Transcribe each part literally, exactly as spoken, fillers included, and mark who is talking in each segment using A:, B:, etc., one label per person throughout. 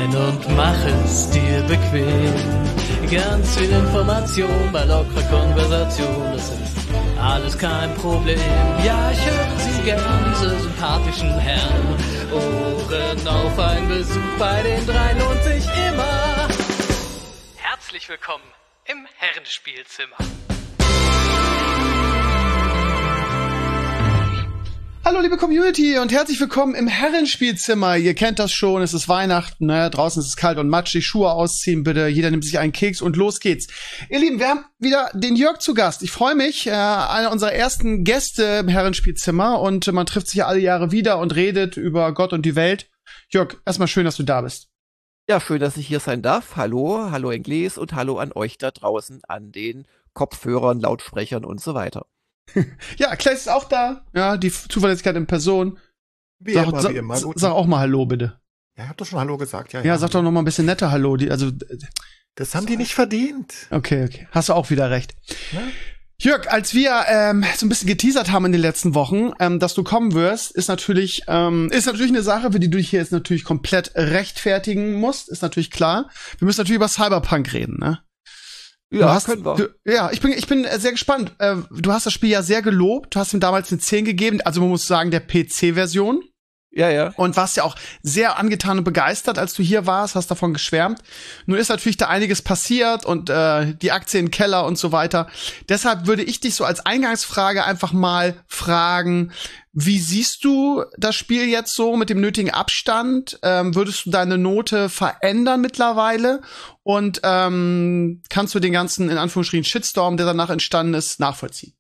A: rein und mach es dir bequem. Ganz viel Information bei lockerer Konversation, das ist alles kein Problem. Ja, ich höre Sie gern, diese sympathischen Herren. Ohren auf, ein Besuch bei den dreien lohnt sich immer. Herzlich willkommen im Herrenspielzimmer.
B: Hallo liebe Community und herzlich willkommen im Herrenspielzimmer. Ihr kennt das schon, es ist Weihnachten, ne? Draußen ist es kalt und matschig, Schuhe ausziehen bitte, jeder nimmt sich einen Keks und los geht's. Ihr Lieben, wir haben wieder den Jörg zu Gast. Ich freue mich, äh, einer unserer ersten Gäste im Herrenspielzimmer und äh, man trifft sich ja alle Jahre wieder und redet über Gott und die Welt. Jörg, erstmal schön, dass du da bist.
C: Ja, schön, dass ich hier sein darf. Hallo, hallo Engles und hallo an euch da draußen an den Kopfhörern, Lautsprechern und so weiter.
B: Ja, Claes ist auch da. Ja, die Zuverlässigkeit in Person.
D: Wie
B: sag,
D: immer,
B: sag,
D: wie immer. Gut.
B: Sag auch mal Hallo, bitte.
D: Ja, ich hab doch schon Hallo gesagt. Ja,
B: ja,
D: ja
B: sag doch noch mal ein bisschen netter Hallo. Die, also,
D: das haben die nicht verdient.
B: Okay, okay. Hast du auch wieder recht.
D: Ja?
B: Jörg, als wir ähm, so ein bisschen geteasert haben in den letzten Wochen, ähm, dass du kommen wirst, ist natürlich ähm, ist natürlich eine Sache, für die du dich hier jetzt natürlich komplett rechtfertigen musst. Ist natürlich klar. Wir müssen natürlich über Cyberpunk reden, ne?
C: Ja,
B: hast,
C: können wir.
B: Du, ja, ich bin, ich bin sehr gespannt. Äh, du hast das Spiel ja sehr gelobt. Du hast ihm damals eine zehn gegeben. Also man muss sagen, der P C-Version.
C: Ja, ja.
B: Und warst ja auch sehr angetan und begeistert, als du hier warst, hast davon geschwärmt. Nun ist natürlich da einiges passiert und äh, die Aktie im Keller und so weiter. Deshalb würde ich dich so als Eingangsfrage einfach mal fragen, wie siehst du das Spiel jetzt so mit dem nötigen Abstand? Ähm, würdest du deine Note verändern mittlerweile? Und ähm, kannst du den ganzen, in Anführungsstrichen, Shitstorm, der danach entstanden ist, nachvollziehen?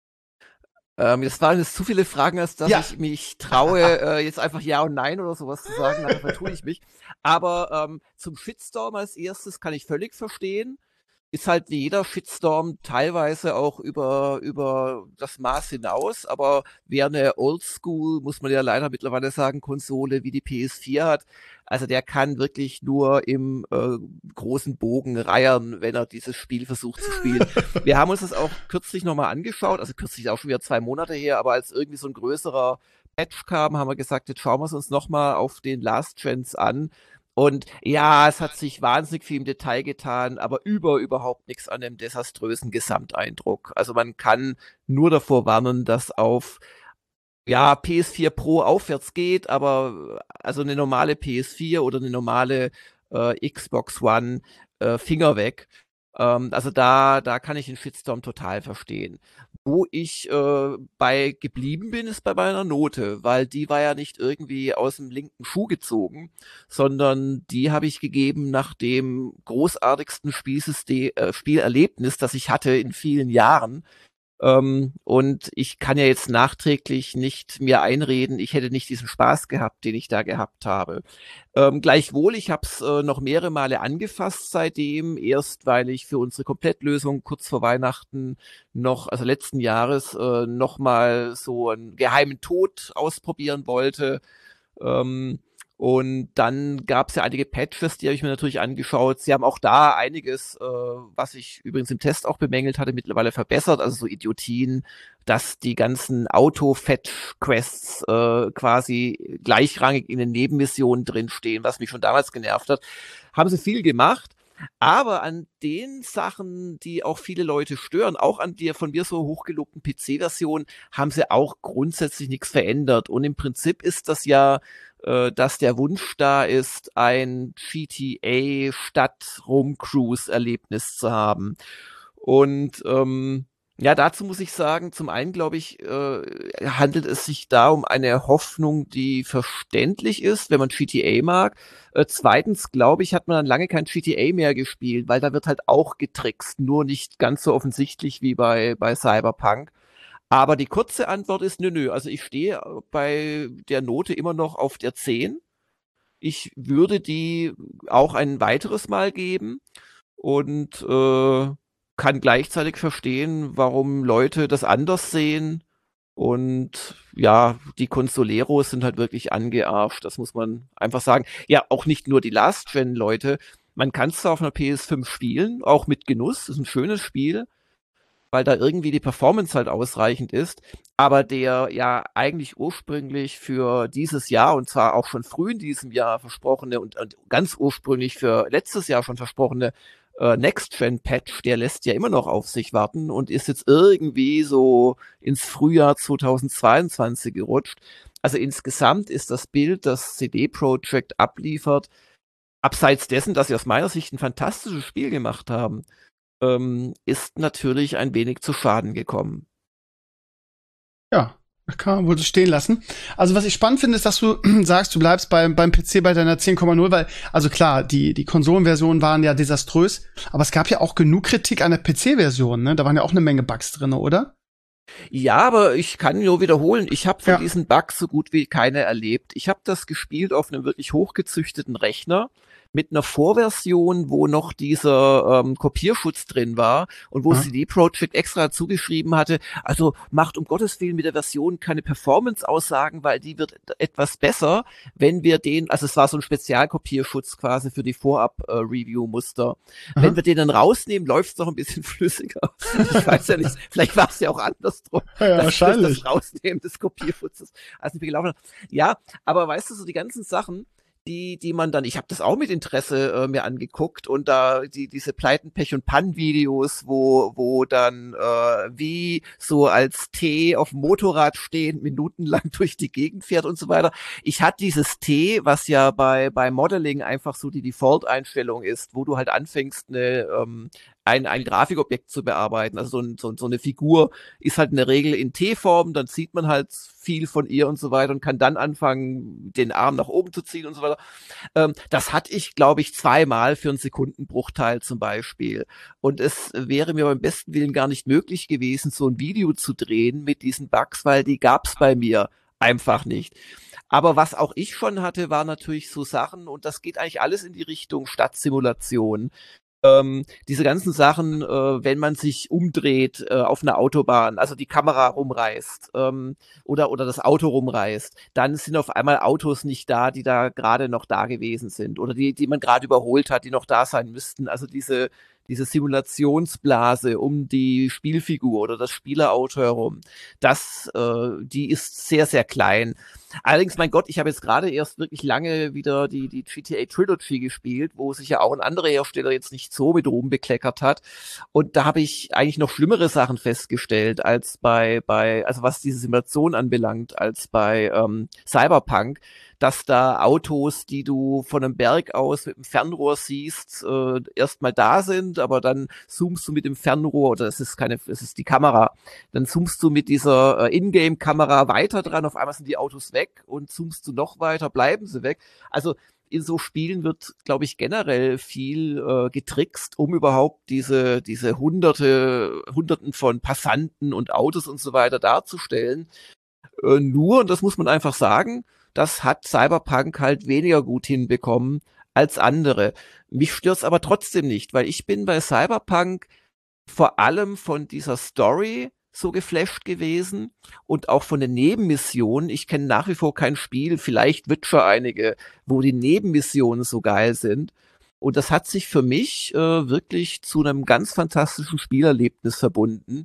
C: Ähm, das waren jetzt zu viele Fragen, als dass
B: ja.
C: ich mich traue, äh, jetzt einfach Ja und Nein oder sowas zu sagen. Dann vertue ich mich. Aber ähm, zum Shitstorm als erstes kann ich völlig verstehen. Ist halt wie jeder Shitstorm teilweise auch über über das Maß hinaus, aber wer eine Oldschool, muss man ja leider mittlerweile sagen, Konsole wie die P S vier hat, also der kann wirklich nur im äh, großen Bogen reiern, wenn er dieses Spiel versucht zu spielen. Wir haben uns das auch kürzlich nochmal angeschaut, also kürzlich auch schon wieder zwei Monate her, aber als irgendwie so ein größerer Patch kam, haben wir gesagt, jetzt schauen wir es uns nochmal auf den Last Gens an. Und ja, es hat sich wahnsinnig viel im Detail getan, aber über überhaupt nichts an dem desaströsen Gesamteindruck. Also man kann nur davor warnen, dass auf ja P S vier Pro aufwärts geht, aber also eine normale P S vier oder eine normale äh, Xbox One, äh, Finger weg. Ähm, also da da kann ich den Shitstorm total verstehen. Wo ich äh, bei geblieben bin, ist bei meiner Note, weil die war ja nicht irgendwie aus dem linken Schuh gezogen, sondern die habe ich gegeben nach dem großartigsten Spielsystem, äh, Spielerlebnis, das ich hatte in vielen Jahren. Ähm, und ich kann ja jetzt nachträglich nicht mir einreden, ich hätte nicht diesen Spaß gehabt, den ich da gehabt habe. Ähm, gleichwohl, ich habe es äh, noch mehrere Male angefasst seitdem, erst weil ich für unsere Komplettlösung kurz vor Weihnachten noch, also letzten Jahres, äh, noch mal so einen geheimen Tod ausprobieren wollte. Ähm, Und dann gab es ja einige Patches, die habe ich mir natürlich angeschaut. Sie haben auch da einiges, äh, was ich übrigens im Test auch bemängelt hatte, mittlerweile verbessert. Also so Idiotien, dass die ganzen Auto-Fetch-Quests äh, quasi gleichrangig in den Nebenmissionen drinstehen, was mich schon damals genervt hat. Haben sie viel gemacht. Aber an den Sachen, die auch viele Leute stören, auch an der von mir so hochgelobten P C-Version, haben sie auch grundsätzlich nichts verändert. Und im Prinzip ist das ja, äh, dass der Wunsch da ist, ein G T A-Stadt-Rum-Cruise-Erlebnis zu haben. Und ähm, ja, dazu muss ich sagen, zum einen glaube ich, äh, handelt es sich da um eine Hoffnung, die verständlich ist, wenn man G T A mag. Äh, zweitens, glaube ich, hat man dann lange kein G T A mehr gespielt, weil da wird halt auch getrickst, nur nicht ganz so offensichtlich wie bei, bei Cyberpunk. Aber die kurze Antwort ist, nö, nö, also ich stehe bei der Note immer noch auf der zehn. Ich würde die auch ein weiteres Mal geben und äh, kann gleichzeitig verstehen, warum Leute das anders sehen. Und ja, die Consoleros sind halt wirklich angearscht, das muss man einfach sagen. Ja, auch nicht nur die Last-Gen-Leute. Man kann es zwar auf einer P S fünf spielen, auch mit Genuss, das ist ein schönes Spiel. weil da irgendwie die Performance halt ausreichend ist. Aber der ja eigentlich ursprünglich für dieses Jahr und zwar auch schon früh in diesem Jahr versprochene und, und ganz ursprünglich für letztes Jahr schon versprochene äh, Next-Gen-Patch, der lässt ja immer noch auf sich warten und ist jetzt irgendwie so ins Frühjahr zweitausendzweiundzwanzig gerutscht. Also insgesamt ist das Bild, das C D Projekt abliefert, abseits dessen, dass sie aus meiner Sicht ein fantastisches Spiel gemacht haben, ähm, ist natürlich ein wenig zu Schaden gekommen.
B: Ja, kann man wohl so stehen lassen. Also was ich spannend finde, ist, dass du sagst, du bleibst beim, beim P C bei deiner zehn Komma null, weil, also klar, die, die Konsolenversionen waren ja desaströs, aber es gab ja auch genug Kritik an der P C-Version, ne? Da waren ja auch eine Menge Bugs drin, oder?
C: Ja, aber ich kann nur wiederholen, ich habe von
B: Ja.
C: diesen Bugs so gut wie keine erlebt. Ich habe das gespielt auf einem wirklich hochgezüchteten Rechner mit einer Vorversion, wo noch dieser ähm, Kopierschutz drin war und wo
B: Ja.
C: C D Projekt extra zugeschrieben hatte, also macht um Gottes Willen mit der Version keine Performance-Aussagen, weil die wird etwas besser, wenn wir den, also es war so ein Spezialkopierschutz quasi für die Vorab-Review-Muster.
B: Aha.
C: Wenn wir den dann rausnehmen, läuft es noch ein bisschen flüssiger. Ich weiß ja nicht, vielleicht war es ja auch andersrum.
B: Ja,
C: das,
B: wahrscheinlich.
C: Das Rausnehmen des Kopierschutzes, als nicht mehr gelaufen hat. Ja, aber weißt du, so die ganzen Sachen, die die man dann, ich habe das auch mit Interesse äh, mir angeguckt und da die diese Pleiten, Pech und Pann-Videos, wo wo dann äh, wie so als T auf dem Motorrad stehend minutenlang durch die Gegend fährt und so weiter. Ich hatte dieses T, was ja bei bei Modeling einfach so die Default-Einstellung ist, wo du halt anfängst, eine ähm, ein, ein Grafikobjekt zu bearbeiten. Also so, ein, so, so eine Figur ist halt in der Regel in T-Form, dann sieht man halt viel von ihr und so weiter und kann dann anfangen, den Arm nach oben zu ziehen und so weiter. Ähm, das hatte ich, glaube ich, zweimal für einen Sekundenbruchteil zum Beispiel. Und es wäre mir beim besten Willen gar nicht möglich gewesen, so ein Video zu drehen mit diesen Bugs, weil die gab's bei mir einfach nicht. Aber was auch ich schon hatte, war natürlich so Sachen, und das geht eigentlich alles in die Richtung Stadtsimulation. Ähm, diese ganzen Sachen, äh, wenn man sich umdreht äh, auf einer Autobahn, also die Kamera rumreißt ähm, oder oder das Auto rumreißt, dann sind auf einmal Autos nicht da, die da gerade noch da gewesen sind oder die die man gerade überholt hat, die noch da sein müssten. Also diese diese Simulationsblase um die Spielfigur oder das Spielerauto herum, das, äh, die ist sehr, sehr klein. Allerdings, mein Gott, ich habe jetzt gerade erst wirklich lange wieder die, die G T A Trilogy gespielt, wo sich ja auch ein anderer Hersteller jetzt nicht so mit Ruhm bekleckert hat. Und da habe ich eigentlich noch schlimmere Sachen festgestellt als bei, bei, also was diese Simulation anbelangt, als bei ähm, Cyberpunk, dass da Autos, die du von einem Berg aus mit dem Fernrohr siehst, äh, erstmal da sind, aber dann zoomst du mit dem Fernrohr, oder es ist keine, es ist die Kamera, dann zoomst du mit dieser äh, Ingame-Kamera weiter dran, auf einmal sind die Autos weg und zoomst du noch weiter, bleiben sie weg. Also in so Spielen wird, glaube ich, generell viel äh, getrickst, um überhaupt diese diese Hunderte, Hunderten von Passanten und Autos und so weiter darzustellen. Äh, nur, und das muss man einfach sagen, das hat Cyberpunk halt weniger gut hinbekommen als andere. Mich stört's aber trotzdem nicht, weil ich bin bei Cyberpunk vor allem von dieser Story so geflasht gewesen und auch von den Nebenmissionen. Ich kenne nach wie vor kein Spiel, vielleicht Witcher einige, wo die Nebenmissionen so geil sind. Und das hat sich für mich äh, wirklich zu einem ganz fantastischen Spielerlebnis verbunden.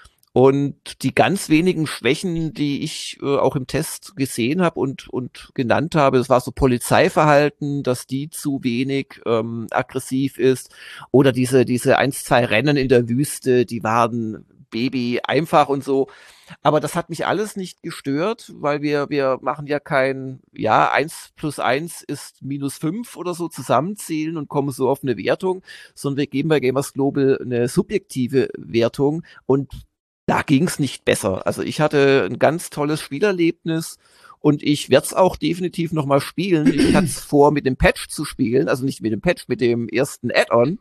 C: Und die ganz wenigen Schwächen, die ich äh, auch im Test gesehen habe und und genannt habe, das war so Polizeiverhalten, dass die zu wenig ähm, aggressiv ist, oder diese diese eins, zwei Rennen in der Wüste, die waren Baby einfach und so. Aber das hat mich alles nicht gestört, weil wir wir machen ja kein, ja, eins plus eins ist minus fünf oder so zusammenzählen und kommen so auf eine Wertung, sondern wir geben bei Gamers Global eine subjektive Wertung, und da ging's nicht besser. Also ich hatte ein ganz tolles Spielerlebnis und ich werde es auch definitiv nochmal spielen. Ich hatte es vor, mit dem Patch zu spielen, also nicht mit dem Patch, mit dem ersten Add-on,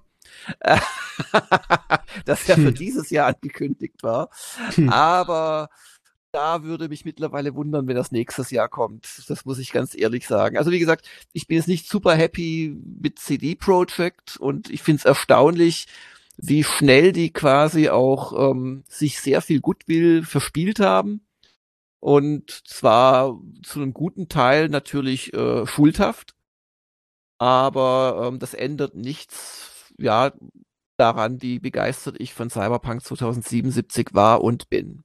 C: das ja für dieses Jahr angekündigt war. Aber da würde mich mittlerweile wundern, wenn das nächstes Jahr kommt. Das muss ich ganz ehrlich sagen. Also wie gesagt, ich bin jetzt nicht super happy mit C D Projekt und ich finde es erstaunlich, wie schnell die quasi auch ähm, sich sehr viel Goodwill verspielt haben. Und zwar zu einem guten Teil natürlich äh, schuldhaft. Aber ähm, das ändert nichts, ja, daran, wie begeistert ich von Cyberpunk zweitausendsiebenundsiebzig war und bin.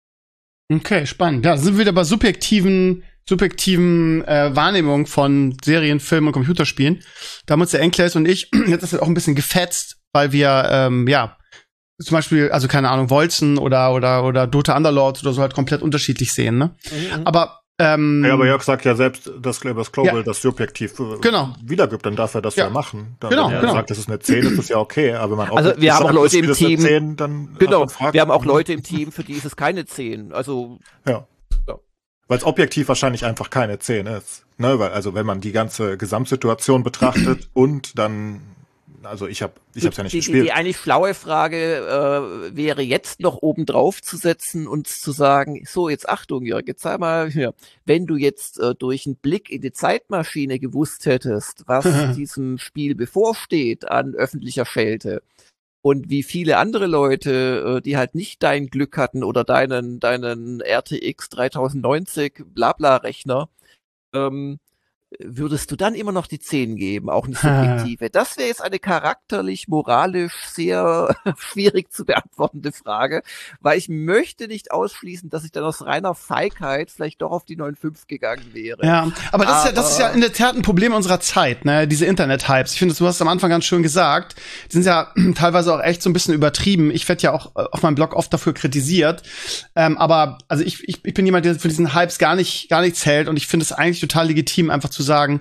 B: Okay, spannend. Ja, sind wir wieder bei subjektiven, subjektiven äh, Wahrnehmungen von Serien, Filmen und Computerspielen. Da haben uns der Enclaves und ich jetzt ist das auch ein bisschen gefetzt, weil wir, ähm, ja, zum Beispiel, also keine Ahnung, Wolzen oder oder oder Dota Underlords oder so halt komplett unterschiedlich sehen, ne? Mhm. Aber Ähm,
D: ja, aber Jörg sagt ja selbst, dass Clavers Global
B: ja.
D: das subjektiv äh,
B: genau.
D: wiedergibt, dann darf er das ja, ja machen. Dann,
B: genau,
D: wenn er
B: genau.
D: sagt, das ist eine zehn, ist das ja okay. Aber wenn man
C: also wir haben
D: sagt,
C: auch Leute im
D: das
C: Team,
D: zehn, dann
C: genau,
D: fragt,
C: wir haben auch Leute im Team, für die ist es keine zehn. Also
D: ja. ja. Weil es objektiv wahrscheinlich einfach keine zehn ist. Ne? Weil, also wenn man die ganze Gesamtsituation betrachtet und dann Also ich habe ich hab's ja nicht
C: die,
D: gespielt.
C: Die, die eigentlich schlaue Frage äh, wäre jetzt noch oben drauf zu setzen und zu sagen, so jetzt Achtung Jörg, jetzt sag mal hier, wenn du jetzt äh, durch einen Blick in die Zeitmaschine gewusst hättest, was diesem Spiel bevorsteht an öffentlicher Schelte und wie viele andere Leute, äh, die halt nicht dein Glück hatten oder deinen deinen R T X dreitausendneunzig Blabla-Rechner, ähm, würdest du dann immer noch die zehn geben, auch nicht subjektive? Das wäre jetzt eine charakterlich, moralisch sehr schwierig zu beantwortende Frage, weil ich möchte nicht ausschließen, dass ich dann aus reiner Feigheit vielleicht doch auf die neun Komma fünf gegangen wäre.
B: Ja, aber das, aber ist ja, das ist ja in der Tat ein Problem unserer Zeit, ne? Diese Internet-Hypes. Ich finde, du hast es am Anfang ganz schön gesagt. Die sind ja teilweise auch echt so ein bisschen übertrieben. Ich werde ja auch auf meinem Blog oft dafür kritisiert. Ähm, aber also ich, ich, ich bin jemand, der für diesen Hypes gar nicht, gar nichts hält. Und ich finde es eigentlich total legitim, einfach zu sagen,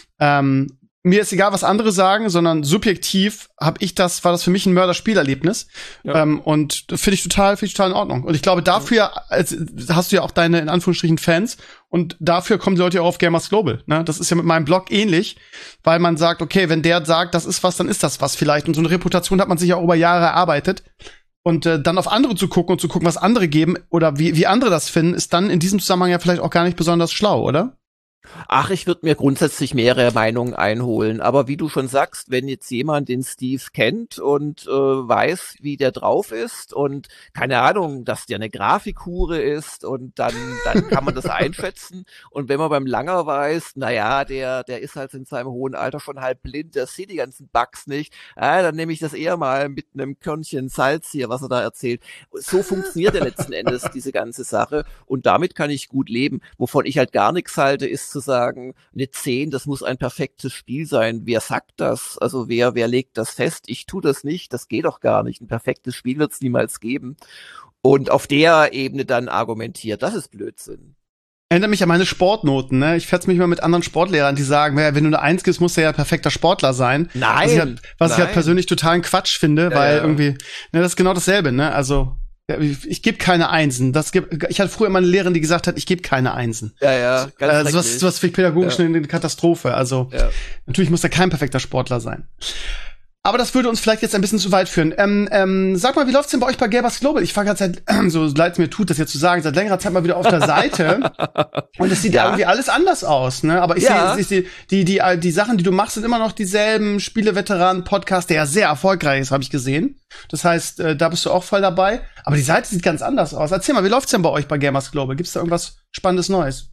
B: ähm, mir ist egal, was andere sagen, sondern subjektiv habe ich das, war das für mich ein Mörderspielerlebnis. Ja. Ähm, und finde ich total, finde ich total in Ordnung. Und ich glaube, dafür als, hast du ja auch deine, in Anführungsstrichen, Fans. Und dafür kommen die Leute ja auch auf Gamers Global. Ne? Das ist ja mit meinem Blog ähnlich, weil man sagt, okay, wenn der sagt, das ist was, dann ist das was vielleicht. Und so eine Reputation hat man sich ja auch über Jahre erarbeitet. Und äh, dann auf andere zu gucken und zu gucken, was andere geben oder wie, wie andere das finden, ist dann in diesem Zusammenhang ja vielleicht auch gar nicht besonders schlau, oder?
C: Ach, ich würde mir grundsätzlich mehrere Meinungen einholen. Aber wie du schon sagst, wenn jetzt jemand den Steve kennt und äh, weiß, wie der drauf ist und keine Ahnung, dass der eine Grafikhure ist und dann, dann kann man das einschätzen. Und wenn man beim Langer weiß, naja, der, der ist halt in seinem hohen Alter schon halb blind, der sieht die ganzen Bugs nicht, äh, dann nehme ich das eher mal mit einem Körnchen Salz hier, was er da erzählt. So funktioniert ja letzten Endes diese ganze Sache und damit kann ich gut leben. Wovon ich halt gar nichts halte, ist zu sagen, eine zehn, das muss ein perfektes Spiel sein. Wer sagt das? Also wer, wer legt das fest? Ich tue das nicht, das geht doch gar nicht. Ein perfektes Spiel wird es niemals geben. Und auf der Ebene dann argumentiert, das ist Blödsinn.
B: Erinnert mich an meine Sportnoten, ne? Ich fetz mich mal mit anderen Sportlehrern, die sagen, wenn du eine Eins gibst, musst du ja perfekter Sportler sein.
C: Nein.
B: Was ich halt, was ich halt persönlich totalen Quatsch finde,
C: ja,
B: weil
C: ja.
B: irgendwie, ne, das ist genau dasselbe, ne? Also, ja, ich, ich gebe keine Einsen. Das gibt, ich hatte früher mal eine Lehrerin, die gesagt hat, ich gebe keine Einsen.
C: Ja, ja, ganz
B: äh, sowas, sowas finde ich pädagogisch ja. eine Katastrophe. Also, ja. natürlich muss er kein perfekter Sportler sein. Aber das würde uns vielleicht jetzt ein bisschen zu weit führen. Ähm, ähm, sag mal, wie läuft's denn bei euch bei Gamers Global? Ich war gerade seit, äh, so leid es mir tut, das jetzt zu sagen, seit längerer Zeit mal wieder auf der Seite. Und es sieht ja irgendwie alles anders aus, ne? Aber ich ja. sehe, ich sehe, die, die, die Sachen, die du machst, sind immer noch dieselben. Spieleveteranen-Podcast, der ja sehr erfolgreich ist, habe ich gesehen. Das heißt, äh, da bist du auch voll dabei. Aber die Seite sieht ganz anders aus. Erzähl mal, wie läuft's denn bei euch bei Gamers Global? Gibt's da irgendwas Spannendes Neues?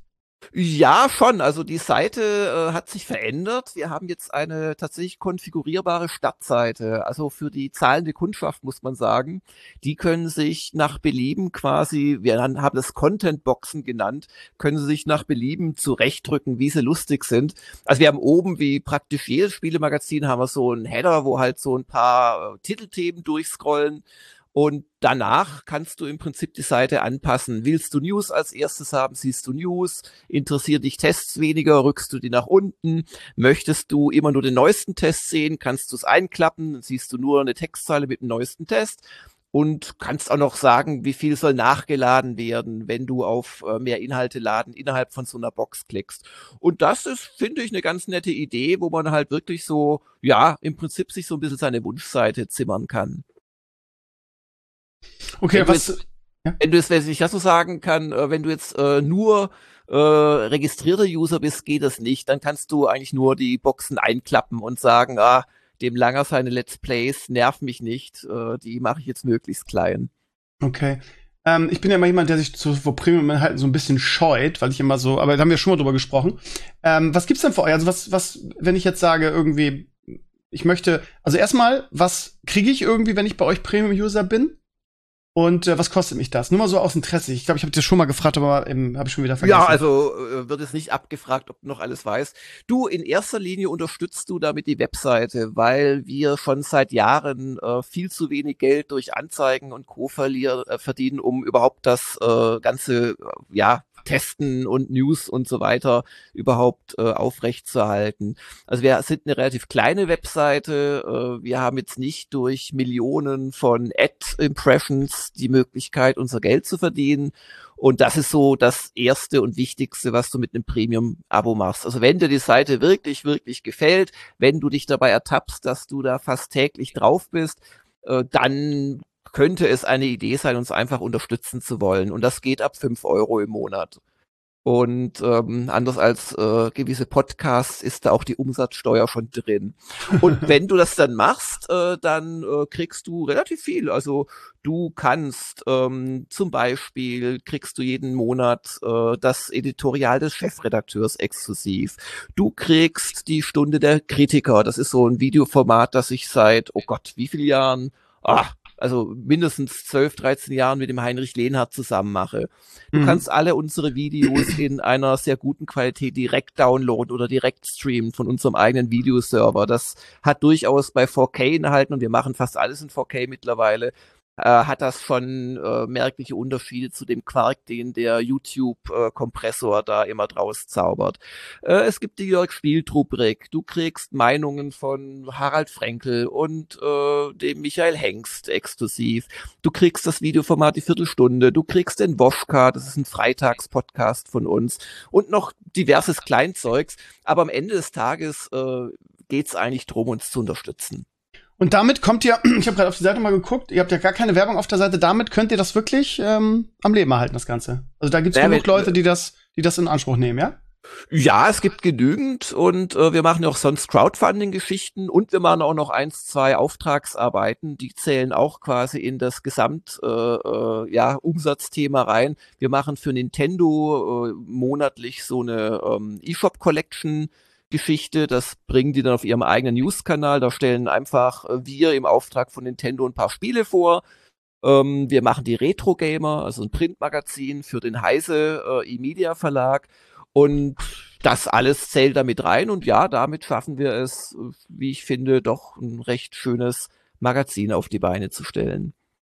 C: Ja, schon. Also die Seite äh, hat sich verändert. Wir haben jetzt eine tatsächlich konfigurierbare Startseite. Also für die zahlende Kundschaft muss man sagen, die können sich nach Belieben quasi, wir haben das Content-Boxen genannt, können sie sich nach Belieben zurechtdrücken, wie sie lustig sind. Also wir haben oben, wie praktisch jedes Spielemagazin, haben wir so einen Header, wo halt so ein paar äh, Titelthemen durchscrollen. Und danach kannst du im Prinzip die Seite anpassen. Willst du News als erstes haben, siehst du News. Interessiert dich Tests weniger, rückst du die nach unten. Möchtest du immer nur den neuesten Test sehen, kannst du es einklappen, dann siehst du nur eine Textzeile mit dem neuesten Test. Und kannst auch noch sagen, wie viel soll nachgeladen werden, wenn du auf äh, mehr Inhalte laden innerhalb von so einer Box klickst. Und das ist, finde ich, eine ganz nette Idee, wo man halt wirklich so, ja, im Prinzip sich so ein bisschen seine Wunschseite zimmern kann.
B: Okay,
C: wenn
B: was?
C: Du jetzt, ja? Wenn du jetzt, wenn ich das so sagen kann, äh, wenn du jetzt äh, nur äh, registrierter User bist, geht das nicht. Dann kannst du eigentlich nur die Boxen einklappen und sagen, ah, dem Langer seine Let's Plays nerven mich nicht. Äh, die mache ich jetzt möglichst klein.
B: Okay. Ähm, ich bin ja immer jemand, der sich zu, vor Premium-Inhalten so ein bisschen scheut, weil ich immer so, aber da haben wir schon mal drüber gesprochen. Ähm, was gibt's denn für euch? Also was, was, wenn ich jetzt sage, irgendwie, ich möchte, also erstmal, was kriege ich irgendwie, wenn ich bei euch Premium-User bin? Und äh, was kostet mich das? Nur mal so aus Interesse. Ich glaube, ich habe dir schon mal gefragt, aber ähm, habe ich schon wieder vergessen.
C: Ja, also äh, wird es nicht abgefragt, ob du noch alles weißt. Du, in erster Linie unterstützt du damit die Webseite, weil wir schon seit Jahren äh, viel zu wenig Geld durch Anzeigen und Co. verlier, äh, verdienen, um überhaupt das äh, ganze, äh, ja, Testen und News und so weiter überhaupt äh, aufrechtzuerhalten. Also wir sind eine relativ kleine Webseite. Äh, wir haben jetzt nicht durch Millionen von Ad-Impressions die Möglichkeit, unser Geld zu verdienen. Und das ist so das Erste und Wichtigste, was du mit einem Premium-Abo machst. Also wenn dir die Seite wirklich, wirklich gefällt, wenn du dich dabei ertappst, dass du da fast täglich drauf bist, äh, dann könnte es eine Idee sein, uns einfach unterstützen zu wollen. Und das geht ab fünf Euro im Monat. Und ähm, anders als äh, gewisse Podcasts ist da auch die Umsatzsteuer schon drin. Und wenn du das dann machst, äh, dann äh, kriegst du relativ viel. Also du kannst ähm, zum Beispiel, kriegst du jeden Monat äh, das Editorial des Chefredakteurs exklusiv. Du kriegst die Stunde der Kritiker. Das ist so ein Videoformat, das ich seit, oh Gott, wie viele Jahren? Ah, also mindestens zwölf, dreizehn Jahren mit dem Heinrich Lehnhardt zusammen mache. Du mhm. kannst alle unsere Videos in einer sehr guten Qualität direkt downloaden oder direkt streamen von unserem eigenen Videoserver. Das hat durchaus bei vier K-Inhalten, und wir machen fast alles in vier K mittlerweile, äh, hat das schon äh, merkliche Unterschiede zu dem Quark, den der YouTube-Kompressor äh, da immer draus zaubert. Äh, es gibt die Jörg-Spielt-Rubrik. Du kriegst Meinungen von Harald Frenkel und äh, dem Michael Hengst exklusiv. Du kriegst das Videoformat die Viertelstunde. Du kriegst den Woschka, das ist ein Freitagspodcast von uns, und noch diverses Kleinzeugs. Aber am Ende des Tages äh, geht's eigentlich drum, uns zu unterstützen.
B: Und damit kommt ihr, ich habe gerade auf die Seite mal geguckt, ihr habt ja gar keine Werbung auf der Seite, damit könnt ihr das wirklich ähm, am Leben erhalten, das Ganze. Also da gibt's ja, genug Leute, die das, die das in Anspruch nehmen, ja?
C: Ja, es gibt genügend, und äh, wir machen ja auch sonst Crowdfunding-Geschichten, und wir machen auch noch eins, zwei Auftragsarbeiten, die zählen auch quasi in das Gesamt äh, äh, ja, Umsatzthema rein. Wir machen für Nintendo äh, monatlich so eine ähm, eShop-Collection Geschichte, das bringen die dann auf ihrem eigenen News-Kanal. Da stellen einfach äh, wir im Auftrag von Nintendo ein paar Spiele vor. Ähm, wir machen die Retro Gamer, also ein Printmagazin für den Heise äh, E-Media Verlag, und das alles zählt damit rein, und ja, damit schaffen wir es, wie ich finde, doch ein recht schönes Magazin auf die Beine zu stellen.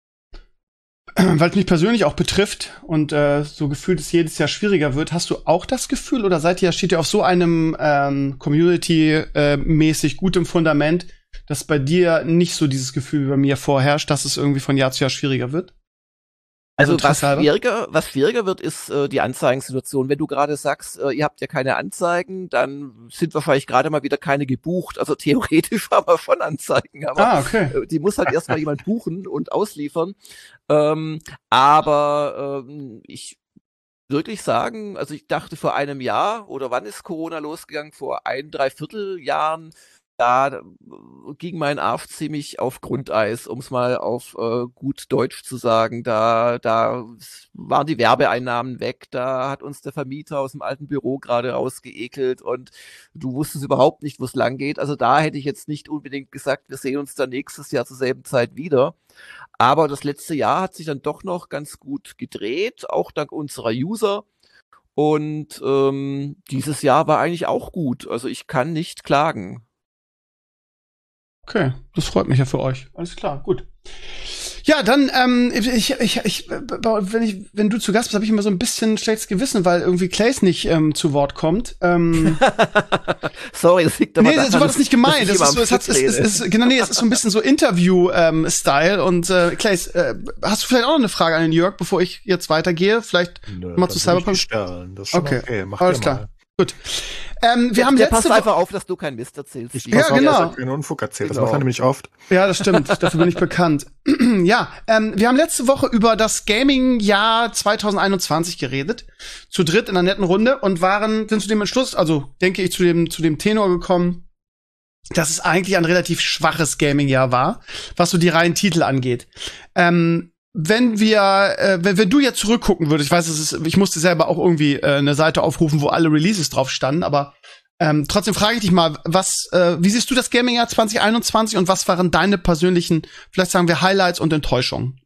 B: Weil es mich persönlich auch betrifft und äh, so gefühlt es jedes Jahr schwieriger wird, hast du auch das Gefühl, oder seid ihr, steht ihr auf so einem ähm, Community-mäßig gutem Fundament, dass bei dir nicht so dieses Gefühl wie bei mir vorherrscht, dass es irgendwie von Jahr zu Jahr schwieriger wird?
C: Also was schwieriger, was schwieriger wird, ist äh, die Anzeigensituation. Wenn du gerade sagst, äh, ihr habt ja keine Anzeigen, dann sind wahrscheinlich gerade mal wieder keine gebucht. Also theoretisch haben wir schon Anzeigen, aber
B: ah, okay.
C: äh, die muss halt erstmal jemand buchen und ausliefern. Ähm, aber ähm, ich wirklich sagen, also ich dachte vor einem Jahr, oder wann ist Corona losgegangen? Vor ein, dreiviertel Jahren, da ging mein Arsch ziemlich auf Grundeis, um es mal auf äh, gut Deutsch zu sagen. Da, da waren die Werbeeinnahmen weg, da hat uns der Vermieter aus dem alten Büro gerade rausgeekelt, und du wusstest überhaupt nicht, wo es lang geht. Also da hätte ich jetzt nicht unbedingt gesagt, wir sehen uns dann nächstes Jahr zur selben Zeit wieder. Aber das letzte Jahr hat sich dann doch noch ganz gut gedreht, auch dank unserer User. Und ähm, dieses Jahr war eigentlich auch gut. Also ich kann nicht klagen.
B: Okay, das freut mich ja für euch. Alles klar, gut. Ja, dann, ähm, ich, ich, ich, wenn ich, wenn du zu Gast bist, habe ich immer so ein bisschen schlechtes Gewissen, weil irgendwie Clays nicht ähm, zu Wort kommt. Ähm,
C: Sorry, das liegt aber
B: Nee, so war das nicht gemeint. Das ist so, es hat, es ist, es ist, genau, nee, es ist so ein bisschen so Interview-Style. Ähm, und äh, Clays, äh, hast du vielleicht auch noch eine Frage an den Jörg, bevor ich jetzt weitergehe? Vielleicht
D: Nö,
B: mal zu Cyberpunk?
D: Stellen. Das ist schon okay, okay. Mach
B: alles klar. Mal. Gut. Ähm, wir
C: der,
B: haben
C: der
B: letzte
C: passt einfach auf, dass du keinen Mist erzählst.
D: Ich
B: ja, genau.
D: Auf, keinen Unfug erzählt. Genau. Das macht er nämlich oft.
B: Ja, das stimmt. Dafür bin ich bekannt. Ja, ähm, wir haben letzte Woche über das Gaming-Jahr zwanzig einundzwanzig geredet. Zu dritt in einer netten Runde, und waren, sind zu dem Entschluss, also denke ich, zu dem, zu dem Tenor gekommen, dass es eigentlich ein relativ schwaches Gaming-Jahr war, was so die reinen Titel angeht. Ähm, Wenn wir, äh, wenn, wenn du jetzt zurückgucken würdest, ich weiß, es ist, ich musste selber auch irgendwie äh, eine Seite aufrufen, wo alle Releases drauf standen, aber Ähm, trotzdem frage ich dich mal, was, äh, wie siehst du das Gaming-Jahr zwanzig einundzwanzig und was waren deine persönlichen, vielleicht sagen wir Highlights und Enttäuschungen?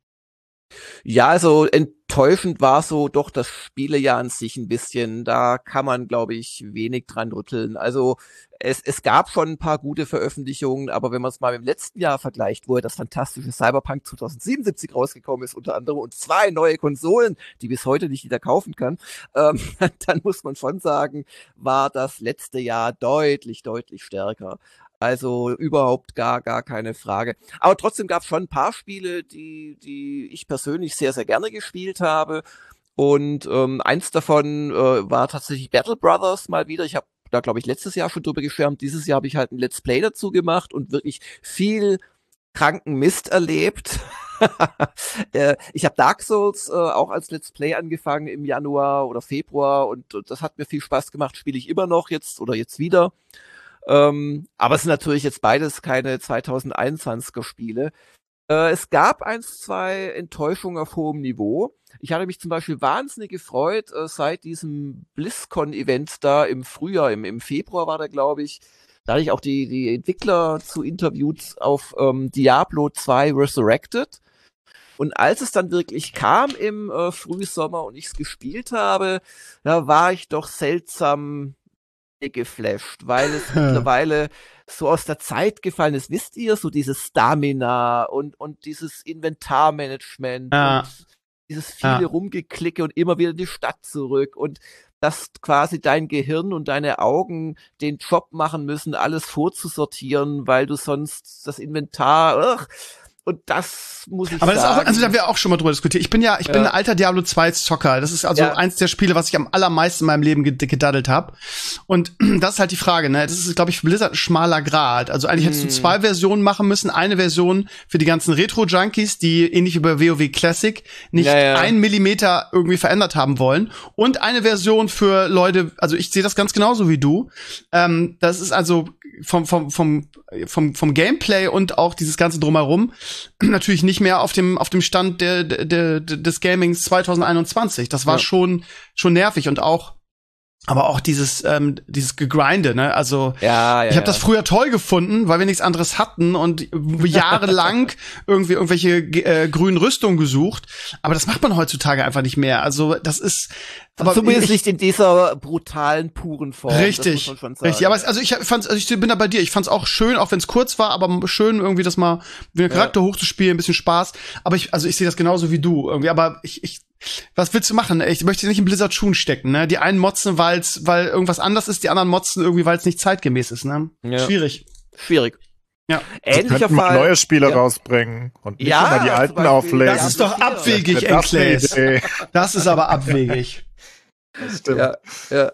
C: Ja, also enttäuschend war so doch das Spielejahr an sich ein bisschen. Da kann man, glaube ich, wenig dran rütteln. Also es, es gab schon ein paar gute Veröffentlichungen, aber wenn man es mal mit dem letzten Jahr vergleicht, wo ja das fantastische Cyberpunk zweitausendsiebenundsiebzig rausgekommen ist, unter anderem, und zwei neue Konsolen, die bis heute nicht jeder kaufen kann, ähm, dann muss man schon sagen, war das letzte Jahr deutlich, deutlich stärker. Also überhaupt gar, gar keine Frage. Aber trotzdem gab es schon ein paar Spiele, die, die ich persönlich sehr, sehr gerne gespielt habe. Und ähm, eins davon äh, war tatsächlich Battle Brothers mal wieder. Ich habe da, glaube ich, letztes Jahr schon drüber geschwärmt. Dieses Jahr habe ich halt ein Let's Play dazu gemacht und wirklich viel kranken Mist erlebt. äh, ich habe Dark Souls äh, auch als Let's Play angefangen im Januar oder Februar und, und das hat mir viel Spaß gemacht. Spiele ich immer noch jetzt oder jetzt wieder. Ähm, aber es sind natürlich jetzt beides keine zweitausendeinundzwanziger Spiele. Äh, es gab eins, zwei Enttäuschungen auf hohem Niveau. Ich hatte mich zum Beispiel wahnsinnig gefreut, äh, seit diesem BlizzCon-Event da im Frühjahr, im, im Februar war der, glaube ich. Da hatte ich auch die, die Entwickler zu interviewt auf ähm, Diablo zwei Resurrected. Und als es dann wirklich kam im äh, Frühsommer und ich es gespielt habe, da war ich doch seltsam geflasht, weil es mittlerweile so aus der Zeit gefallen ist. Wisst ihr, so dieses Stamina und, und dieses Inventarmanagement
B: Ja.
C: und dieses viele
B: Ja.
C: Rumgeklicke und immer wieder in die Stadt zurück und dass quasi dein Gehirn und deine Augen den Job machen müssen, alles vorzusortieren, weil du sonst das Inventar, ugh, und das muss ich
B: Aber das ist
C: sagen.
B: auch, also da haben wir auch schon mal drüber diskutiert. Ich bin ja, ich bin
C: Ja.
B: ein alter Diablo zwei Zocker. Das ist also
C: Ja.
B: eins der Spiele, was ich am allermeisten in meinem Leben ged- gedaddelt habe. Und das ist halt die Frage, ne? Das ist, glaube ich, für Blizzard ein schmaler Grad. Also eigentlich hättest du
C: Hm.
B: zwei Versionen machen müssen. Eine Version für die ganzen Retro-Junkies, die ähnlich wie bei WoW Classic nicht
C: Ja, ja.
B: einen Millimeter irgendwie verändert haben wollen. Und eine Version für Leute, also ich sehe das ganz genauso wie du. Ähm, das ist also vom, vom, vom, vom, vom Gameplay und auch dieses ganze Drumherum natürlich nicht mehr auf dem auf dem Stand der, der, der des Gamings zweitausendeinundzwanzig. Das war
C: Ja.
B: schon schon nervig und auch aber auch dieses ähm, dieses Gegrinde, ne? Also
C: Ja, ja,
B: ich habe
C: ja.
B: das früher toll gefunden, weil wir nichts anderes hatten und jahrelang irgendwie irgendwelche äh, grünen Rüstungen gesucht. Aber das macht man heutzutage einfach nicht mehr. Also das ist aber
C: Zumindest
B: ich,
C: nicht in dieser brutalen, puren Form. Das
B: Richtig,
C: muss man schon sagen.
B: richtig. Aber es, also ich fand's, also ich bin da bei dir. Ich fand's auch schön, auch wenn es kurz war, aber schön irgendwie das mal wie einen Charakter
C: Ja.
B: hochzuspielen, ein bisschen Spaß. Aber ich, also ich sehe das genauso wie du irgendwie. Aber ich, ich, was willst du machen? Ich möchte nicht in Blizzard Schuhen stecken. Ne, die einen motzen, weil's, weil irgendwas anders ist, die anderen motzen irgendwie, weil es nicht zeitgemäß ist. Ne,
C: Ja.
B: schwierig.
C: Schwierig.
B: Ja.
C: Ähnlicher
D: Könnten mal
C: Fall.
D: neue Spiele
C: Ja.
D: rausbringen und nicht
C: Ja,
D: immer die
C: zum
D: alten
C: Beispiel.
D: auflegen.
B: Das ist doch
C: vier.
B: abwegig,
D: Ja, das ist eine
B: Enclaves.
D: Idee.
B: Das ist aber abwegig.
D: Das stimmt.
C: Ja, ja.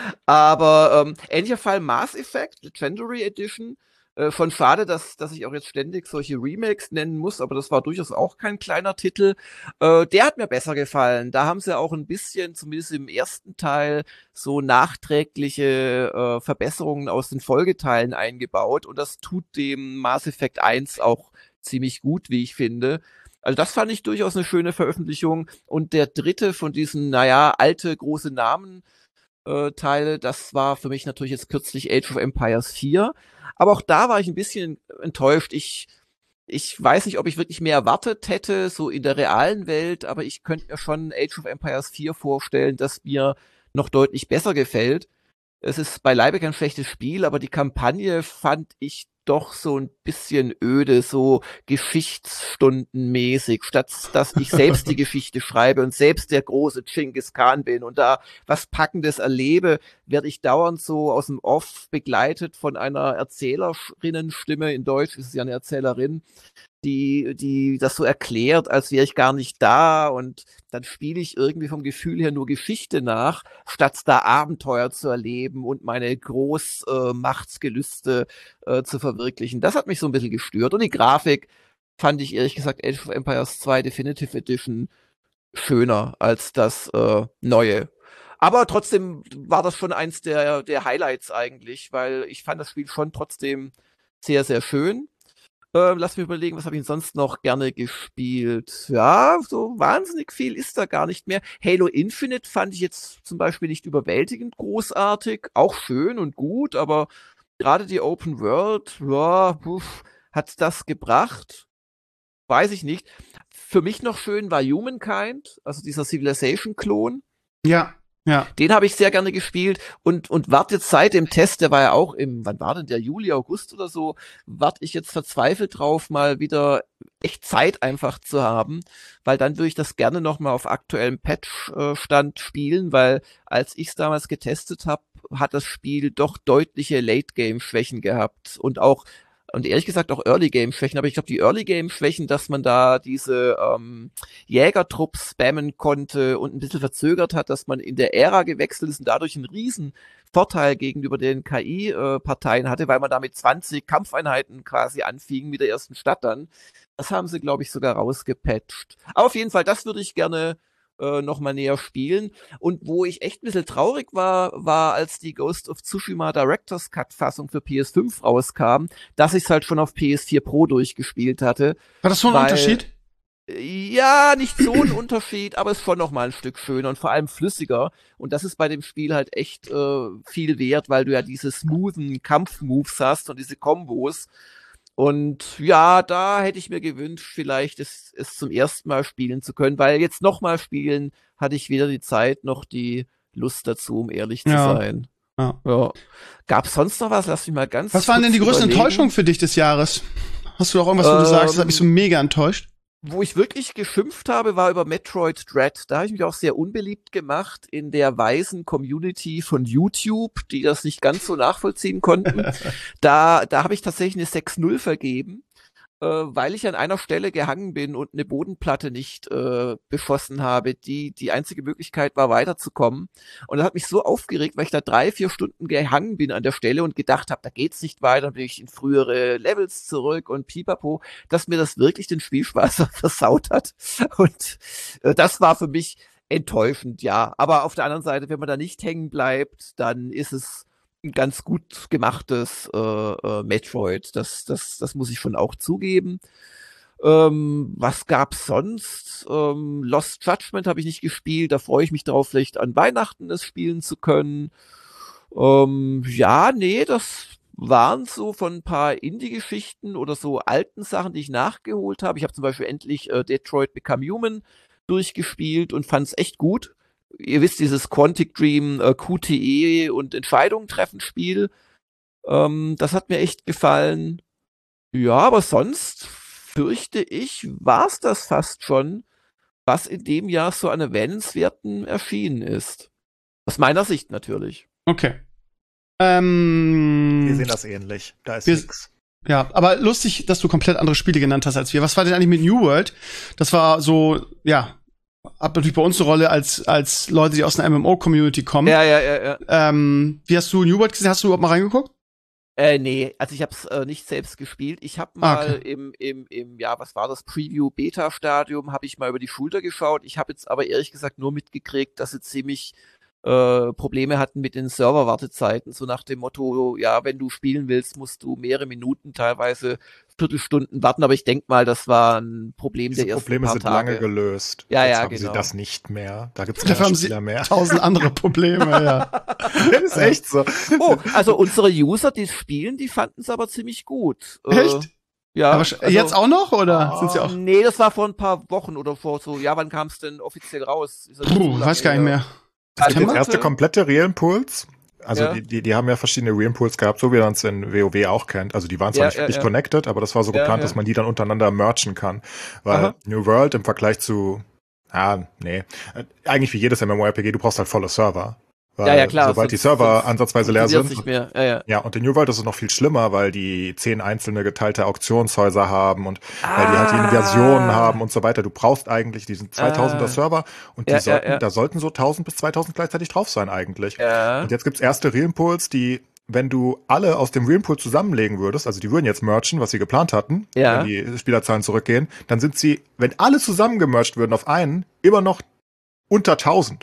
C: Aber ähm, ähnlicher Fall Mass Effect Legendary Edition. Äh, schon schade, dass, dass ich auch jetzt ständig solche Remakes nennen muss, aber das war durchaus auch kein kleiner Titel. Äh, der hat mir besser gefallen. Da haben sie auch ein bisschen, zumindest im ersten Teil, so nachträgliche äh, Verbesserungen aus den Folgeteilen eingebaut. Und das tut dem Mass Effect eins auch ziemlich gut, wie ich finde. Also das fand ich durchaus eine schöne Veröffentlichung. Und der dritte von diesen, naja, alte, große Namen äh, Teile, das war für mich natürlich jetzt kürzlich Age of Empires vier. Aber auch da war ich ein bisschen enttäuscht. Ich, ich weiß nicht, ob ich wirklich mehr erwartet hätte, so in der realen Welt, aber ich könnte mir schon Age of Empires vier vorstellen, das mir noch deutlich besser gefällt. Es ist beileibe kein schlechtes Spiel, aber die Kampagne fand ich doch so ein bisschen öde, so geschichtsstundenmäßig, statt dass ich selbst die Geschichte schreibe und selbst der große Genghis Khan bin und da was Packendes erlebe, werde ich dauernd so aus dem Off begleitet von einer Erzählerinnenstimme, in Deutsch ist es ja eine Erzählerin, die, die das so erklärt, als wäre ich gar nicht da und dann spiele ich irgendwie vom Gefühl her nur Geschichte nach, statt da Abenteuer zu erleben und meine Großmachtsgelüste äh, äh, zu verwirklichen. Das hat mich so ein bisschen gestört und die Grafik fand ich ehrlich gesagt Age of Empires zwei Definitive Edition schöner als das äh, neue. Aber trotzdem war das schon eins der, der Highlights eigentlich, weil ich fand das Spiel schon trotzdem sehr, sehr schön. Ähm, lass mich überlegen, was habe ich denn sonst noch gerne gespielt? Ja, so wahnsinnig viel ist da gar nicht mehr. Halo Infinite fand ich jetzt zum Beispiel nicht überwältigend großartig. Auch schön und gut, aber gerade die Open World, ja, puff, hat das gebracht? Weiß ich nicht. Für mich noch schön war Humankind, also dieser Civilization-Klon.
B: Ja, ja.
C: Den habe ich sehr gerne gespielt und, und warte jetzt seit dem Test, der war ja auch im, wann war denn der, Juli, August oder so, warte ich jetzt verzweifelt drauf, mal wieder echt Zeit einfach zu haben, weil dann würde ich das gerne nochmal auf aktuellem Patch-Stand spielen, weil als ich es damals getestet habe, hat das Spiel doch deutliche Late-Game-Schwächen gehabt und auch und ehrlich gesagt auch Early-Game-Schwächen, aber ich glaube, die Early-Game-Schwächen, dass man da diese ähm, Jägertrupps spammen konnte und ein bisschen verzögert hat, dass man in der Ära gewechselt ist und dadurch einen riesen Vorteil gegenüber den K I-Parteien hatte, weil man da mit zwanzig Kampfeinheiten quasi anfing mit der ersten Stadt dann. Das haben sie, glaube ich, sogar rausgepatcht. Aber auf jeden Fall, das würde ich gerne äh, noch mal näher spielen. Und wo ich echt ein bisschen traurig war, war, als die Ghost of Tsushima Director's Cut-Fassung für P S fünf rauskam, dass ich es halt schon auf P S vier Pro durchgespielt hatte.
B: War das so ein
C: weil,
B: Unterschied?
C: Ja, nicht so ein Unterschied, aber es ist schon noch mal ein Stück schöner und vor allem flüssiger. Und das ist bei dem Spiel halt echt äh, viel wert, weil du ja diese smoothen Kampfmoves hast und diese Kombos. Und ja, da hätte ich mir gewünscht, vielleicht es, es zum ersten Mal spielen zu können, weil jetzt nochmal spielen hatte ich weder die Zeit noch die Lust dazu, um ehrlich zu
B: Ja.
C: sein.
B: Ja.
C: Ja. Gab's sonst noch was? Lass mich mal ganz
B: Was waren denn die
C: kurz
B: größten
C: überlegen.
B: Enttäuschungen für dich des Jahres? Hast du auch irgendwas, wo du
C: Ähm,
B: sagst, das hat mich so mega enttäuscht?
C: Wo ich wirklich geschimpft habe, war über Metroid Dread. Da habe ich mich auch sehr unbeliebt gemacht in der weisen Community von YouTube, die das nicht ganz so nachvollziehen konnten. da da habe ich tatsächlich eine sechs null vergeben, äh, weil ich an einer Stelle gehangen bin und eine Bodenplatte nicht äh, beschossen habe. Die die einzige Möglichkeit war, weiterzukommen. Und das hat mich so aufgeregt, weil ich da drei, vier Stunden gehangen bin an der Stelle und gedacht habe, da geht's nicht weiter, dann bin ich in frühere Levels zurück und pipapo, dass mir das wirklich den Spielspaß versaut hat. Und äh, das war für mich enttäuschend, ja. Aber auf der anderen Seite, wenn man da nicht hängen bleibt, dann ist es ein ganz gut gemachtes äh, äh, Metroid. Das, das, das muss ich schon auch zugeben. Ähm, was gab's sonst? Ähm, Lost Judgment habe ich nicht gespielt. Da freue ich mich drauf, vielleicht an Weihnachten es spielen zu können. Ähm, ja, nee, das waren so von ein paar Indie-Geschichten oder so alten Sachen, die ich nachgeholt habe. Ich habe zum Beispiel endlich äh, Detroit Become Human durchgespielt und fand es echt gut. Ihr wisst, dieses Quantic Dream, äh, Q T E und Entscheidungen treffen Spiel. Ähm, das hat mir echt gefallen. Ja, aber sonst fürchte ich, war's das fast schon, was in dem Jahr so an Erwähnenswerten erschienen ist. Aus meiner Sicht natürlich.
B: Okay. Ähm,
D: Wir sehen das ähnlich. Da ist
B: wir-
D: nichts.
B: Ja, aber lustig, dass du komplett andere Spiele genannt hast als wir. Was war denn eigentlich mit New World? Das war so, ja, hat natürlich bei uns eine Rolle als als Leute, die aus einer M M O-Community kommen.
C: Ja, ja, ja, ja.
B: Ähm, wie hast du New World gesehen? Hast du überhaupt mal reingeguckt?
C: Äh, nee, also ich habe es äh, nicht selbst gespielt. Ich habe
B: Ah,
C: mal
B: okay.
C: im, im, im, ja, was war das, Preview-Beta-Stadium, habe ich mal über die Schulter geschaut. Ich habe jetzt aber ehrlich gesagt nur mitgekriegt, dass sie ziemlich äh, Probleme hatten mit den Server-Wartezeiten, so nach dem Motto, ja, wenn du spielen willst, musst du mehrere Minuten, teilweise Viertelstunden warten, aber ich denke mal, das war ein Problem
D: Diese
C: der ersten
D: Probleme
C: paar
D: sind
C: Tage.
D: lange gelöst.
C: Ja,
D: Jetzt
C: ja,
D: haben sie
C: genau.
D: das nicht mehr. Da gibt's
B: Dafür
D: keine
B: haben sie
D: Spieler mehr.
B: tausend andere Probleme, ja.
D: Das ist echt so.
C: Oh, also unsere User, die es spielen, die fanden es aber ziemlich gut.
B: Echt?
C: Äh, ja.
B: Aber sch-
C: also-
B: jetzt auch noch, oder sind sie auch?
C: Nee, das war vor ein paar Wochen oder vor so, ja, wann kam es denn offiziell raus? Ist das nicht so
B: Puh,
C: lange
B: weiß gar nicht
C: her?
B: mehr.
D: Das
B: September?
D: erste komplette Realimpuls. Also
C: Ja.
D: die, die, die haben ja verschiedene Realimpuls gehabt, so wie man es in WoW auch kennt. Also die waren zwar
C: Ja,
D: nicht
C: ja,
D: wirklich
C: ja.
D: connected, aber das war so
C: Ja,
D: geplant,
C: ja.
D: dass man die dann untereinander merchen kann. Weil
C: Aha.
D: New World im Vergleich zu, ah, nee, äh, eigentlich wie jedes MMORPG, du brauchst halt volle Server. Weil
C: Ja, ja, klar.
D: sobald die
C: sonst-
D: Server
C: sonst
D: ansatzweise leer
C: funktioniert's
D: sind.
C: nicht mehr. Ja, ja.
D: Ja, und in New World ist es noch viel schlimmer, weil die zehn einzelne geteilte Auktionshäuser haben und weil die halt die Inversionen haben und so weiter. Du brauchst eigentlich diesen zweitausender
C: Ah.
D: Server und die
C: Ja, ja,
D: sollten,
C: ja.
D: da sollten so tausend bis zweitausend gleichzeitig drauf sein eigentlich.
C: Ja.
D: Und jetzt gibt's erste Realimpuls, die, wenn du alle aus dem Realimpuls zusammenlegen würdest, also die würden jetzt merchen, was sie geplant hatten,
C: Ja.
D: wenn die Spielerzahlen zurückgehen, dann sind sie, wenn alle zusammengemercht würden auf einen, immer noch unter tausend.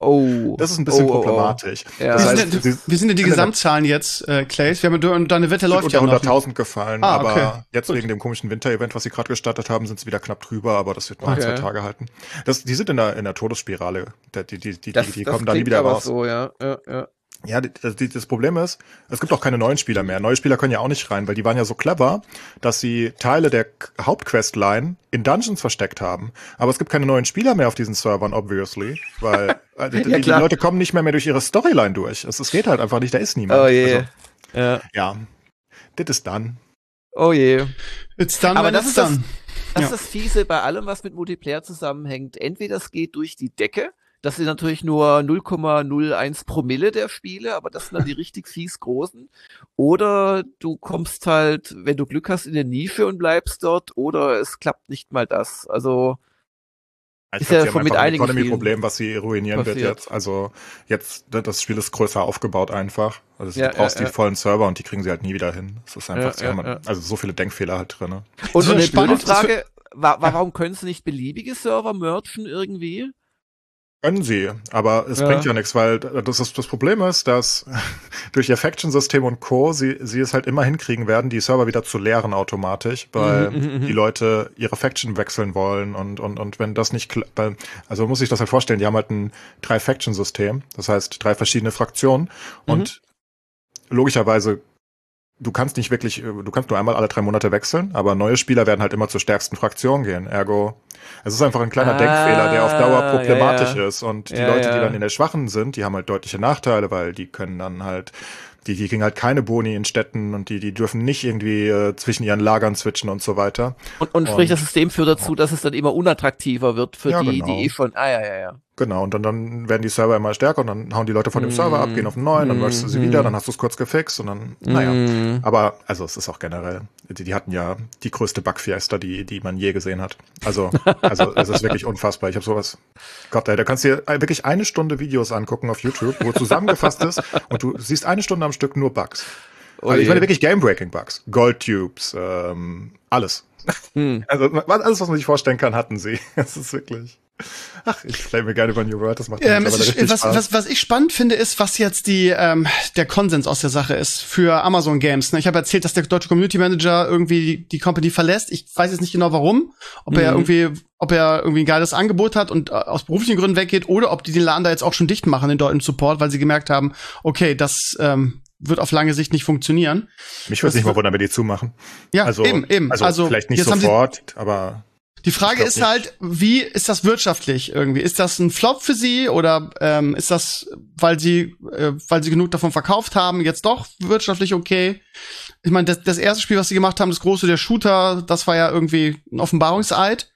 C: Oh.
D: Das ist ein bisschen
C: oh, oh, oh.
D: problematisch.
C: Ja.
D: Das
B: Wie,
D: heißt,
B: sind denn,
D: sie-
B: wie sind denn die Gesamtzahlen jetzt, äh, Clays? Wir haben ja- deine Wette
D: sind
B: läuft
D: unter
B: ja noch.
D: hunderttausend gefallen,
B: Ah,
D: aber
B: okay.
D: jetzt
B: Gut.
D: wegen dem komischen Winter-Event, was sie gerade gestartet haben, sind sie wieder knapp drüber, aber das wird noch ein,
C: Okay.
D: zwei Tage halten. Das, die sind in der, in der Todesspirale. Die, die, die, die,
C: Das,
D: die
C: das
D: kommen da nie
C: klingt
D: wieder
C: aber
D: raus.
C: so, ja. ja, ja.
D: Ja, das, das Problem ist, es gibt auch keine neuen Spieler mehr. Neue Spieler können ja auch nicht rein, weil die waren ja so clever, dass sie Teile der K- Hauptquestline in Dungeons versteckt haben. Aber es gibt keine neuen Spieler mehr auf diesen Servern, obviously, weil äh, die,
C: Ja,
D: die
C: klar.
D: Leute kommen nicht mehr, mehr durch ihre Storyline durch. Es, es geht halt einfach nicht, da ist niemand.
C: Oh je.
D: Also,
C: ja.
D: ja, das ist dann.
C: Oh je.
B: It's done,
C: Aber
B: when
C: das
B: it's
C: ist das-
B: done.
C: Das
B: Ja.
C: ist das Fiese bei allem, was mit Multiplayer zusammenhängt. Entweder es geht durch die Decke, das sind natürlich nur null Komma null eins Promille der Spiele, aber das sind dann die richtig fies großen. Oder du kommst halt, wenn du Glück hast, in eine Nische und bleibst dort, oder es klappt nicht mal das. Also,
D: Ich
C: Ist
D: glaube,
C: ja
D: sie haben
C: schon mit
D: einfach ein
C: einigen
D: Economy-Problem, was sie ruinieren wird
C: passiert.
D: jetzt. Also jetzt, ne, das Spiel ist größer aufgebaut einfach. Also
C: Ja,
D: du brauchst
C: ja,
D: die
C: ja.
D: vollen Server und die kriegen sie halt nie wieder hin. Das ist einfach
C: Ja,
D: zu
C: ja,
D: hammer-
C: ja.
D: also so viele Denkfehler halt drin. Ne?
C: und, und eine
B: spannend.
C: blöde Frage, wa warum können sie nicht beliebige Server merchen irgendwie?
D: Können sie, aber es
C: Ja.
D: bringt ja nichts, weil das, ist, das Problem ist, dass durch ihr Faction-System und Co. Sie, sie es halt immer hinkriegen werden, die Server wieder zu leeren automatisch, weil
C: Mhm, mhm, mhm.
D: die Leute ihre Faction wechseln wollen und, und, und wenn das nicht, kla- weil, also man muss sich das halt vorstellen, die haben halt ein Drei-Faction-System, das heißt drei verschiedene Fraktionen
C: Mhm.
D: und logischerweise du kannst nicht wirklich, du kannst nur einmal alle drei Monate wechseln, aber neue Spieler werden halt immer zur stärksten Fraktion gehen. Ergo, es ist einfach ein kleiner
C: Ah,
D: Denkfehler, der auf Dauer
C: ja,
D: problematisch
C: ja.
D: ist. Und die
C: Ja,
D: Leute, die
C: ja.
D: dann in der Schwachen sind, die haben halt deutliche Nachteile, weil die können dann halt, die, die kriegen halt keine Boni in Städten und die, die dürfen nicht irgendwie äh, zwischen ihren Lagern switchen und so weiter.
C: Und, und sprich,
D: Und-
C: das System führt dazu, dass es dann immer unattraktiver wird für
D: Ja,
C: die,
D: genau.
C: die eh schon, ah ja, ja, ja.
D: Genau, und dann, dann werden die Server immer stärker und dann hauen die Leute von dem
C: Mm,
D: Server ab, gehen auf den neuen, dann
C: mm,
D: merchst du sie
C: mm.
D: wieder, dann hast du es kurz gefixt und dann, naja.
C: Mm.
D: Aber, also, es ist auch generell, die, die hatten ja die größte Bugfiesta, die, die man je gesehen hat. Also, also, es ist wirklich unfassbar. Ich habe sowas, Gott, ey, da kannst du dir wirklich eine Stunde Videos angucken auf YouTube, wo zusammengefasst ist und du siehst eine Stunde am Stück nur Bugs.
C: Oh
D: Also, ich
C: je.
D: meine wirklich Game-Breaking-Bugs. Gold-Tubes, ähm, alles.
C: Hm.
D: Also, was- alles, was man sich vorstellen kann, hatten sie. Es ist wirklich, ach, ich flame gerne über New World, das macht mir
B: Ähm, es
D: mittlerweile
B: ist,
D: richtig
B: was,
D: Spaß.
B: was, was ich spannend finde, ist, was jetzt die ähm, der Konsens aus der Sache ist für Amazon Games. Ne? Ich habe erzählt, dass der deutsche Community Manager irgendwie die, die Company verlässt. Ich weiß jetzt nicht genau warum, ob er
C: Mhm.
B: irgendwie, ob er irgendwie ein geiles Angebot hat und äh, aus beruflichen Gründen weggeht oder ob die den Laden da jetzt auch schon dicht machen, den deutschen Support, weil sie gemerkt haben, okay, das ähm, wird auf lange Sicht nicht funktionieren.
D: Mich würde
B: das
D: nicht mal
B: wird-
D: wundern, wenn die zumachen.
B: Ja,
D: Also,
B: eben, eben.
D: also,
B: Also,
D: vielleicht nicht
B: jetzt haben sie-
D: sofort, aber
B: Die Frage
D: Ich glaub
B: ist
D: nicht.
B: halt, wie ist das wirtschaftlich irgendwie? Ist das ein Flop für sie oder ähm, ist das, weil sie, äh, weil sie genug davon verkauft haben, jetzt doch wirtschaftlich okay? Ich meine, das, das erste Spiel, was sie gemacht haben, das große, der Shooter, das war ja irgendwie ein Offenbarungseid.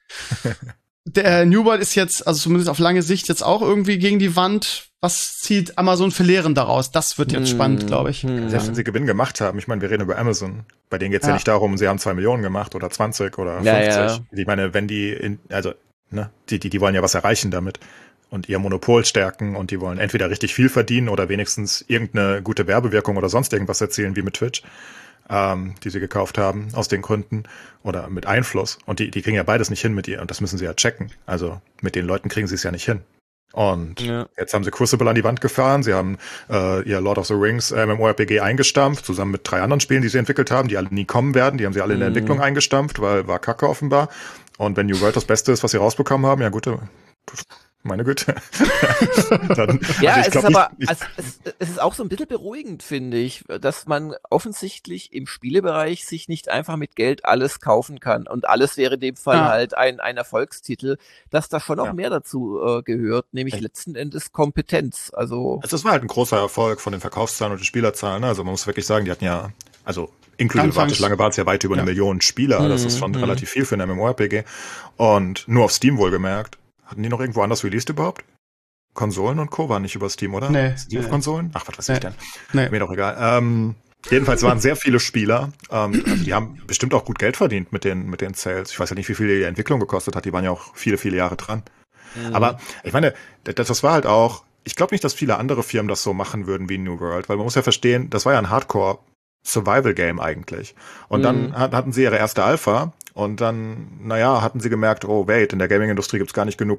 B: Der New World ist jetzt, also zumindest auf lange Sicht, jetzt auch irgendwie gegen die Wand. Was zieht Amazon für Lehren daraus? Das wird jetzt spannend, glaube ich.
C: Hm.
D: selbst wenn sie Gewinn gemacht haben, ich meine, wir reden über Amazon, bei denen geht's ja.
B: Ja.
D: nicht darum, sie haben zwei Millionen gemacht oder zwanzig oder
C: Ja,
D: fünfzig.
C: ja.
D: Ich meine, wenn die, in, also, ne, die, die, die wollen ja was erreichen damit und ihr Monopol stärken und die wollen entweder richtig viel verdienen oder wenigstens irgendeine gute Werbewirkung oder sonst irgendwas erzielen, wie mit Twitch, ähm, die sie gekauft haben, aus den Gründen oder mit Einfluss. Und die, die kriegen ja beides nicht hin mit ihr und das müssen sie ja checken. Also mit den Leuten kriegen sie es ja nicht hin. Und
C: Ja.
D: jetzt haben sie Crucible an die Wand gefahren, sie haben äh, ihr Lord of the Rings äh, MMORPG eingestampft, zusammen mit drei anderen Spielen, die sie entwickelt haben, die alle nie kommen werden, die haben sie alle in der
C: Mhm.
D: Entwicklung eingestampft, weil war Kacke offenbar. Und wenn New World das Beste ist, was sie rausbekommen haben, ja gut, äh, meine Güte. Dann,
C: Ja,
D: also ich
C: es
D: glaub
C: ist aber,
D: nicht,
C: es, es, es ist auch so ein bisschen beruhigend, finde ich, dass man offensichtlich im Spielebereich sich nicht einfach mit Geld alles kaufen kann. Und alles wäre in dem Fall
B: Ja.
C: halt ein, ein Erfolgstitel, dass da schon noch
D: Ja.
C: mehr dazu äh, gehört, nämlich
D: Echt?
C: letzten Endes Kompetenz. Also,
D: also das war halt ein großer Erfolg von den Verkaufszahlen und den Spielerzahlen. Ne? Also man muss wirklich sagen, die hatten ja, also inklusive
B: Anfangs-
D: Warteschlange waren es ja weit über
B: Ja.
D: eine Million Spieler. Das
C: Mhm,
D: ist schon
C: mhm.
D: relativ viel für ein MMORPG. Und nur auf Steam wohlgemerkt. Hatten die noch irgendwo anders released überhaupt? Konsolen und Co. waren nicht über Steam, oder?
B: Nee,
D: Sind die auf
B: nee.
D: Konsolen? Ach, was weiß
B: Nee.
D: ich denn?
B: Nee.
D: Mir doch egal. Ähm, jedenfalls waren sehr viele Spieler. Ähm, also die haben bestimmt auch gut Geld verdient mit den, mit den Sales. Ich weiß ja nicht, wie viel die Entwicklung gekostet hat. Die waren ja auch viele, viele Jahre dran.
C: Mhm.
D: Aber ich meine, das, das war halt auch, ich glaube nicht, dass viele andere Firmen das so machen würden wie New World, weil man muss ja verstehen, das war ja ein Hardcore Survival Game eigentlich. Und dann
C: Mhm.
D: hat, hatten sie ihre erste Alpha Und dann, naja, hatten sie gemerkt, oh wait, in der Gaming-Industrie gibt's gar nicht genug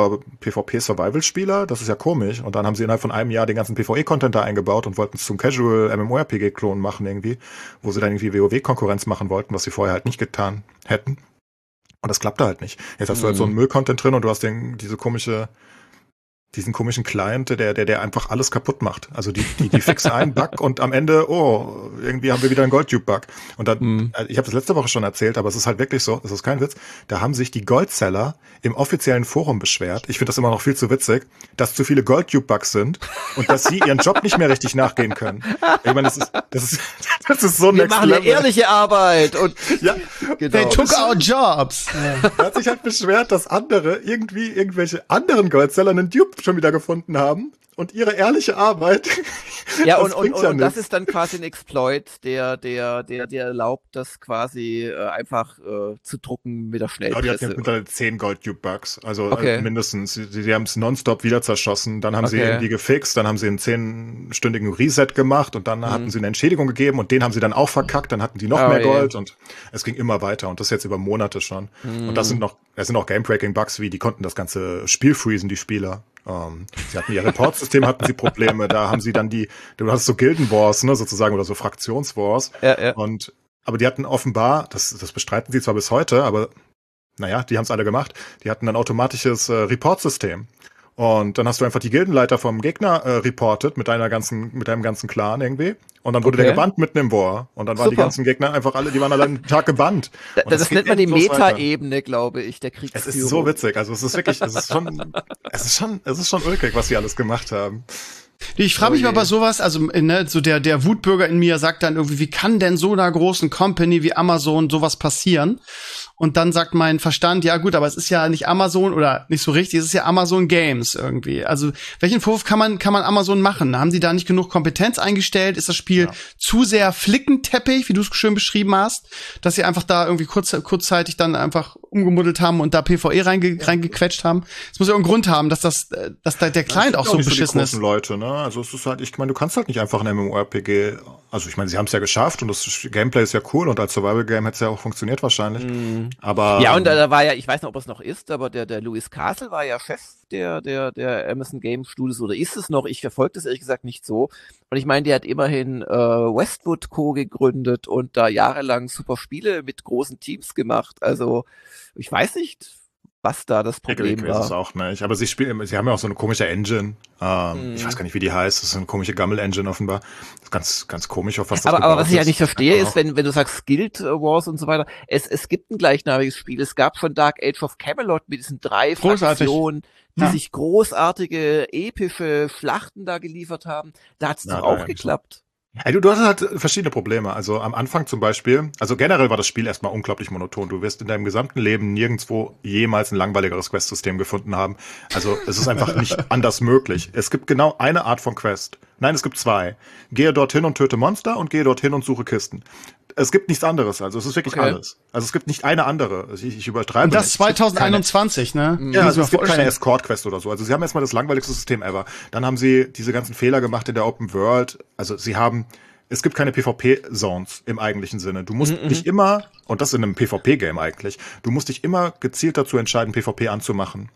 D: Hardcore-PvP-Survival-Spieler, das ist ja komisch. Und dann haben sie innerhalb von einem Jahr den ganzen PvE-Content da eingebaut und wollten es zum Casual-MMORPG-Klon machen irgendwie, wo sie dann irgendwie WoW-Konkurrenz machen wollten, was sie vorher halt nicht getan hätten. Und das klappte halt nicht. Jetzt hast mhm. du halt so einen Müll-Content drin und du hast den, diese komische, diesen komischen Client, der, der, der einfach alles kaputt macht. Also die, die, die fixen einen Bug und am Ende, oh, irgendwie haben wir wieder einen Gold-Tube-Bug. Und dann, mhm. ich habe das letzte Woche schon erzählt, aber es ist halt wirklich so, das ist kein Witz, da haben sich die Goldseller im offiziellen Forum beschwert, ich finde das immer noch viel zu witzig, dass zu viele Gold-Tube-Bugs sind und dass sie ihren Job nicht mehr richtig nachgehen können. Ich meine, das ist, das ist, das ist so
C: wir
D: next
C: machen
D: level.
C: Eine ehrliche Arbeit und
D: ja,
B: genau. They took our jobs.
D: Ja. Er hat sich halt beschwert, dass andere irgendwie irgendwelche anderen Goldseller einen Dupe schon wieder gefunden haben und ihre ehrliche Arbeit.
C: Ja, und, und, und, ja und das ist dann quasi ein Exploit, der, der, der, der erlaubt, das quasi äh, einfach äh, zu drucken mit der Schnellpresse.
D: Ja, die hatten mittlerweile zehn Gold-Tube-Bugs, also
C: okay.
D: äh, mindestens. Die, die haben es nonstop wieder zerschossen, dann haben
C: okay.
D: sie irgendwie gefixt, dann haben sie einen zehnstündigen Reset gemacht und dann mhm. hatten sie eine Entschädigung gegeben und den haben sie dann auch verkackt, dann hatten die noch oh, mehr Gold yeah. und es ging immer weiter und das jetzt über Monate schon. Mhm. Und das sind noch, das sind auch Game-Breaking-Bugs, wie die konnten das ganze Spiel freezen, die Spieler. Um, sie hatten ihr Reportsystem, hatten sie Probleme, da haben sie dann die, du hast so Gilden-Wars, ne, sozusagen, oder so Fraktions-Wars.
C: Ja, ja.
D: Und, aber die hatten offenbar, das, das bestreiten sie zwar bis heute, aber, naja, die haben es alle gemacht, die hatten ein automatisches äh, Reportsystem. Und dann hast du einfach die Gildenleiter vom Gegner äh, reportet mit deiner ganzen, mit deinem ganzen Clan irgendwie. Und dann wurde okay. der gebannt mitten im War. Und dann waren Super. Die ganzen Gegner einfach alle, die waren alle einen Tag gebannt.
C: Da, das das nennt man die Meta-Ebene, glaube ich, der Kriegsführung.
D: Es ist so witzig. Also es ist wirklich, es ist schon, es ist schon, es ist schon ulkig, was sie alles gemacht haben.
B: Ich frage mich oh mal bei sowas, also ne, so der der Wutbürger in mir sagt dann irgendwie, wie kann denn so einer großen Company wie Amazon sowas passieren? Und dann sagt mein Verstand, ja gut, aber es ist ja nicht Amazon oder nicht so richtig, es ist ja Amazon Games irgendwie. Also welchen Vorwurf kann man kann man Amazon machen? Haben sie da nicht genug Kompetenz eingestellt? Ist das Spiel ja. zu sehr Flickenteppich, wie du es schön beschrieben hast, dass sie einfach da irgendwie kurz, kurzzeitig dann einfach umgemuddelt haben und da PvE reinge, ja. reingequetscht haben? Es muss ja irgendeinen Grund haben, dass das dass da der Client auch so beschissen ist.
D: Leute, ne? Also es ist halt, ich meine, du kannst halt nicht einfach ein MMORPG, also ich meine, sie haben es ja geschafft und das Gameplay ist ja cool und als Survival-Game hätte es ja auch funktioniert wahrscheinlich. Mm. Aber
C: ja, und da, da war ja, ich weiß nicht, ob es noch ist, aber der der Louis Castle war ja Chef der der der Amazon Game Studios oder ist es noch? Ich verfolge das ehrlich gesagt nicht so. Und ich meine, der hat immerhin äh, Westwood Co. gegründet und da jahrelang super Spiele mit großen Teams gemacht. Also ich weiß nicht, was da das Problem
D: ich
C: war.
D: Ich weiß es auch nicht. Aber sie spielen, sie haben ja auch so eine komische Engine. Ähm, mm. Ich weiß gar nicht, wie die heißt. Das ist eine komische Gammel-Engine offenbar. Das ist ganz, ganz komisch, auf was das
C: aber, aber was ich ja
D: ist.
C: nicht verstehe, ist, wenn, wenn du sagst Guild Wars und so weiter, es, es gibt ein gleichnamiges Spiel. Es gab schon Dark Age of Camelot mit diesen drei
B: Großartig.
C: Fraktionen, die ja. sich großartige, epische Schlachten da geliefert haben. Da hat es doch auch geklappt.
D: Hey, du, du hattest halt verschiedene Probleme. Also am Anfang zum Beispiel, also generell war das Spiel erstmal unglaublich monoton. Du wirst in deinem gesamten Leben nirgendwo jemals ein langweiligeres Quest-System gefunden haben. Also es ist einfach nicht anders möglich. Es gibt genau eine Art von Quest. Nein, es gibt zwei. Gehe dorthin und töte Monster und gehe dorthin und suche Kisten. Es gibt nichts anderes, also es ist wirklich okay. alles. Also es gibt nicht eine andere. Also ich, ich übertreibe
B: und das
D: nicht.
B: zwanzig einundzwanzig, keine, ne?
D: Ja, also es gibt keine Escort-Quest oder so. Also sie haben erstmal das langweiligste System ever. Dann haben sie diese ganzen Fehler gemacht in der Open World. Also sie haben, es gibt keine PvP-Zones im eigentlichen Sinne. Du musst mhm, dich immer, und das in einem PvP-Game eigentlich, du musst dich immer gezielt dazu entscheiden, PvP anzumachen.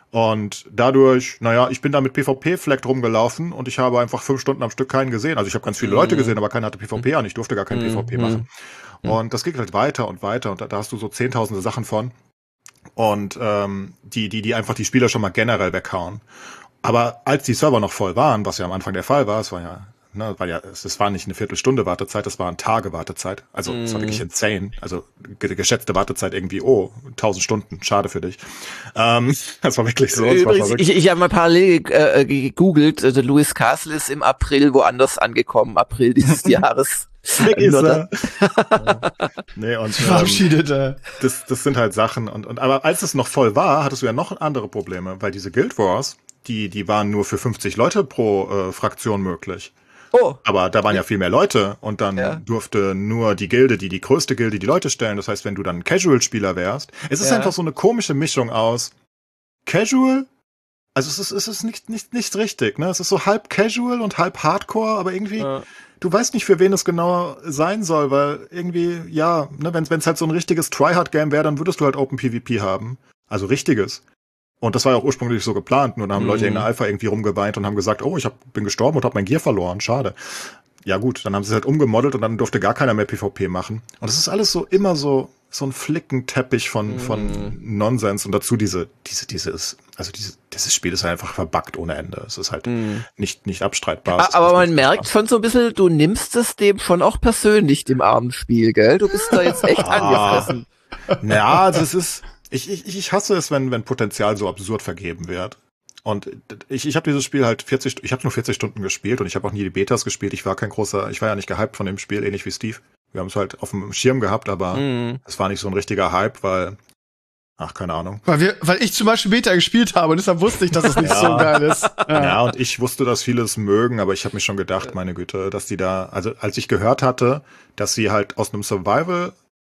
D: Und dadurch, naja, ich bin da mit PvP-Fleck rumgelaufen und ich habe einfach fünf Stunden am Stück keinen gesehen. Also ich habe ganz viele Leute gesehen, aber keiner hatte PvP an. Ich durfte gar kein mm. PvP machen. Mm. Und das geht halt weiter und weiter und da, da hast du so zehntausende Sachen von. Und ähm, die, die, die einfach die Spieler schon mal generell weghauen. Aber als die Server noch voll waren, was ja am Anfang der Fall war, es war ja Ne, weil ja, es, es war nicht eine Viertelstunde Wartezeit, das waren Tage Wartezeit. Also, es mm. war wirklich insane. Also, ge- geschätzte Wartezeit irgendwie, oh, tausend Stunden, schade für dich. Ähm, das war wirklich so.
C: Übrigens, war ich, ich habe mal parallel äh, gegoogelt, also Louis Castle ist im April woanders angekommen, April dieses Jahres.
D: Weg ist er. Nee, und,
B: verabschiedet ähm,
D: das, das sind halt Sachen. Und, und, aber als es noch voll war, hattest du ja noch andere Probleme, weil diese Guild Wars, die, die waren nur für fünfzig Leute pro äh, Fraktion möglich.
C: Oh.
D: Aber da waren ja viel mehr Leute und dann ja. durfte nur die Gilde, die die größte Gilde, die Leute stellen. Das heißt, wenn du dann Casual-Spieler wärst, es ist ja. einfach so eine komische Mischung aus Casual, also es ist, es ist nicht, nicht, nicht richtig, ne? Es ist so halb Casual und halb Hardcore, aber irgendwie,
C: ja.
D: du weißt nicht, für wen es genau sein soll, weil irgendwie, ja, ne, wenn es halt so ein richtiges Tryhard-Game wäre, dann würdest du halt Open PvP haben. Also richtiges. Und das war ja auch ursprünglich so geplant, nur da haben mhm. Leute in der Alpha irgendwie rumgeweint und haben gesagt, oh, ich hab, bin gestorben und hab mein Gear verloren, schade. Ja gut, dann haben sie es halt umgemodelt und dann durfte gar keiner mehr PvP machen. Und das ist alles so immer so so ein Flickenteppich von, mm. von Nonsens und dazu diese, diese, dieses, also diese, dieses Spiel ist halt einfach verbuggt ohne Ende. Es ist halt mm. nicht, nicht abstreitbar.
C: Ja, aber man merkt schon so ein bisschen, du nimmst es dem schon auch persönlich, dem armen Spiel, gell? Du bist da jetzt echt ah. angefressen.
D: Ja, also es ist, ich, ich, ich hasse es, wenn, wenn Potenzial so absurd vergeben wird. Und ich, ich habe dieses Spiel halt vierzig, ich habe nur vierzig Stunden gespielt und ich habe auch nie die Betas gespielt. Ich war kein großer, ich war ja nicht gehypt von dem Spiel, ähnlich wie Steve. Wir haben es halt auf dem Schirm gehabt, aber mm. es war nicht so ein richtiger Hype, weil, ach, keine Ahnung.
B: Weil wir, weil ich zum Beispiel Beta gespielt habe und deshalb wusste ich, dass es nicht ja. so geil ist.
D: Ja. ja, und ich wusste, dass viele es mögen, aber ich habe mir schon gedacht, meine Güte, dass die da, also als ich gehört hatte, dass sie halt aus einem Survival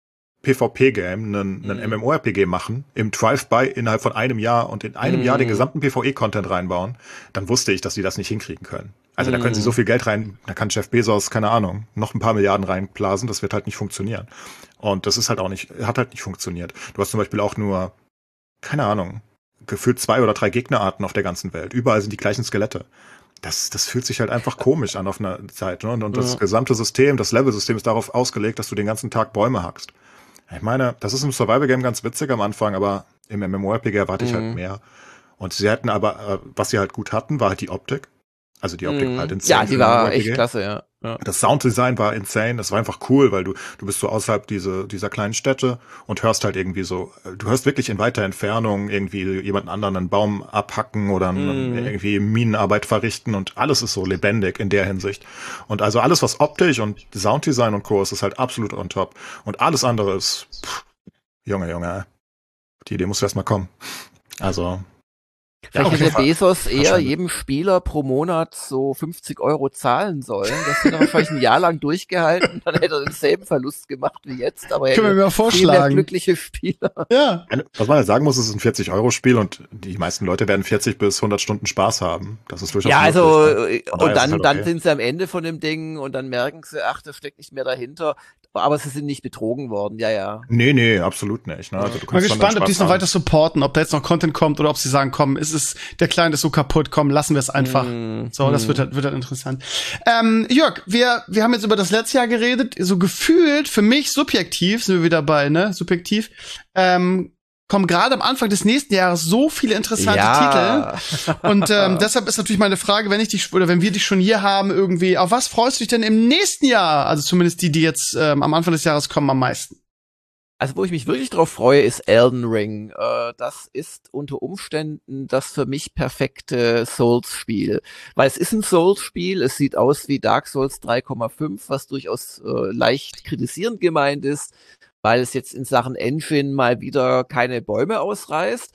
D: PvP-Game einen, einen mhm. MMORPG machen, im Drive-By innerhalb von einem Jahr und in einem mhm. Jahr den gesamten PvE-Content reinbauen, dann wusste ich, dass sie das nicht hinkriegen können. Also mhm. da können sie so viel Geld rein, da kann Jeff Bezos, keine Ahnung, noch ein paar Milliarden reinblasen, das wird halt nicht funktionieren. Und das ist halt auch nicht, hat halt nicht funktioniert. Du hast zum Beispiel auch nur, keine Ahnung, gefühlt zwei oder drei Gegnerarten auf der ganzen Welt. Überall sind die gleichen Skelette. Das, das fühlt sich halt einfach komisch an auf einer Zeit. Ne? Und, und das ja. gesamte System, das Level-System ist darauf ausgelegt, dass du den ganzen Tag Bäume hackst. Ich meine, das ist im Survival-Game ganz witzig am Anfang, aber im MMORPG erwarte ich mhm. halt mehr. Und sie hätten aber, was sie halt gut hatten, war halt die Optik. Also die Optik mhm. war halt insane.
C: Ja, die war echt klasse, ja. ja.
D: Das Sounddesign war insane, das war einfach cool, weil du du bist so außerhalb diese, dieser kleinen Städte und hörst halt irgendwie so, du hörst wirklich in weiter Entfernung irgendwie jemanden anderen einen Baum abhacken oder mhm. irgendwie Minenarbeit verrichten und alles ist so lebendig in der Hinsicht. Und also alles, was Optik und Sounddesign und Co. ist, ist halt absolut on top. Und alles andere ist, pff, Junge, Junge, die Idee muss erst mal kommen. Also...
C: Vielleicht hätte Bezos eher jedem Spieler pro Monat so fünfzig Euro zahlen sollen. Das hätte er wahrscheinlich ein Jahr lang durchgehalten. Dann hätte er denselben Verlust gemacht wie jetzt. Aber er
B: Können wir mir vorschlagen.
C: Glückliche Spieler.
B: Ja.
D: Was man halt sagen muss, es ist ein vierzig-Euro-Spiel und die meisten Leute werden vierzig bis hundert Stunden Spaß haben. Das ist durchaus
C: Ja, also,
D: möglich, ne?
C: und dann,
D: halt
C: dann
D: okay.
C: sind sie am Ende von dem Ding und dann merken sie, ach, das steckt nicht mehr dahinter. Aber sie sind nicht betrogen worden, ja, ja.
D: Nee, nee, absolut nicht. Ne? Also, du
B: ich bin gespannt, ob die es noch weiter supporten, ob da jetzt noch Content kommt oder ob sie sagen, komm, ist es, der Client ist so kaputt, komm, lassen wir es einfach. Mm, so, das mm. wird halt, wird halt interessant. Ähm, Jörg, wir, wir haben jetzt über das letzte Jahr geredet, so gefühlt, für mich subjektiv, sind wir wieder bei, ne, subjektiv, ähm, kommen gerade am Anfang des nächsten Jahres so viele interessante
C: ja.
B: Titel. Und ähm, deshalb ist natürlich meine Frage, wenn ich dich oder wenn wir dich schon hier haben, irgendwie, auf was freust du dich denn im nächsten Jahr? Also zumindest die, die jetzt ähm, am Anfang des Jahres kommen, am meisten.
C: Also wo ich mich wirklich drauf freue, ist Elden Ring. Äh, das ist unter Umständen das für mich perfekte Souls-Spiel. Weil es ist ein Souls-Spiel, es sieht aus wie Dark Souls drei Komma fünf, was durchaus äh, leicht kritisierend gemeint ist, weil es jetzt in Sachen Engine mal wieder keine Bäume ausreißt.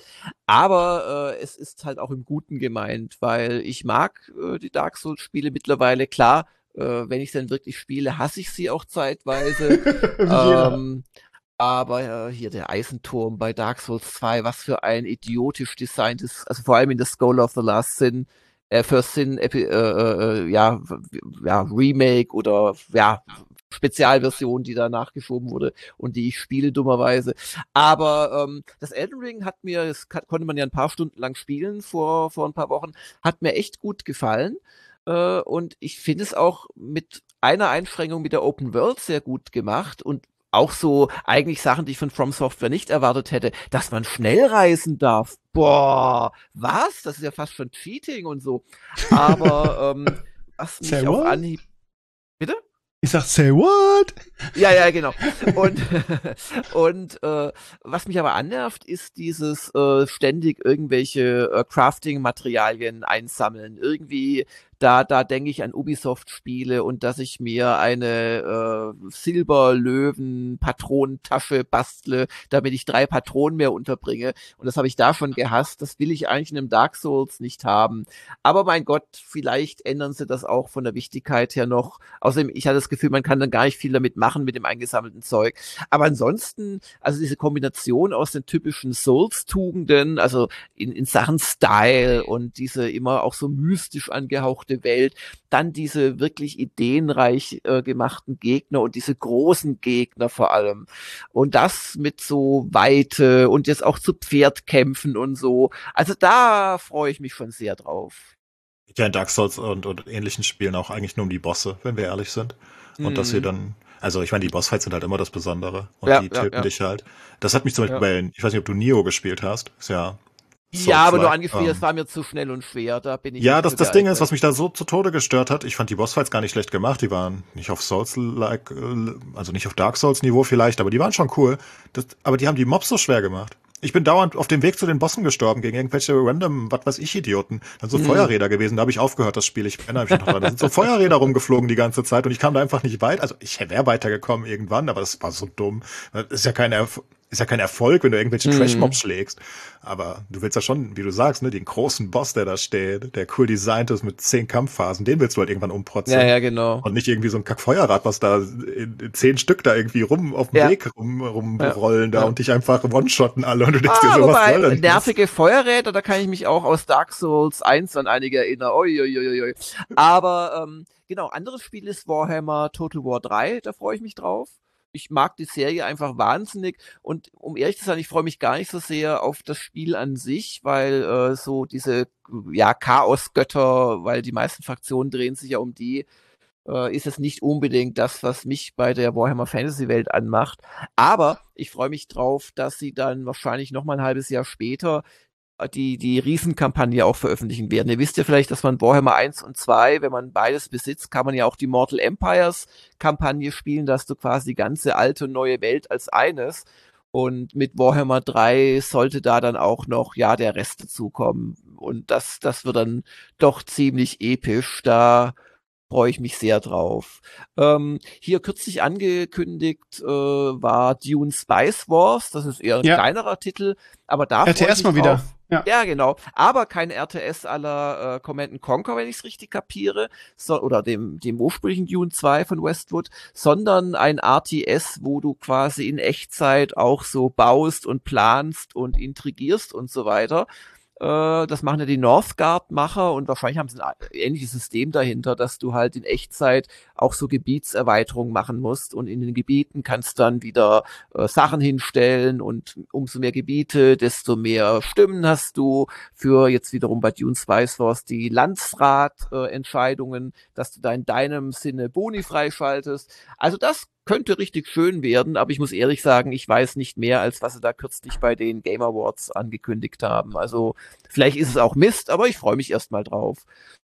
C: Aber äh, es ist halt auch im Guten gemeint, weil ich mag äh, die Dark Souls-Spiele mittlerweile. Klar, äh, wenn ich dann wirklich spiele, hasse ich sie auch zeitweise. ähm, aber äh, hier der Eisenturm bei Dark Souls zwei, was für ein idiotisch designtes, also vor allem in der Skull of the Last Sin, äh, First Sin, äh, äh, ja, ja, Remake oder ja, Spezialversion, die da nachgeschoben wurde und die ich spiele dummerweise. Aber ähm, das Elden Ring hat mir, das kann, konnte man ja ein paar Stunden lang spielen vor vor ein paar Wochen, hat mir echt gut gefallen äh, und ich finde es auch mit einer Einschränkung mit der Open World sehr gut gemacht und auch so eigentlich Sachen, die ich von From Software nicht erwartet hätte, dass man schnell reisen darf. Boah, was? Das ist ja fast schon Cheating und so. Aber ähm, was mich auf Anhieb... Bitte?
B: Ich sag, say what?
C: Ja, ja, genau. Und, und äh, was mich aber annervt, ist dieses äh, ständig irgendwelche äh, Crafting-Materialien einsammeln. Irgendwie, da, da denke ich an Ubisoft-Spiele und dass ich mir eine äh, Silberlöwen-Patronentasche bastle, damit ich drei Patronen mehr unterbringe. Und das habe ich da schon gehasst. Das will ich eigentlich in einem Dark Souls nicht haben. Aber mein Gott, vielleicht ändern sie das auch von der Wichtigkeit her noch. Außerdem, ich hatte das Gefühl, man kann dann gar nicht viel damit machen mit dem eingesammelten Zeug. Aber ansonsten, also diese Kombination aus den typischen Souls-Tugenden, also in, in Sachen Style und diese immer auch so mystisch angehauchten ausgesuchte Welt, dann diese wirklich ideenreich äh, gemachten Gegner und diese großen Gegner vor allem. Und das mit so Weite und jetzt auch zu Pferd kämpfen und so. Also da freue ich mich schon sehr drauf.
D: Ja, in Dark Souls und, und ähnlichen Spielen auch eigentlich nur um die Bosse, wenn wir ehrlich sind. Und mm. dass sie dann, also ich meine, die Bossfights sind halt immer das Besondere. Und ja, die töten ja, ja. dich halt. Das hat mich zum Beispiel ja. bei, ich weiß nicht, ob du Nioh gespielt hast. Ist ja
C: Ja, aber nur angefühlt, ähm, das war mir zu schnell und schwer, da bin ich
D: Ja, das, das Ding ist, was mich da so zu Tode gestört hat, ich fand die Bossfights gar nicht schlecht gemacht, die waren nicht auf Souls-like, also nicht auf Dark Souls-Niveau vielleicht, aber die waren schon cool. Das, aber die haben die Mobs so schwer gemacht. Ich bin dauernd auf dem Weg zu den Bossen gestorben, gegen irgendwelche random, was weiß ich, Idioten. Dann so hm. Feuerräder gewesen, da habe ich aufgehört, das Spiel, ich erinnere mich noch dran. Da sind so Feuerräder rumgeflogen die ganze Zeit und ich kam da einfach nicht weit. Also ich wäre weitergekommen irgendwann, aber das war so dumm. Das ist ja kein Erf- Ist ja kein Erfolg, wenn du irgendwelche
C: Mhm.
D: Trash-Mobs schlägst. Aber du willst ja schon, wie du sagst, ne, den großen Boss, der da steht, der cool designt ist mit zehn Kampfphasen, den willst du halt irgendwann umprotzen.
C: Ja, ja, genau.
D: Und nicht irgendwie so ein Kackfeuerrad, was da in, in zehn Stück da irgendwie rum auf dem
C: Ja.
D: Weg rum, rumrollen
C: Ja.
D: da
C: Ja.
D: und dich einfach one-shotten alle und du denkst dir
C: Ah,
D: so, was
C: wobei,
D: soll denn das?
C: nervige Feuerräder, da kann ich mich auch aus Dark Souls eins an einige erinnern. Uiuiuiui. Aber ähm, genau, anderes Spiel ist Warhammer Total War drei, da freue ich mich drauf. Ich mag die Serie einfach wahnsinnig und um ehrlich zu sein, ich freue mich gar nicht so sehr auf das Spiel an sich, weil äh, so diese ja Chaosgötter, weil die meisten Fraktionen drehen sich ja um die, äh, ist es nicht unbedingt das, was mich bei der Warhammer Fantasy Welt anmacht. Aber ich freue mich drauf, dass sie dann wahrscheinlich noch mal ein halbes Jahr später die die Riesenkampagne auch veröffentlichen werden. Ihr wisst ja vielleicht, dass man Warhammer eins und zwei, wenn man beides besitzt, kann man ja auch die Mortal Empires Kampagne spielen, dass du quasi die ganze alte und neue Welt als eines. Und mit Warhammer drei sollte da dann auch noch, ja, der Rest dazukommen. Und das, das wird dann doch ziemlich episch. Da freue ich mich sehr drauf. Ähm, hier kürzlich angekündigt äh, war Dune Spice Wars. Das ist eher ein
B: Ja.
C: kleinerer Titel, aber da
B: R
C: freue
B: T
C: ich
B: S
C: mich
B: mal wieder.
C: drauf.
B: Ja.
C: Ja, genau. Aber kein R T S à la äh, Command and Conquer, wenn ich es richtig kapiere, so, oder dem, dem ursprünglichen Dune zwei von Westwood, sondern ein R T S, wo du quasi in Echtzeit auch so baust und planst und intrigierst und so weiter. Äh, das machen ja die Northgard-Macher und wahrscheinlich haben sie ein ähnliches System dahinter, dass du halt in Echtzeit auch so Gebietserweiterungen machen musst und in den Gebieten kannst dann wieder äh, Sachen hinstellen und umso mehr Gebiete, desto mehr Stimmen hast du für jetzt wiederum bei Dune Spice Wars die Landsrat-Entscheidungen, dass du da in deinem Sinne Boni freischaltest. Also das könnte richtig schön werden, aber ich muss ehrlich sagen, ich weiß nicht mehr, als was sie da kürzlich bei den Game Awards angekündigt haben. Also vielleicht ist es auch Mist, aber ich freue mich erstmal drauf.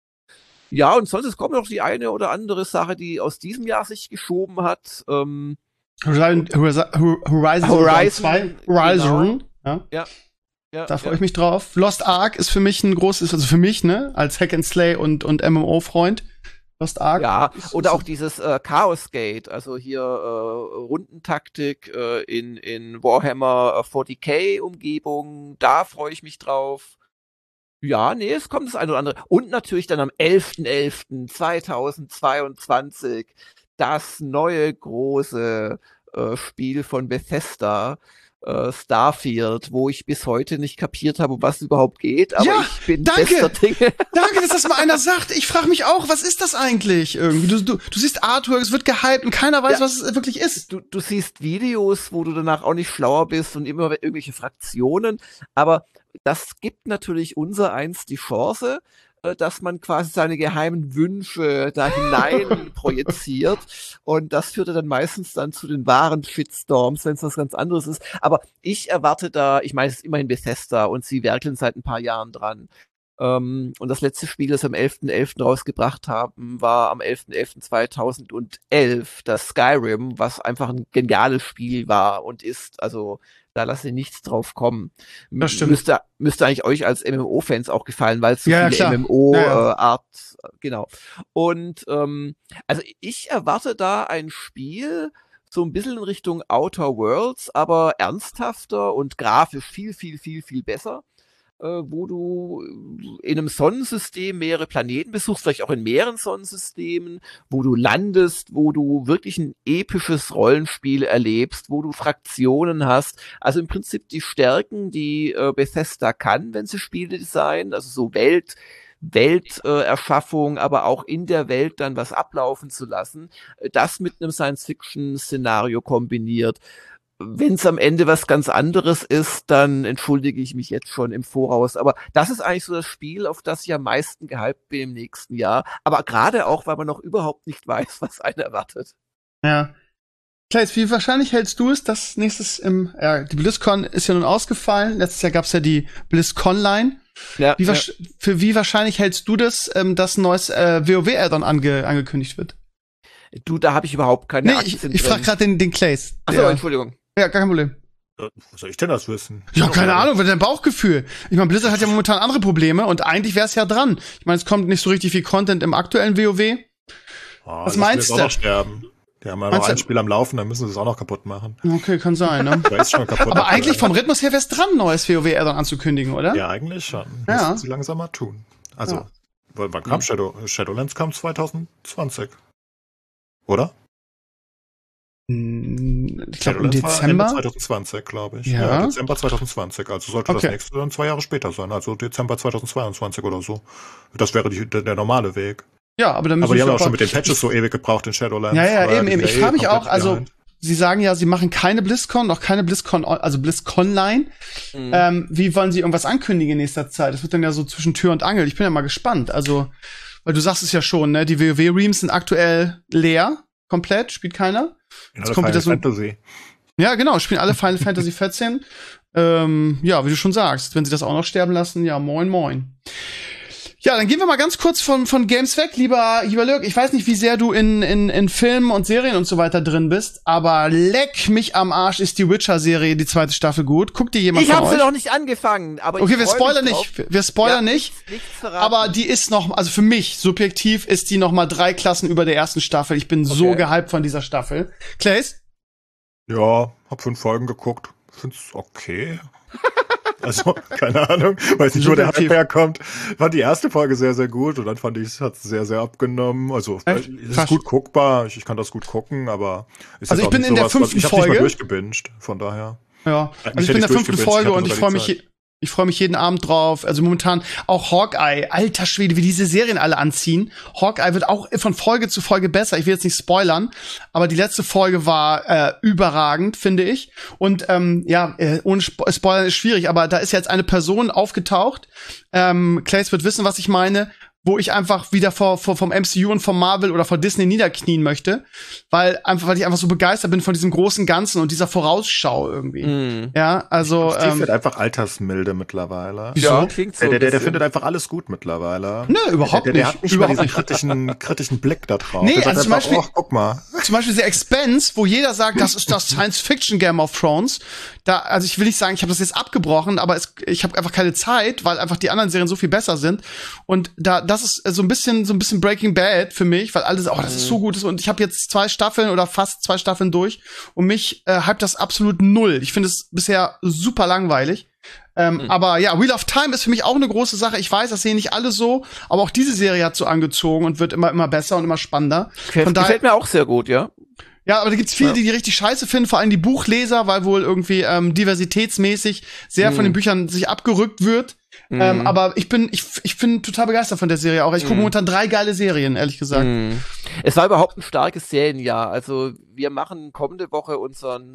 C: Ja, und sonst es kommt noch die eine oder andere Sache, die aus diesem Jahr sich geschoben hat. Ähm,
B: Horizon, Horizon, Horizon,
C: Horizon,
B: zwei. Horizon.
C: genau.
B: Ja.
C: Ja. Ja,
B: Da freue
C: ja.
B: ich mich drauf. Lost Ark ist für mich ein großes, also für mich, ne, als Hack and Slay und, und M M O-Freund. Lost Ark.
C: Ja,
B: ist-
C: oder
B: ist-
C: auch dieses äh, Chaos Gate, also hier äh, Rundentaktik äh, in, in Warhammer äh, forty K-Umgebung, da freue ich mich drauf. Ja, nee, es kommt das eine oder andere. Und natürlich dann am elften elften zweitausendzweiundzwanzig das neue große äh, Spiel von Bethesda, äh, Starfield, wo ich bis heute nicht kapiert habe, um was es überhaupt geht, aber
B: Ja,
C: ich bin
B: danke.
C: bester Dinge.
B: Danke, dass das mal einer sagt. Ich frage mich auch, was ist das eigentlich irgendwie? Du, du, du siehst Artwork, es wird gehypt und keiner weiß,
C: Ja.
B: was es wirklich ist.
C: Du, du siehst Videos, wo du danach auch nicht schlauer bist und immer irgendwelche Fraktionen, aber das gibt natürlich unser eins die Chance, äh, dass man quasi seine geheimen Wünsche da hinein projiziert und das führt ja dann meistens dann zu den wahren Shitstorms, wenn es was ganz anderes ist. Aber ich erwarte da, ich meine, es ist immerhin Bethesda und sie werkeln seit ein paar Jahren dran. Ähm, und das letzte Spiel, das wir am elften elften rausgebracht haben, war am elften elften zweitausendelf das Skyrim, was einfach ein geniales Spiel war und ist. Also da lasse ich nichts drauf kommen. M-
B: Das stimmt.
C: Müsste, müsste eigentlich euch als M M O-Fans auch gefallen, weil es so
B: Ja, ja,
C: viele
B: klar.
C: M M O-Art,
B: Ja, ja.
C: äh, genau. Und ähm, also ich erwarte da ein Spiel, so ein bisschen in Richtung Outer Worlds, aber ernsthafter und grafisch viel, viel, viel, viel besser, äh, wo du in einem Sonnensystem mehrere Planeten besuchst, vielleicht auch in mehreren Sonnensystemen, wo du landest, wo du wirklich ein episches Rollenspiel erlebst, wo du Fraktionen hast. Also im Prinzip die Stärken, die äh, Bethesda kann, wenn sie Spiele designen, also so Welt, Welterschaffung, äh, aber auch in der Welt dann was ablaufen zu lassen, das mit einem Science-Fiction-Szenario kombiniert. Wenn es am Ende was ganz anderes ist, dann entschuldige ich mich jetzt schon im Voraus. Aber das ist eigentlich so das Spiel, auf das ich am meisten gehypt bin im nächsten Jahr. Aber gerade auch, weil man noch überhaupt nicht weiß, was einen erwartet.
B: Ja. Claes, wie wahrscheinlich hältst du es, dass nächstes im, ja, die BlizzCon ist ja nun ausgefallen. Letztes Jahr gab's ja die BlizzConline.
C: Ja,
B: Wie,
C: ja.
B: für wie wahrscheinlich hältst du das, ähm, dass ein neues äh, WoW-Add-on ange angekündigt wird?
C: Du, da habe ich überhaupt keine
B: Nee,
C: Aktien
B: ich, ich
C: drin.
B: frage gerade den, den Claes.
C: Achso,
B: Der-
C: Entschuldigung.
B: Ja, gar kein Problem.
D: Wo soll ich denn das wissen?
B: Ja, keine Ahnung, was ist dein Bauchgefühl? Ich meine, Blizzard hat ja momentan andere Probleme und eigentlich wäre es ja dran. Ich meine, es kommt nicht so richtig viel Content im aktuellen WoW.
D: Oh,
B: Was
D: das
B: meinst
D: will
B: du?
D: jetzt auch noch sterben. Die haben ja
B: Meinst
D: noch ein
B: du-
D: Spiel am Laufen, dann müssen sie es auch noch kaputt machen.
B: Okay, kann sein, ne?
D: Da ist schon kaputt.
B: Aber eigentlich vom Rhythmus her wäre es dran, ein neues WoW-Add-on anzukündigen, oder?
D: Ja, eigentlich schon.
B: Ja.
D: Müssen sie langsam mal tun. Also,
B: Ja.
D: w- wann kam Shadow? Shadowlands kam zwanzig zwanzig. Oder?
B: Hm, Ich glaube im
D: Shadowlands war Ende
B: Dezember.
D: zwanzig zwanzig, glaube ich.
B: Ja.
D: Dezember zwanzig zwanzig. Also sollte
B: Okay.
D: das nächste dann zwei Jahre später sein. Also Dezember zweitausendzweiundzwanzig oder so. Das wäre die, der, der normale Weg.
B: Ja, aber dann müssen
D: Aber die
B: sie
D: haben auch
B: aber-
D: schon mit den Patches so ewig gebraucht in Shadowlands.
B: Ja, ja,
D: Aber
B: eben,
D: die
B: eben.
D: sind
B: Ich
D: ja
B: frage
D: eh
B: mich auch,
D: komplett
B: also,
D: behind.
B: sie sagen ja, sie machen keine BlizzCon, noch keine BlizzCon, also BlizzConline.
C: Mhm.
B: Ähm, wie wollen sie irgendwas ankündigen in nächster Zeit? Das wird dann ja so zwischen Tür und Angel. Ich bin ja mal gespannt. Also, weil du sagst es ja schon, ne? Die WoW-Reams sind aktuell leer, komplett, spielt keiner.
D: Ja,
B: Jetzt
D: das
B: kommt
D: Final
B: wieder so ein-
D: Fantasy.
B: Ja, genau, spielen alle Final Fantasy vierzehn. Ähm, ja, wie du schon sagst, wenn sie das auch noch sterben lassen, ja, moin, moin. Ja, dann gehen wir mal ganz kurz von, von Games weg, lieber, lieber Lürk. Ich weiß nicht, wie sehr du in, in, in Filmen und Serien und so weiter drin bist, aber leck mich am Arsch ist die Witcher-Serie, die zweite Staffel gut. Guckt die jemand
C: Ich
B: von
C: habe
B: euch?
C: sie noch nicht angefangen, aber
B: Okay,
C: ich
B: wir
C: freu
B: spoilern
C: mich
B: nicht.
C: drauf.
B: Wir spoilern
C: Ja,
B: nicht.
C: nichts- nichts verraten.
B: Aber die ist noch, also für mich, subjektiv, ist die noch mal drei Klassen über der ersten Staffel. Ich bin so
C: Okay.
B: gehypt von dieser Staffel. Claes?
D: Ja, hab fünf Folgen geguckt. Find's okay. Also, keine Ahnung, weiß nicht, wo der Hype
B: Subjektiv.
D: herkommt. Fand die erste Folge sehr, sehr gut und dann fand ich, es hat sehr, sehr abgenommen. Also,
B: Echt?
D: es ist
B: Krass.
D: gut guckbar, ich, ich kann das gut gucken, aber ist
B: Also
D: jetzt
B: ich
D: auch
B: bin
D: nicht
B: in der
D: sowas, was-
B: fünften
D: ich hab nicht
B: Folge.
D: mal durchgebinged, von daher.
B: Ja,
D: Eigentlich
B: also ich bin in der
D: hätte ich
B: fünften
D: durchgebinged,
B: Folge
D: ich hatte
B: und ich
D: sogar
B: freue
D: die
B: mich, ich freue mich jeden Abend drauf. Also momentan auch Hawkeye, alter Schwede, wie diese Serien alle anziehen. Hawkeye wird auch von Folge zu Folge besser. Ich will jetzt nicht spoilern, aber die letzte Folge war äh, überragend, finde ich. Und ähm, ja, äh, ohne Spo Spoilern ist schwierig, aber da ist jetzt eine Person aufgetaucht. Ähm, Claes wird wissen, was ich meine, wo ich einfach wieder vor, vor vom M C U und vom Marvel oder vor Disney niederknien möchte, weil einfach weil ich einfach so begeistert bin von diesem großen Ganzen und dieser Vorausschau irgendwie.
C: Mhm.
B: Ja, also
D: Steve
B: ähm,
D: wird einfach altersmilde mittlerweile.
B: Wieso?
C: Ja, klingt so.
D: Der, der, der,
C: ein
D: der
C: bisschen.
D: findet einfach alles gut mittlerweile.
B: Nö, überhaupt
D: der, der, der
B: nicht.
D: hat nicht
B: Überhaupt
D: mal
B: nicht.
D: diesen kritischen, kritischen Blick da drauf.
B: Nee,
D: der sagt
B: also zum
D: einfach,
B: Beispiel-
D: oh, guck mal.
B: Zum Beispiel The Expanse, wo jeder sagt, das ist das Science-Fiction Game of Thrones. Da, also ich will nicht sagen, ich habe das jetzt abgebrochen, aber es, ich habe einfach keine Zeit, weil einfach die anderen Serien so viel besser sind. Und da, das ist so ein bisschen, so ein bisschen Breaking Bad für mich, weil alles, oh, das ist so gut. Und ich habe jetzt zwei Staffeln oder fast zwei Staffeln durch und mich äh, hypt das absolut null. Ich finde es bisher super langweilig. Ähm,
C: Mhm.
B: Aber ja, Wheel of Time ist für mich auch eine große Sache. Ich weiß, das sehen nicht alle so, aber auch diese Serie hat so angezogen und wird immer, immer besser und immer spannender. Von daher,
C: Gefällt mir auch sehr gut, ja.
B: ja, aber da gibt's viele,
C: Ja.
B: die die richtig scheiße finden, vor allem die Buchleser, weil wohl irgendwie ähm, diversitätsmäßig sehr
C: Mhm.
B: von den Büchern sich abgerückt wird. Ähm,
C: Mhm.
B: aber ich bin, ich, ich bin total begeistert von der Serie auch. Ich gucke
C: Mhm.
B: momentan drei geile Serien, ehrlich gesagt.
C: Mhm. Es war überhaupt ein starkes Serienjahr. Also wir machen kommende Woche unseren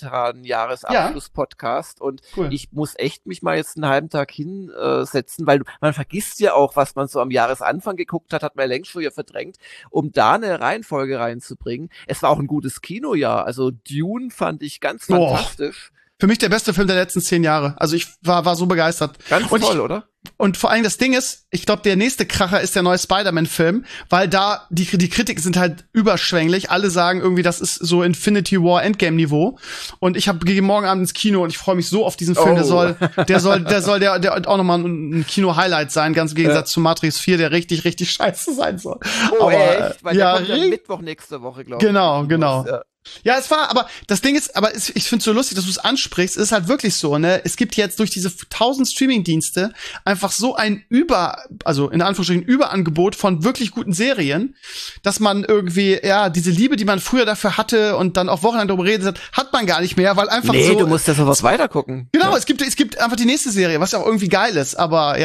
C: Spieleveteranen-Jahresabschluss-Podcast und
B: Cool.
C: ich muss echt mich mal jetzt einen halben Tag hinsetzen, weil man vergisst ja auch, was man so am Jahresanfang geguckt hat, hat man ja längst schon wieder verdrängt, um da eine Reihenfolge reinzubringen. Es war auch ein gutes Kinojahr. Also Dune fand ich ganz
B: Boah.
C: fantastisch.
B: Für mich der beste Film der letzten zehn Jahre. Also ich war, war so begeistert.
C: Ganz
B: Und
C: toll,
B: ich-
C: oder?
B: Und vor allem das Ding ist, ich glaube, der nächste Kracher ist der neue Spider-Man-Film, weil da die, die Kritiken sind halt überschwänglich. Alle sagen irgendwie, das ist so Infinity War Endgame-Niveau. Und ich habe gehe morgen Abend ins Kino und ich freue mich so auf diesen Film.
C: Oh.
B: Der soll, der soll, der soll der, der auch nochmal ein Kino-Highlight sein, ganz im Gegensatz
C: Ja.
B: zu Matrix vier, der richtig, richtig scheiße sein soll.
C: Oh,
B: Aber,
C: echt? Weil
B: ja,
C: der kommt ja
B: ri-
C: Mittwoch nächste Woche, glaube ich.
B: Genau, genau.
C: Ja.
B: Ja, es war, aber das Ding ist, aber es, ich finde es so lustig, dass du es ansprichst. Es ist halt wirklich so, ne? Es gibt jetzt durch diese tausend Streaming-Dienste einfach so ein Über, also in Anführungsstrichen Überangebot von wirklich guten Serien, dass man irgendwie, ja, diese Liebe, die man früher dafür hatte und dann auch wochenlang darüber redet hat, hat man gar nicht mehr, weil einfach
C: Nee,
B: so.
C: du musst ja sowas weitergucken.
B: Genau,
C: Ja.
B: es gibt, es gibt einfach die nächste Serie, was ja auch irgendwie geil ist, aber ja.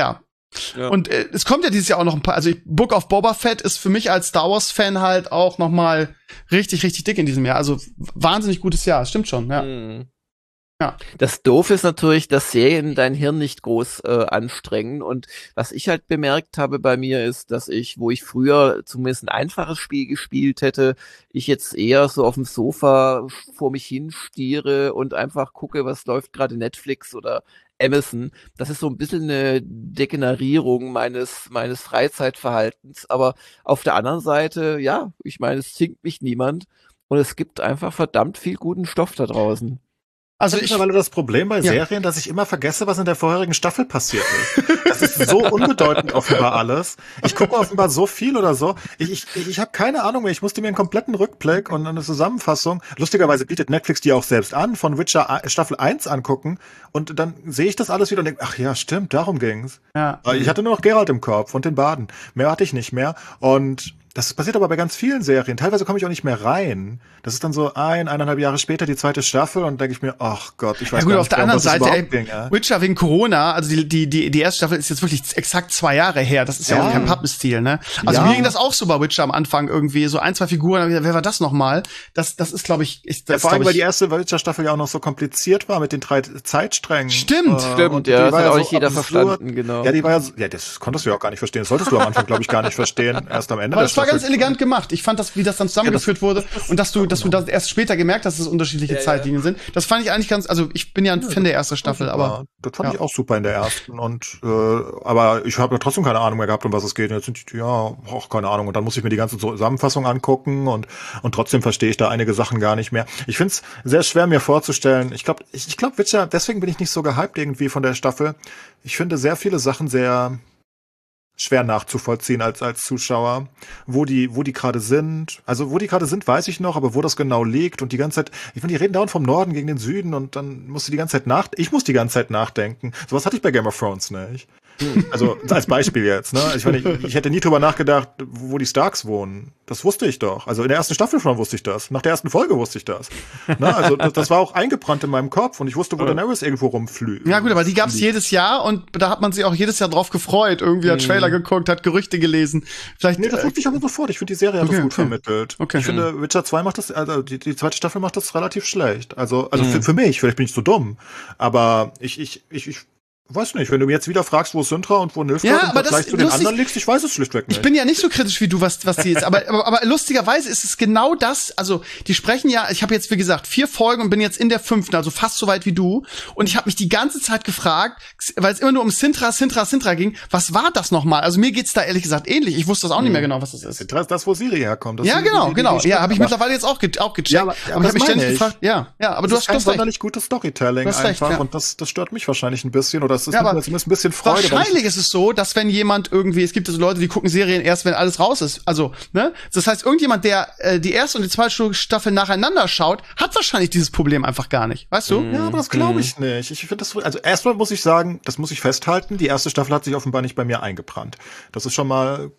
B: Ja. Und äh, es kommt ja dieses Jahr auch noch ein paar, also Book of Boba Fett ist für mich als Star Wars Fan halt auch noch mal richtig, richtig dick in diesem Jahr. Also wahnsinnig gutes Jahr, stimmt schon, ja. Mhm.
C: Ja. Das Doof ist natürlich, dass Serien dein Hirn nicht groß äh, anstrengen. Und was ich halt bemerkt habe bei mir ist, dass ich, wo ich früher zumindest ein einfaches Spiel gespielt hätte, ich jetzt eher so auf dem Sofa vor mich hinstiere und einfach gucke, was läuft gerade Netflix oder Amazon. Das ist so ein bisschen eine Degenerierung meines meines Freizeitverhaltens. Aber auf der anderen Seite, ja, ich meine, es zwingt mich niemand. Und es gibt einfach verdammt viel guten Stoff da draußen.
D: Also ich mittlerweile das Problem bei ja. Serien, dass ich immer vergesse, was in der vorherigen Staffel passiert ist. Das ist so unbedeutend offenbar alles. Ich gucke offenbar so viel oder so. Ich ich, ich habe keine Ahnung mehr. Ich musste mir einen kompletten Rückblick und eine Zusammenfassung. Lustigerweise bietet Netflix die auch selbst an, von Witcher Staffel eins angucken. Und dann sehe ich das alles wieder und denke, ach ja, stimmt, darum ging's. Ja. Ich hatte nur noch Geralt im Kopf und den Baden. Mehr hatte ich nicht mehr. Und das passiert aber bei ganz vielen Serien. Teilweise komme ich auch nicht mehr rein. Das ist dann so ein, eineinhalb Jahre später die zweite Staffel und denke ich mir, ach Gott, ich weiß
B: ja, gut,
D: gar nicht,
B: auf der anderen Seite, ey, ging, ja? Witcher wegen Corona, also die, die, die, die erste Staffel ist jetzt wirklich exakt zwei Jahre her. Das ist ja, ja auch kein Pappenstil, ne? Also ja. mir ging das auch so bei Witcher am Anfang irgendwie, so ein, zwei Figuren, wer war das nochmal? Das, das ist, glaube ich, ich das
D: ja, vor allem,
B: weil
D: die erste Witcher-Staffel ja auch noch so kompliziert war mit den drei Zeitsträngen.
B: Stimmt,
C: äh, stimmt, ja, das hat ja auch so nicht jeder absurd. verstanden, genau.
D: Ja, die war ja, so, ja, das konntest du ja auch gar nicht verstehen. Das solltest du am Anfang, glaube ich, gar nicht verstehen. Erst am Ende.
B: Aber das war ganz elegant gemacht. Ich fand das, wie das dann zusammengeführt ja, das, wurde und dass du, dass du das erst später gemerkt hast, dass es unterschiedliche ja, Zeitlinien ja. sind. Das fand ich eigentlich ganz, also ich bin ja ein ja, Fan der ersten Staffel, aber
D: das fand ja. ich auch super in der ersten und äh, aber ich habe ja trotzdem keine Ahnung mehr gehabt, um was es geht. Und jetzt sind die, ja auch keine Ahnung und dann muss ich mir die ganze Zusammenfassung angucken und und trotzdem verstehe ich da einige Sachen gar nicht mehr. Ich finde es sehr schwer mir vorzustellen. Ich glaube, ich, ich glaube Witcher, deswegen bin ich nicht so gehypt irgendwie von der Staffel. Ich finde sehr viele Sachen sehr schwer nachzuvollziehen als als Zuschauer, wo die wo die gerade sind. Also wo die gerade sind, weiß ich noch, aber wo das genau liegt und die ganze Zeit, ich finde, die reden dauernd vom Norden gegen den Süden und dann musst du die ganze Zeit nach, ich muss die ganze Zeit nachdenken. Sowas hatte ich bei Game of Thrones nicht. Also als Beispiel jetzt, ne? Ich meine, ich, ich hätte nie drüber nachgedacht, wo die Starks wohnen. Das wusste ich doch. Also in der ersten Staffel schon wusste ich das. Nach der ersten Folge wusste ich das. Ne? Also das, das war auch eingebrannt in meinem Kopf und ich wusste, wo ja. Daenerys irgendwo rumflügt.
B: Ja gut, aber die gab's die. jedes Jahr und da hat man sich auch jedes Jahr drauf gefreut. Irgendwie hat mhm. Trailer geguckt, hat Gerüchte gelesen. Vielleicht.
D: Nee, das wusste ich aber sofort. Ich finde, die Serie hat okay, das gut okay. vermittelt. Okay. Ich mhm. finde, Witcher zwei macht das, also die, die zweite Staffel macht das relativ schlecht. Also, also mhm. für, für mich, vielleicht bin ich so dumm. Aber ich, ich, ich, ich weiß nicht, wenn du mir jetzt wieder fragst, wo ist Sintra und wo Nilfgaard
B: ja,
D: und gleich zu den anderen liegst, ich weiß es schlichtweg nicht.
B: Ich bin ja nicht so kritisch wie du, was was die jetzt, aber, aber aber lustigerweise ist es genau das, also die sprechen ja, ich habe jetzt wie gesagt vier Folgen und bin jetzt in der fünften, also fast so weit wie du und ich habe mich die ganze Zeit gefragt, weil es immer nur um Sintra, Sintra, Sintra ging, was war das nochmal? Also mir geht's da ehrlich gesagt ähnlich, ich wusste das auch nicht mehr genau, was das ist.
D: Sintra ist das, wo Siri herkommt. Das
B: ja, genau, die, die, genau, die ja, habe ich mittlerweile jetzt auch, ge auch gecheckt, ja, aber, ja, aber ich habe mich ständig ich. gefragt, ja, ja, aber das du hast
D: kein sonderlich gutes Storytelling einfach recht, ja. und das das stört mich wahrscheinlich ein bisschen oder es ist
B: ja,
D: mir zumindest ein bisschen Freude.
B: Wahrscheinlich ist es so, dass wenn jemand irgendwie, es gibt so Leute, die gucken Serien erst, wenn alles raus ist. Also, ne? Das heißt, irgendjemand, der äh, die erste und die zweite Staffel nacheinander schaut, hat wahrscheinlich dieses Problem einfach gar nicht. Weißt du?
D: Ja, aber das glaube ich nicht. Ich finde das, also erstmal muss ich sagen, das muss ich festhalten, die erste Staffel hat sich offenbar nicht bei mir eingebrannt. Das ist schon mal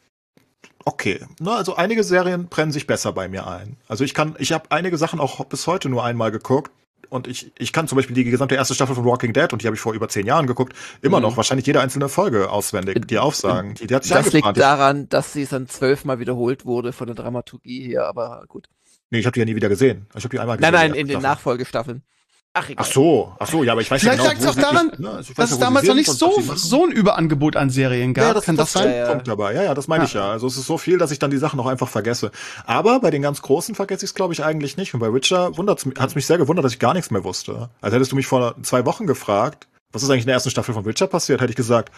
D: okay. Ne, also einige Serien brennen sich besser bei mir ein. Also ich kann, ich habe einige Sachen auch bis heute nur einmal geguckt. Und ich, ich kann zum Beispiel die gesamte erste Staffel von Walking Dead, und die habe ich vor über zehn Jahren geguckt, immer mhm. noch wahrscheinlich jede einzelne Folge auswendig, die Aufsagen. Die, die hat sich
C: das liegt daran, dass sie dann zwölfmal wiederholt wurde von der Dramaturgie her, aber gut.
D: Nee, ich habe die ja nie wieder gesehen. Ich habe die einmal gesehen.
C: Nein, nein, in den Nachfolgestaffeln.
D: Ach, egal. Ach so, ach so, ja, aber ich weiß
B: Vielleicht
D: ja
B: genau, vielleicht lag es auch daran, ne? also dass es damals noch nicht so, so ein Überangebot an Serien gab.
D: Ja, das kann das sein? Ja, Punkt dabei. Ja, ja, das meine ja. ich ja. Also es ist so viel, dass ich dann die Sachen auch einfach vergesse. Aber bei den ganz Großen vergesse ich es, glaube ich, eigentlich nicht. Und bei Witcher hat es mich sehr gewundert, dass ich gar nichts mehr wusste. Also hättest du mich vor zwei Wochen gefragt, was ist eigentlich in der ersten Staffel von Witcher passiert, hätte ich gesagt,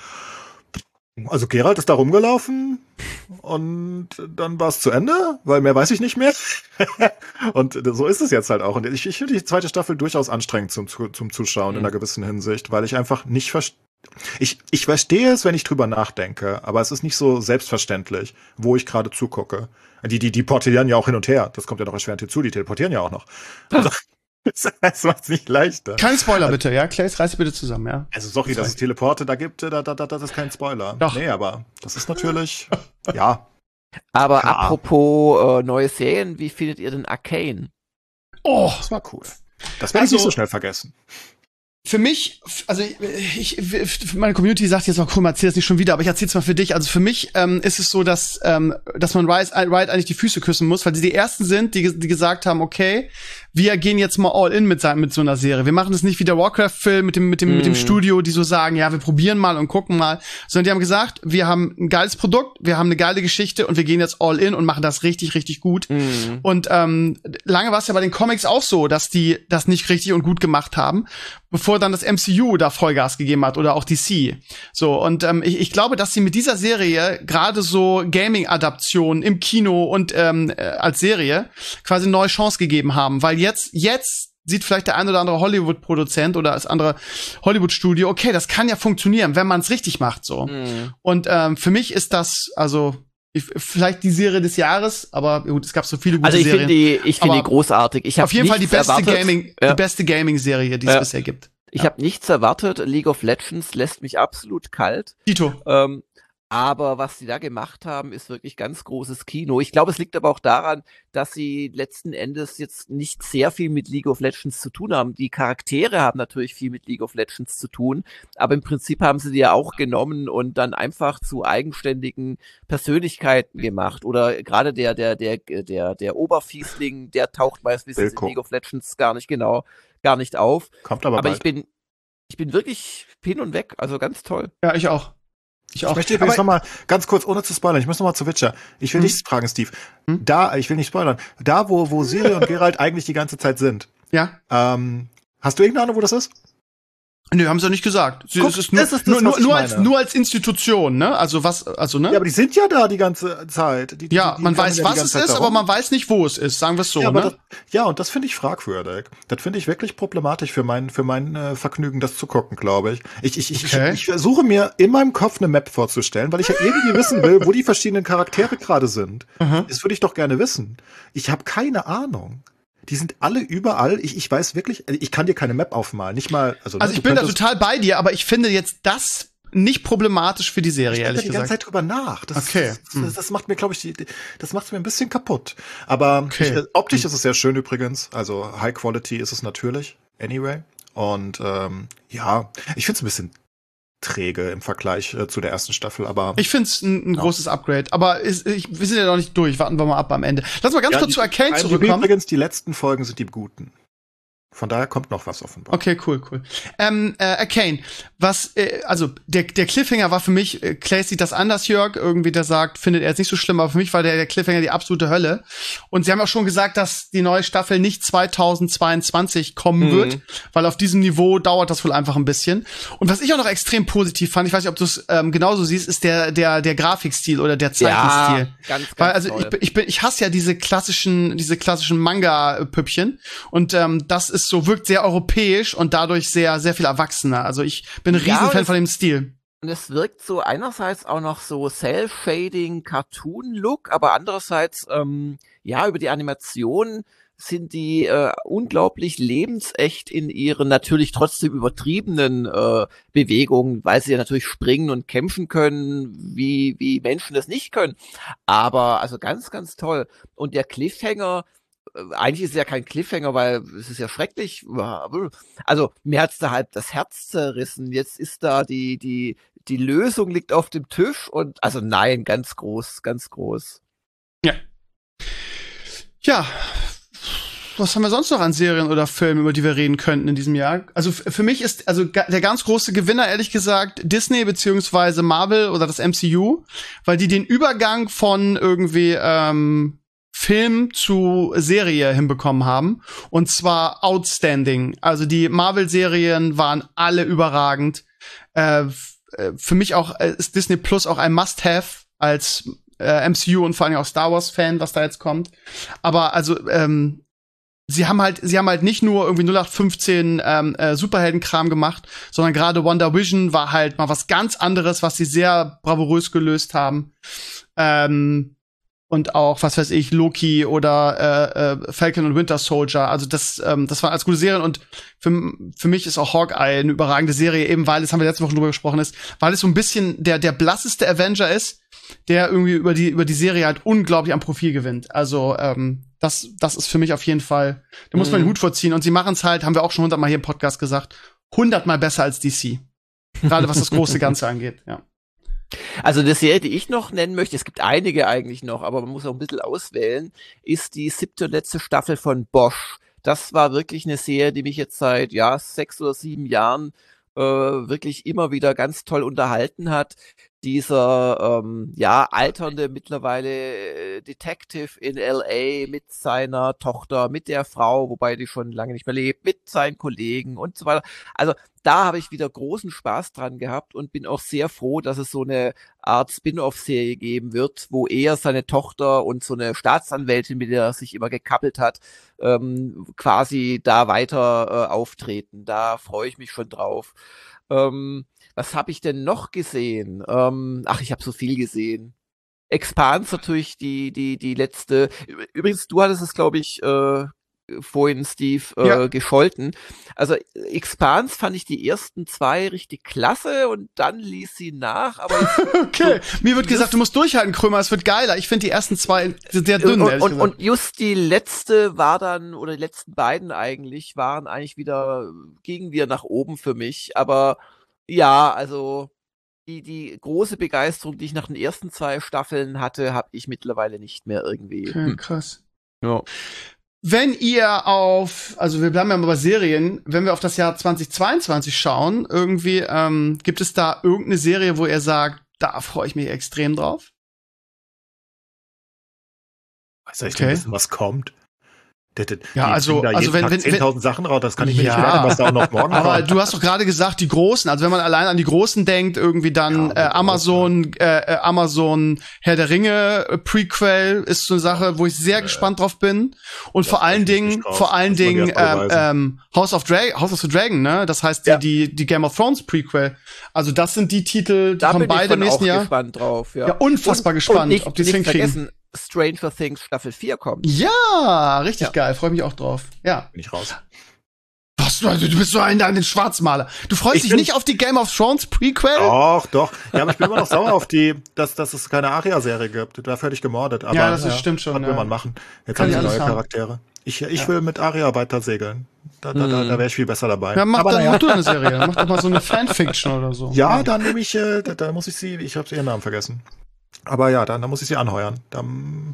D: also Geralt ist da rumgelaufen und dann war es zu Ende, weil mehr weiß ich nicht mehr. Und so ist es jetzt halt auch. Und ich, ich finde die zweite Staffel durchaus anstrengend zum, zum Zuschauen mhm. in einer gewissen Hinsicht, weil ich einfach nicht verstehe. Ich, ich verstehe es, wenn ich drüber nachdenke, aber es ist nicht so selbstverständlich, wo ich gerade zugucke. Die, die, die portieren ja auch hin und her. Das kommt ja noch erschwerend hinzu, die teleportieren ja auch noch. Also, das macht's nicht leichter.
B: Kein Spoiler bitte, ja? Claes, reiß bitte zusammen, ja?
D: Also sorry, dass es Teleporte da gibt, da, da, da, das ist kein Spoiler.
B: Doch.
D: Nee, aber das ist natürlich, ja.
C: Aber klar. Apropos äh, neue Serien, wie findet ihr denn Arcane?
B: Oh,
D: das war cool. Das werde ich also, nicht so schnell vergessen.
B: Für mich, also ich, ich meine Community sagt jetzt auch, komm, erzähl das nicht schon wieder, aber ich erzähl's mal für dich. Also für mich ähm, ist es so, dass ähm, dass man Riot, Riot eigentlich die Füße küssen muss, weil sie die ersten sind, die, die gesagt haben, okay, wir gehen jetzt mal all in mit, mit so einer Serie. Wir machen das nicht wie der Warcraft-Film mit dem mit dem mm. mit dem Studio, die so sagen, ja, wir probieren mal und gucken mal, sondern die haben gesagt, wir haben ein geiles Produkt, wir haben eine geile Geschichte und wir gehen jetzt all in und machen das richtig richtig gut. Mm. Und ähm, lange war es ja bei den Comics auch so, dass die das nicht richtig und gut gemacht haben, bevor dann das M C U da Vollgas gegeben hat oder auch D C. So, und ähm, ich, ich glaube, dass sie mit dieser Serie gerade so Gaming-Adaptionen im Kino und ähm, äh, als Serie quasi eine neue Chance gegeben haben, weil jetzt, jetzt sieht vielleicht der ein oder andere Hollywood-Produzent oder das andere Hollywood-Studio, okay, das kann ja funktionieren, wenn man es richtig macht, so. Mhm. Und ähm, für mich ist das, also Ich, vielleicht die Serie des Jahres, aber gut, es gab so viele gute
C: also ich
B: Serien.
C: Die, ich finde die großartig. Ich
B: auf jeden Fall die beste
C: erwartet.
B: Gaming,
C: ja.
B: die beste Gaming-Serie, die es
C: ja.
B: bisher gibt.
C: Ich
B: ja.
C: habe nichts erwartet. League of Legends lässt mich absolut kalt.
B: Tito.
C: Ähm, aber was sie da gemacht haben, ist wirklich ganz großes Kino. Ich glaube, es liegt aber auch daran, dass sie letzten Endes jetzt nicht sehr viel mit League of Legends zu tun haben. Die Charaktere haben natürlich viel mit League of Legends zu tun, aber im Prinzip haben sie die ja auch genommen und dann einfach zu eigenständigen Persönlichkeiten gemacht. Oder gerade der, der, der, der, der Oberfiesling, der taucht meistens in League of Legends gar nicht genau, gar nicht auf.
D: Kommt aber
C: Aber
D: bald.
C: ich bin, ich bin wirklich hin und weg. Also ganz toll.
B: Ja, ich auch. Ich auch.
D: Ich möchte übrigens nochmal ganz kurz, ohne zu spoilern, ich muss nochmal zu Witcher. Ich will hm? dich fragen, Steve. Hm? Da, ich will nicht spoilern, da, wo, wo Ciri und Geralt eigentlich die ganze Zeit sind.
B: Ja.
D: Ähm, hast du irgendeine Ahnung, wo das ist?
B: Nö, haben sie ja nicht gesagt. Sie,
D: Guck,
B: es ist nur,
D: das ist das,
B: nur, nur,
D: was ich
B: nur als,
D: meine.
B: nur als Institution, ne? Also was, also, ne?
D: Ja, aber die sind ja da die ganze Zeit. Die, die,
B: ja,
D: die
B: man weiß,
D: ja
B: was es ist, aber man weiß nicht, wo es ist, sagen wir es so,
D: ja, aber
B: ne?
D: das, ja, und das finde ich fragwürdig. Das finde ich wirklich problematisch für mein, für mein äh, Vergnügen, das zu gucken, glaube ich. Ich, ich, ich,
B: Okay.
D: ich, ich versuche mir in meinem Kopf eine Map vorzustellen, weil ich ja irgendwie wissen will, wo die verschiedenen Charaktere gerade sind.
B: Mhm.
D: Das würde ich doch gerne wissen. Ich habe keine Ahnung. Die sind alle überall. Ich, ich weiß wirklich, ich kann dir keine Map aufmalen. Nicht mal, also,
B: Also
D: ne,
B: ich
D: du
B: bin da
D: könntest-
B: total bei dir, aber ich finde jetzt das nicht problematisch für die Serie,
D: Ich denke
B: ehrlich
D: die ganze
B: gesagt.
D: Zeit drüber nach. Das,
B: Okay.
D: das, das, das macht mir, glaube ich, die, das macht mir ein bisschen kaputt. Aber
B: Okay.
D: ich, äh, optisch ist es sehr schön übrigens. Also High Quality ist es natürlich. Anyway. Und ähm, ja, ich finde es ein bisschen träge im Vergleich äh, zu der ersten Staffel, aber
B: Ich find's ein, ein
D: Ja.
B: großes Upgrade, aber ist, ich, wir sind ja noch nicht durch. Warten wir mal ab am Ende. Lass mal ganz
D: Ja,
B: kurz
D: die-
B: zu Arcane
D: die-
B: zurückkommen.
D: Übrigens, die letzten Folgen sind die guten. Von daher kommt noch was offenbar.
B: Okay, cool, cool. Ähm, äh, Arcane, was, äh, also der, der Cliffhanger war für mich, äh, Clay sieht das anders, Jörg, irgendwie der sagt, findet er jetzt nicht so schlimm, aber für mich war der, der Cliffhanger die absolute Hölle. Und sie haben auch schon gesagt, dass die neue Staffel nicht zweitausendzweiundzwanzig kommen
C: Mhm.
B: wird, weil auf diesem Niveau dauert das wohl einfach ein bisschen. Und was ich auch noch extrem positiv fand, ich weiß nicht, ob du es ähm, genauso siehst, ist der, der, der Grafikstil oder der Zeichenstil.
C: Ja, ganz, ganz
B: Weil, also
C: toll.
B: ich, bin- ich bin, ich hasse ja diese klassischen, diese klassischen Manga-Püppchen. Und ähm, das ist so, wirkt sehr europäisch und dadurch sehr, sehr viel erwachsener. Also ich bin ein
C: Ja,
B: Riesenfan
C: das-
B: von dem Stil.
C: Und es wirkt so einerseits auch noch so Cell-Shading, Cartoon-Look, aber andererseits, ähm, ja, über die Animation sind die äh, unglaublich lebensecht in ihren natürlich trotzdem übertriebenen äh, Bewegungen, weil sie ja natürlich springen und kämpfen können, wie, wie Menschen das nicht können. Aber also ganz, ganz toll. Und der Cliffhanger, äh, eigentlich ist es ja kein Cliffhanger, weil es ist ja schrecklich. Also mir hat's da halt das Herz zerrissen. Jetzt ist da die, die, die Lösung liegt auf dem Tisch und also nein, ganz groß, ganz groß.
B: Ja. Ja. Was haben wir sonst noch an Serien oder Filmen, über die wir reden könnten in diesem Jahr? Also f- für mich ist also ga- der ganz große Gewinner, ehrlich gesagt, Disney beziehungsweise Marvel oder das M C U, weil die den Übergang von irgendwie ähm, Film zu Serie hinbekommen haben. Und zwar outstanding. Also die Marvel-Serien waren alle überragend. Äh, f- äh, für mich auch äh, ist Disney Plus auch ein Must-Have als äh, M C U und vor allem auch Star Wars-Fan, was da jetzt kommt. Aber also ähm, sie haben halt, sie haben halt nicht nur irgendwie null acht fünfzehn ähm, äh, Superheldenkram gemacht, sondern gerade Wonder Vision war halt mal was ganz anderes, was sie sehr bravourös gelöst haben. Ähm, und auch, was weiß ich, Loki oder äh, äh, Falcon und Winter Soldier. Also das, ähm, das waren alles gute Serien und für, für mich ist auch Hawkeye eine überragende Serie, eben weil, das haben wir letzte Woche drüber gesprochen, ist, weil es so ein bisschen der, der blasseste Avenger ist, der irgendwie über die, über die Serie halt unglaublich am Profil gewinnt. Also, ähm, das, das ist für mich auf jeden Fall, da muss man den
C: Mhm.
B: Hut vorziehen. Und sie machen es halt, haben wir auch schon hundertmal hier im Podcast gesagt, hundertmal besser als D C. Gerade was das große Ganze angeht, ja.
C: Also eine Serie, die ich noch nennen möchte, es gibt einige eigentlich noch, aber man muss auch ein bisschen auswählen, ist die siebte und letzte Staffel von Bosch. Das war wirklich eine Serie, die mich jetzt seit ja sechs oder sieben Jahren äh, wirklich immer wieder ganz toll unterhalten hat. Dieser ähm, ja alternde mittlerweile äh, Detective in L A mit seiner Tochter, mit der Frau, wobei die schon lange nicht mehr lebt, mit seinen Kollegen und so weiter. Also da habe ich wieder großen Spaß dran gehabt und bin auch sehr froh, dass es so eine Art Spin-off-Serie geben wird, wo er, seine Tochter und so eine Staatsanwältin, mit der er sich immer gekappelt hat, ähm, quasi da weiter äh, auftreten. Da freue ich mich schon drauf. Ähm, was habe ich denn noch gesehen? Ähm, ach, ich habe so viel gesehen. Expanse natürlich die die die letzte. Übrigens, du hattest es, glaube ich, äh, vorhin, Steve, äh, ja. gescholten. Also Expanse fand ich die ersten zwei richtig klasse und dann ließ sie nach. Aber
B: okay, so, mir wird gesagt, du musst durchhalten, Krömer, es wird geiler. Ich finde die ersten zwei sehr dünn.
C: Und, und, und just die letzte war dann, oder die letzten beiden eigentlich, waren eigentlich wieder, gingen wir nach oben für mich. Aber ja, also die, die große Begeisterung, die ich nach den ersten zwei Staffeln hatte, habe ich mittlerweile nicht mehr irgendwie.
B: Okay,
C: hm.
B: krass.
C: Ja.
B: Wenn ihr auf, also wir bleiben ja mal bei Serien, wenn wir auf das Jahr zweitausendzweiundzwanzig schauen, irgendwie, ähm, gibt es da irgendeine Serie, wo ihr sagt, da freue ich mich extrem drauf?
D: Weiß ich denn wissen, was kommt? Die, die,
B: ja, also,
D: da
B: also wenn,
D: Tag
B: wenn,
D: zehntausend Sachen raus, das kann ich mir
B: ja,
D: nicht merken, was da auch noch morgen
B: aber
D: kommt.
B: du hast doch gerade gesagt, die Großen, also wenn man allein an die Großen denkt, irgendwie dann ja, äh, Amazon, äh, Amazon Herr der Ringe äh, Prequel ist so eine Sache, wo ich sehr äh, gespannt drauf bin und vor allen Dingen, vor allen Dingen ähm, ähm, House of Dragon, House of the Dragon, ne? Das heißt die, ja. die die Game of Thrones Prequel. Also das sind die Titel, die
C: da
B: kommen beide im nächsten Jahr.
C: Gespannt drauf, ja.
B: ja, unfassbar
C: und,
B: gespannt,
C: und nicht,
B: ob die es hinkriegen.
C: Vergessen, Stranger Things Staffel vier kommt.
B: Ja, richtig ja. geil. Freue mich auch drauf. Ja.
D: Bin ich raus.
B: Was, du bist so ein, ein Schwarzmaler. Du freust ich dich nicht auf die Game of Thrones Prequel?
D: Doch, doch. Ja, aber ich bin immer noch sauer auf die, dass, dass es keine Aria-Serie gibt. Da völlig gemordet. Aber,
B: ja, das ist,
D: ja,
B: stimmt schon.
D: Was
B: ja.
D: will man machen? Jetzt
B: Kann
D: haben sie neue
B: haben.
D: Charaktere. Ich, ich ja. will mit Aria weiter segeln. Da, da,
B: mhm.
D: da, da wäre ich viel besser dabei.
B: Ja, mach,
D: aber
B: dann,
D: ja.
B: mach du eine Serie. Mach doch mal so eine Fanfiction oder so.
D: Ja, ja. dann nehme ich, äh, da, da muss ich sie, ich habe ihren Namen vergessen. Aber ja, dann, dann muss ich sie anheuern. Dann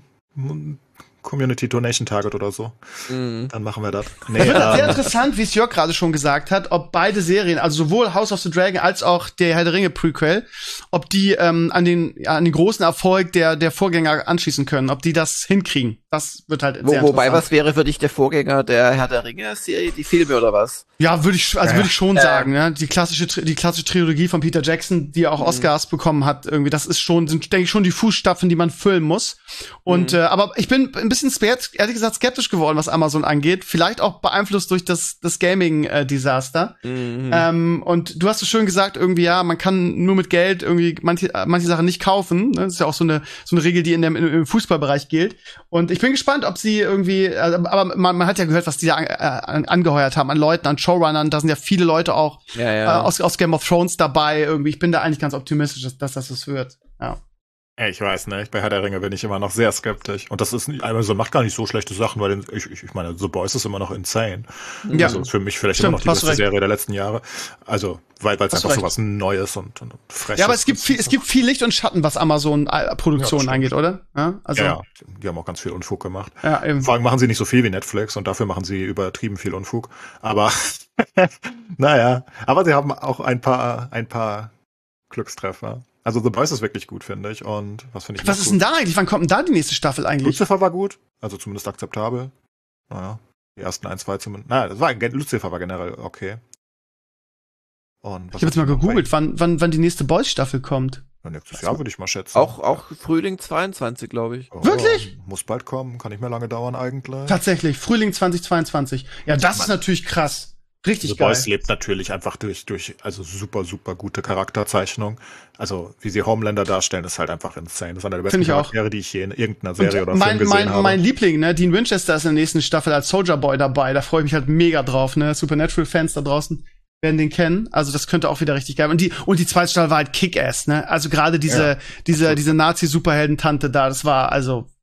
D: Community Donation Target oder so. Mhm. Dann machen wir das. Nee,
B: das wird
D: ähm,
B: sehr interessant, wie es Jörg gerade schon gesagt hat, ob beide Serien, also sowohl House of the Dragon als auch der Herr der Ringe Prequel, ob die ähm, an den ja, an den großen Erfolg der der Vorgänger anschließen können, ob die das hinkriegen. Das wird halt
C: Wo,
B: sehr
C: Wobei, was wäre für dich der Vorgänger der Herr der Ringe Serie, die Filme oder was?
B: Ja, würde ich also
D: ja.
B: würde ich schon
C: äh.
B: sagen, ne? Die klassische die klassische Trilogie von Peter Jackson, die auch Oscars mhm. bekommen hat, irgendwie das ist schon sind denke ich schon die Fußstapfen, die man füllen muss. Und mhm. äh, aber ich bin ein bisschen ehrlich gesagt skeptisch geworden, was Amazon angeht, vielleicht auch beeinflusst durch das das Gaming äh, Desaster. Mhm. Ähm, und du hast so schön gesagt, irgendwie ja, man kann nur mit Geld irgendwie manche manche Sachen nicht kaufen, ne? Das ist ja auch so eine so eine Regel, die in dem im Fußballbereich gilt. Und ich bin gespannt, ob sie irgendwie, also, aber man, man hat ja gehört, was die da an, äh, angeheuert haben, an Leuten, an Showrunnern. Da sind ja viele Leute auch
C: ja, ja.
B: Äh, aus, aus Game of Thrones dabei. Irgendwie, ich bin da eigentlich ganz optimistisch, dass, dass das was wird. Ja.
D: Ich weiß nicht, bei Herr der Ringe bin ich immer noch sehr skeptisch. Und das ist nicht, also macht gar nicht so schlechte Sachen, weil ich, ich, ich meine, The Boys ist immer noch insane.
B: Ja.
D: Also für mich vielleicht
B: Stimmt,
D: immer noch die beste
B: recht.
D: Serie der letzten Jahre. Also, weil es einfach
B: recht.
D: so was Neues und, und Freches.
B: Ja, aber es gibt viel, es gibt viel Licht und Schatten, was Amazon-Produktionen
D: ja,
B: angeht, oder? Ja, also.
D: Ja, die haben auch ganz viel Unfug gemacht.
B: Ja, eben.
D: Vor allem machen sie nicht so viel wie Netflix und dafür machen sie übertrieben viel Unfug. Aber, naja, aber sie haben auch ein paar, ein paar Glückstreffer. Also The Boys ist wirklich gut, finde ich. Und was finde ich
B: Was ist
D: gut?
B: denn da eigentlich? Wann kommt denn da die nächste Staffel eigentlich?
D: Lucifer war gut, also zumindest akzeptabel. Naja, die ersten ein, zwei zumindest. Naja, das war, Lucifer war generell okay. Und
B: ich habe jetzt mal gegoogelt, wann, wann, wann die nächste Boys-Staffel kommt.
D: Ja, nächstes Jahr würde ich mal schätzen.
C: Auch, auch Frühling zweiundzwanzig, glaube ich.
D: Oh,
B: wirklich?
D: Muss bald kommen, kann nicht mehr lange dauern eigentlich.
B: Tatsächlich, Frühling zweitausendzweiundzwanzig. Ja, das ist natürlich krass. Richtig
D: The
B: geil.
D: Boys lebt natürlich einfach durch, durch, also super, super gute Charakterzeichnung. Also, wie sie Homelander darstellen, ist halt einfach insane. Das ist einer der besten Charaktere, die ich je in irgendeiner Serie
B: Und
D: oder
B: mein,
D: Film gesehen
B: mein,
D: habe.
B: Mein Liebling, ne, Dean Winchester ist in der nächsten Staffel als Soldier Boy dabei. Da freue ich mich halt mega drauf, ne. Supernatural-Fans da draußen werden den kennen. Also, das könnte auch wieder richtig geil. Und die, und die zweite Staffel war halt Kick-Ass, ne. Also, gerade diese,
D: ja,
B: diese, diese Nazi-Superhelden-Tante da, das war, also,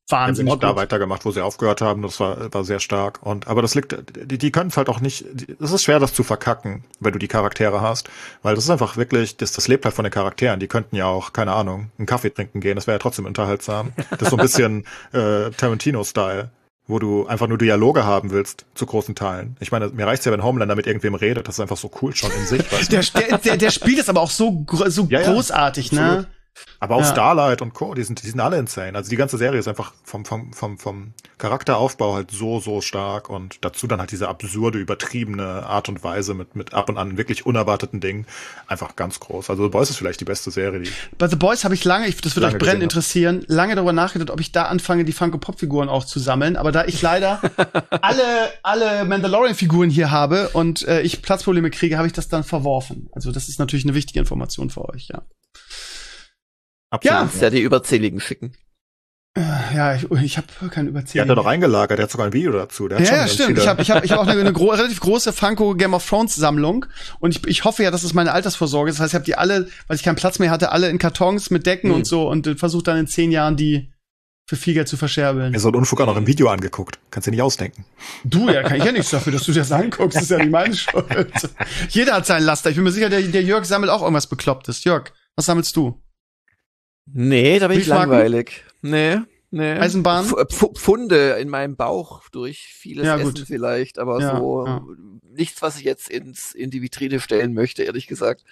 B: wahnsinnig
D: gut.
B: gut.
D: Da weitergemacht, wo sie aufgehört haben, das war, war sehr stark. Und, aber das liegt, die, die können es halt auch nicht, es ist schwer, das zu verkacken, wenn du die Charaktere hast, weil das ist einfach wirklich, das, das lebt halt von den Charakteren. Die könnten ja auch, keine Ahnung, einen Kaffee trinken gehen, das wäre ja trotzdem unterhaltsam. Das ist so ein bisschen äh, Tarantino-Style, wo du einfach nur Dialoge haben willst, zu großen Teilen. Ich meine, mir reicht's ja, wenn Homelander mit irgendwem redet, das ist einfach so cool schon in sich. Weißt du?
B: der, der, der, der spielt es aber auch so, so
D: ja, ja,
B: großartig,
D: absolut.
B: ne?
D: Aber auch
B: Ja.
D: Starlight und Co., die sind, die sind alle insane. Also die ganze Serie ist einfach vom, vom, vom, vom Charakteraufbau halt so, so stark und dazu dann halt diese absurde, übertriebene Art und Weise mit, mit ab und an wirklich unerwarteten Dingen. Einfach ganz groß. Also The Boys ist vielleicht die beste Serie, die.
B: Bei The Boys habe ich lange, ich, das würde euch
D: Lange
B: brennend
D: gesehen
B: interessieren, lange darüber nachgedacht, ob ich da anfange, die Funko-Pop-Figuren auch zu sammeln. Aber da ich leider alle, alle Mandalorian-Figuren hier habe und äh, ich Platzprobleme kriege, habe ich das dann verworfen. Also das ist natürlich eine wichtige Information für euch, ja.
D: Absolut.
B: Ja.
C: Ist ja die überzähligen schicken.
B: Ja, ich, ich habe keinen
D: Der
B: Überzählen.
D: hat er doch eingelagert, der hat sogar ein Video dazu. Der hat
B: Ja,
D: schon
B: ja,
D: ganz
B: stimmt.
D: viele-
B: Ich habe ich hab, ich hab auch eine, eine gro relativ große Funko Game of Thrones Sammlung und ich, ich hoffe ja, dass es meine Altersvorsorge ist. Das heißt, ich habe die alle, weil ich keinen Platz mehr hatte, alle in Kartons mit Decken
C: Mhm.
B: und so und äh, versuche dann in zehn Jahren die für viel Geld zu verscherbeln.
D: Mir so ein Unfug auch noch im Video angeguckt. Kannst du nicht ausdenken.
B: Du, ja, kann ich ja nichts dafür, dass du dir das anguckst. Das ist ja nicht meine Schuld. Jeder hat seinen Laster. Ich bin mir sicher, der, der Jörg sammelt auch irgendwas Beklopptes. Jörg, was sammelst du?
C: Nee, da bin ich
B: Briefmarken?
C: langweilig. Nee, nee.
B: Eisenbahn?
C: Pf Pf Pfunde in meinem Bauch durch vieles
B: Ja,
C: Essen
B: gut.
C: vielleicht, aber
B: Ja,
C: so
B: ja.
C: nichts, was ich jetzt ins, in die Vitrine stellen möchte, ehrlich gesagt.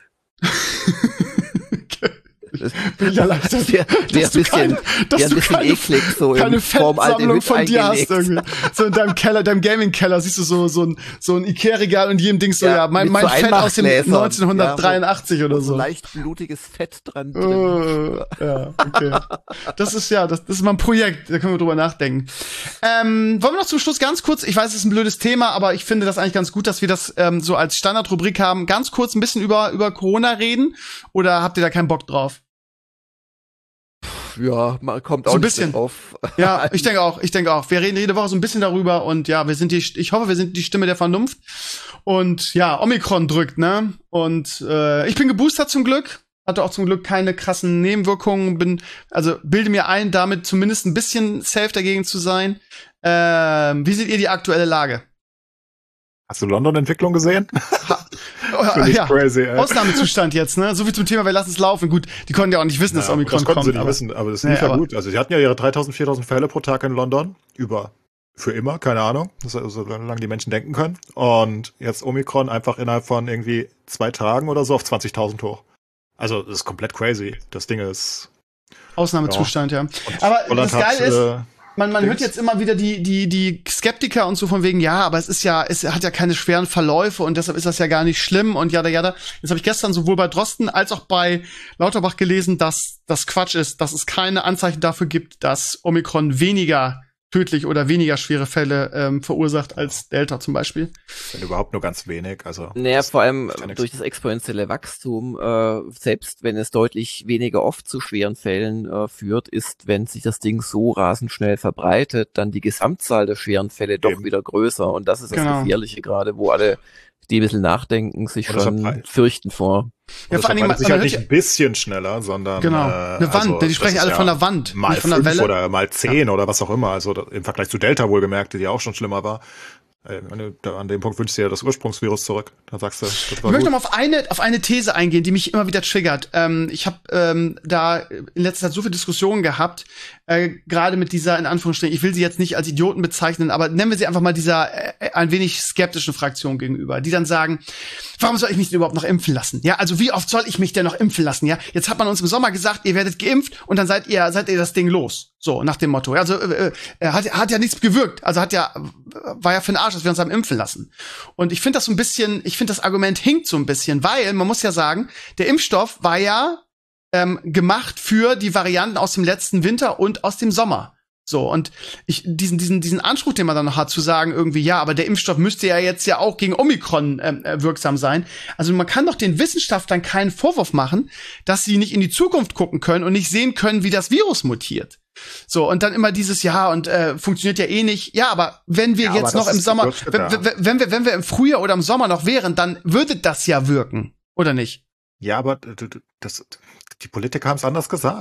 B: Bin ich erleichtert,
C: Das wäre wär
B: dass
C: ein
B: du
C: bisschen,
B: keine, dass
C: wär ein
B: du
C: bisschen
B: keine,
C: eklig, so
B: keine
C: in Form alte
B: Fettsammlung
C: Hütte
B: von dir hast
C: eingelegt.
B: irgendwie. So in deinem Keller, deinem Gaming-Keller siehst du so, so ein, so ein Ikea-Regal und jedem Ding so, ja,
C: Ja,
B: mein,
C: mit
B: mein
C: so
B: Fett aus dem
C: Einmachgläsern.
B: neunzehnhundertdreiundachtzig
C: Ja,
B: oder
C: so
B: so.
C: leicht blutiges Fett dran drin.
B: Äh, ja, okay. Das ist ja, das, das ist mal ein Projekt, da können wir drüber nachdenken. Ähm, wollen wir noch zum Schluss ganz kurz, ich weiß, es ist ein blödes Thema, aber ich finde das eigentlich ganz gut, dass wir das ähm, so als Standardrubrik haben, ganz kurz ein bisschen über, über Corona reden, oder habt ihr da keinen Bock drauf?
C: Ja, man kommt
B: So
C: auch
B: ein
C: nicht
B: bisschen.
C: mehr drauf.
B: Ja, ich denke auch, ich denke auch. Wir reden jede Woche so ein bisschen darüber und ja, wir sind die, ich hoffe, wir sind die Stimme der Vernunft. Und ja, Omikron drückt, ne? Und äh, ich bin geboostert zum Glück. Hatte auch zum Glück keine krassen Nebenwirkungen. Bin, also bilde mir ein, damit zumindest ein bisschen safe dagegen zu sein. Ähm, wie seht ihr die aktuelle Lage?
D: Hast du London-Entwicklung gesehen?
B: Oh,
D: Finde ich
B: ja,
D: crazy, ey.
B: Ausnahmezustand jetzt, ne? So viel zum Thema, wir lassen es laufen. Gut, die konnten ja auch nicht wissen, dass
D: Ja,
B: Omikron
D: das konnten
B: kommt.
D: sie nicht
B: aber-
D: wissen, aber das
B: Nee,
D: lief ja
B: aber-
D: gut. Also sie hatten ja ihre dreitausend, viertausend Fälle pro Tag in London. Über, für immer, keine Ahnung. So, solange die Menschen denken können. Und jetzt Omikron einfach innerhalb von irgendwie zwei Tagen oder so auf zwanzigtausend hoch. Also das ist komplett crazy. Das Ding ist...
B: Ausnahmezustand, ja.
D: Und
B: Aber
D: Holland
B: das Geile
D: hat,
B: ist,
D: äh,
B: Man, man
D: Dings.
B: hört jetzt immer wieder die, die, die Skeptiker und so von wegen, ja, aber es ist ja, es hat ja keine schweren Verläufe und deshalb ist das ja gar nicht schlimm und jada, jada. Jetzt habe ich gestern sowohl bei Drosten als auch bei Lauterbach gelesen, dass das Quatsch ist, dass es keine Anzeichen dafür gibt, dass Omikron weniger tödlich oder weniger schwere Fälle ähm, verursacht als Delta zum Beispiel.
D: wenn überhaupt nur ganz wenig. Also
C: Naja, vor allem
D: ist ja nix.
C: durch das exponentielle Wachstum, äh, selbst wenn es deutlich weniger oft zu schweren Fällen äh, führt, ist, wenn sich das Ding so rasend schnell verbreitet, dann die Gesamtzahl der schweren Fälle doch
D: Eben.
C: wieder größer. Und das ist das
B: Genau.
C: Gefährliche gerade, wo alle, die ein bisschen nachdenken, sich
D: Und deshalb
C: schon
D: halt-
C: fürchten vor.
B: Ja, vor allen Dingen, man,
D: sich
B: man
D: halt
B: hört
D: nicht
B: ja,
D: ein bisschen schneller, sondern
B: genau,
D: äh,
B: eine Wand,
D: also,
B: denn die sprechen
D: das ist
B: alle
D: ja
B: von der Wand,
D: mal
B: nicht von der
D: fünf
B: Welle.
D: oder mal zehn oder was auch immer. Also da- im Vergleich zu Delta wohlgemerkt, die ja auch schon schlimmer war. Äh, an dem- da- An dem Punkt wünschst du ja das Ursprungsvirus zurück. Da sagst du, das
B: Ich
D: war
B: möchte
D: gut.
B: noch mal auf eine, auf eine These eingehen, die mich immer wieder triggert. Ähm, ich habe ähm, da in letzter Zeit so viele Diskussionen gehabt, äh, gerade mit dieser, in Anführungsstrichen, ich will sie jetzt nicht als Idioten bezeichnen, aber nennen wir sie einfach mal dieser äh, ein wenig skeptischen Fraktion gegenüber, die dann sagen, warum soll ich mich denn überhaupt noch impfen lassen? Ja, also wie oft soll ich mich denn noch impfen lassen? Ja, jetzt hat man uns im Sommer gesagt, ihr werdet geimpft und dann seid ihr, seid ihr das Ding los. So, nach dem Motto. Also, äh, äh, hat, hat ja nichts gewirkt. Also hat ja, war ja für den Arsch, dass wir uns haben impfen lassen. Und ich finde das so ein bisschen, ich finde das Argument hinkt so ein bisschen, weil man muss ja sagen, der Impfstoff war ja ähm, gemacht für die Varianten aus dem letzten Winter und aus dem Sommer. So, und ich, diesen, diesen, diesen Anspruch, den man dann noch hat, zu sagen irgendwie, ja, aber der Impfstoff müsste ja jetzt ja auch gegen Omikron ähm, äh, wirksam sein. Also man kann doch den Wissenschaftlern keinen Vorwurf machen, dass sie nicht in die Zukunft gucken können und nicht sehen können, wie das Virus mutiert. So, und dann immer dieses, ja, und äh, funktioniert ja eh nicht. Ja, aber wenn wir
D: Ja,
B: jetzt
D: aber
B: noch
D: das
B: im
D: ist
B: Sommer,
D: die
B: wenn,
D: Größte da.
B: wenn, wenn wir, wenn wir im Frühjahr oder im Sommer noch wären, dann würde das ja wirken, oder nicht?
D: Ja, aber d- d- das, die Politiker haben es anders gesagt.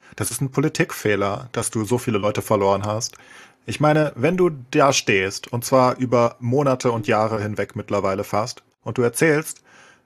D: Das ist ein Politikfehler, dass du so viele Leute verloren hast. Ich meine, wenn du da stehst, und zwar über Monate und Jahre hinweg mittlerweile fast, und du erzählst,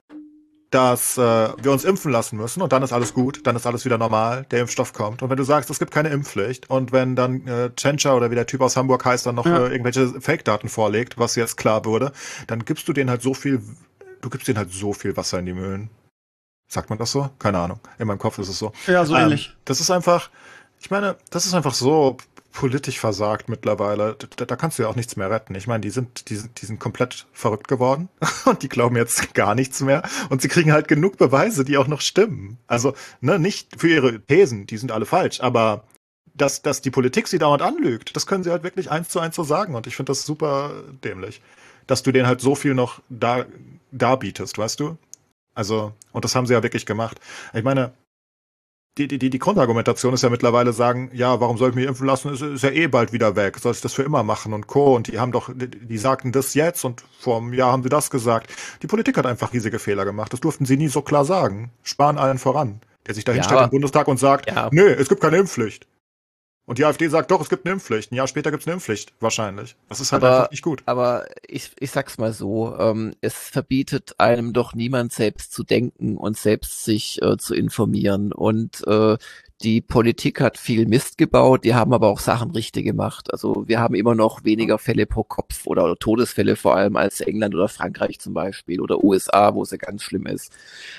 D: dass äh, wir uns impfen lassen müssen und dann ist alles gut, dann ist alles wieder normal, der Impfstoff kommt. Und wenn du sagst, es gibt keine Impfpflicht und wenn dann äh, Tschentscher oder wie der Typ aus Hamburg heißt, dann noch
B: Ja.
D: äh, irgendwelche Fake-Daten vorlegt, was jetzt klar wurde, dann gibst du denen halt so viel, du gibst denen halt so viel Wasser in die Mühlen. Sagt man das so? Keine Ahnung. In meinem Kopf ist es so.
B: Ja, so
D: ähm,
B: ähnlich.
D: Das ist einfach, ich meine, das ist einfach so politisch versagt mittlerweile. Da, da kannst du ja auch nichts mehr retten. Ich meine, die sind, die sind, die sind komplett verrückt geworden und die glauben jetzt gar nichts mehr und sie kriegen halt genug Beweise, die auch noch stimmen. Also, ne, nicht für ihre Thesen, die sind alle falsch, aber dass, dass die Politik sie dauernd anlügt, das können sie halt wirklich eins zu eins so sagen und ich finde das super dämlich, dass du denen halt so viel noch da, darbietest, weißt du? Also, und das haben sie ja wirklich gemacht. Ich meine, die, die, die Grundargumentation ist ja mittlerweile sagen, ja, warum soll ich mich impfen lassen? Ist, ist ja eh bald wieder weg. Soll ich das für immer machen und Co. Und die haben doch, die, die sagten das jetzt und vor einem Jahr haben sie das gesagt. Die Politik hat einfach riesige Fehler gemacht. Das durften sie nie so klar sagen. Sparen allen voran. Der sich da hinstellt
C: Ja,
D: im Bundestag und sagt,
C: ja.
D: nö, es gibt keine Impfpflicht. Und die AfD sagt, doch, es gibt eine Impfpflicht. Ein Jahr später gibt es eine Impfpflicht, wahrscheinlich. Das ist halt
C: Aber-
D: einfach nicht gut.
C: Aber ich, ich sag's mal so, ähm, es verbietet einem doch niemand selbst zu denken und selbst sich äh, zu informieren. Und äh, die Politik hat viel Mist gebaut, die haben aber auch Sachen richtig gemacht. Also wir haben immer noch weniger Fälle pro Kopf oder, oder Todesfälle vor allem als England oder Frankreich zum Beispiel oder U S A, wo es ja ganz schlimm ist.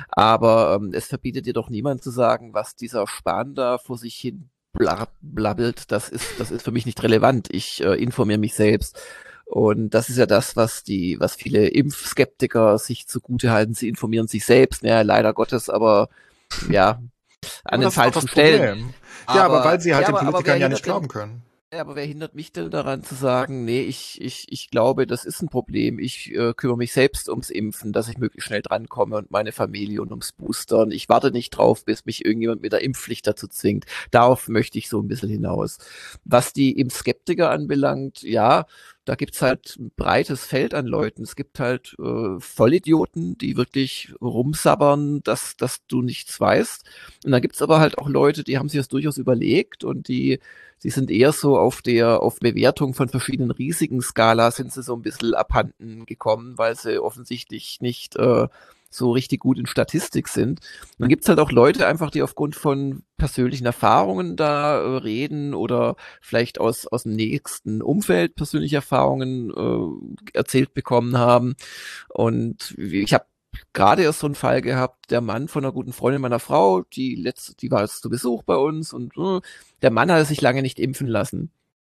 C: Aber ähm, es verbietet dir doch niemand zu sagen, was dieser Spahn da vor sich hin bla- blabbelt, das ist, das ist für mich nicht relevant. Ich äh, informiere mich selbst. Und das ist ja das, was die, was viele Impfskeptiker sich zugute halten. Sie informieren sich selbst, ja, leider Gottes, aber ja, an den
D: Aber das ist doch
C: falschen
D: das
C: Stellen.
D: Problem. Ja, aber weil sie halt
C: ja,
D: den
C: aber- aber
D: Politikern
C: wer
D: ja nicht
C: hindert denn-
D: glauben können.
C: Ja, aber wer hindert mich denn daran zu sagen, nee, ich, ich, ich glaube, das ist ein Problem. Ich äh, kümmere mich selbst ums Impfen, dass ich möglichst schnell drankomme und meine Familie und ums Boostern. Ich warte nicht drauf, bis mich irgendjemand mit der Impfpflicht dazu zwingt. Darauf möchte ich so ein bisschen hinaus. Was die Impfskeptiker anbelangt, ja, da gibt's halt ein breites Feld an Leuten. Es gibt halt äh, Vollidioten, die wirklich rumsabbern, dass, dass du nichts weißt. Und dann gibt's aber halt auch Leute, die haben sich das durchaus überlegt und die Sie sind eher so auf der auf Bewertung von verschiedenen Risiken-Skala sind sie so ein bisschen abhanden gekommen, weil sie offensichtlich nicht äh, so richtig gut in Statistik sind. Und dann gibt's halt auch Leute einfach, die aufgrund von persönlichen Erfahrungen da äh, reden oder vielleicht aus aus dem nächsten Umfeld persönliche Erfahrungen äh, erzählt bekommen haben. Und ich habe gerade erst so einen Fall gehabt, der Mann von einer guten Freundin meiner Frau, die letzte, die war jetzt zu Besuch bei uns und äh, der Mann hat sich lange nicht impfen lassen.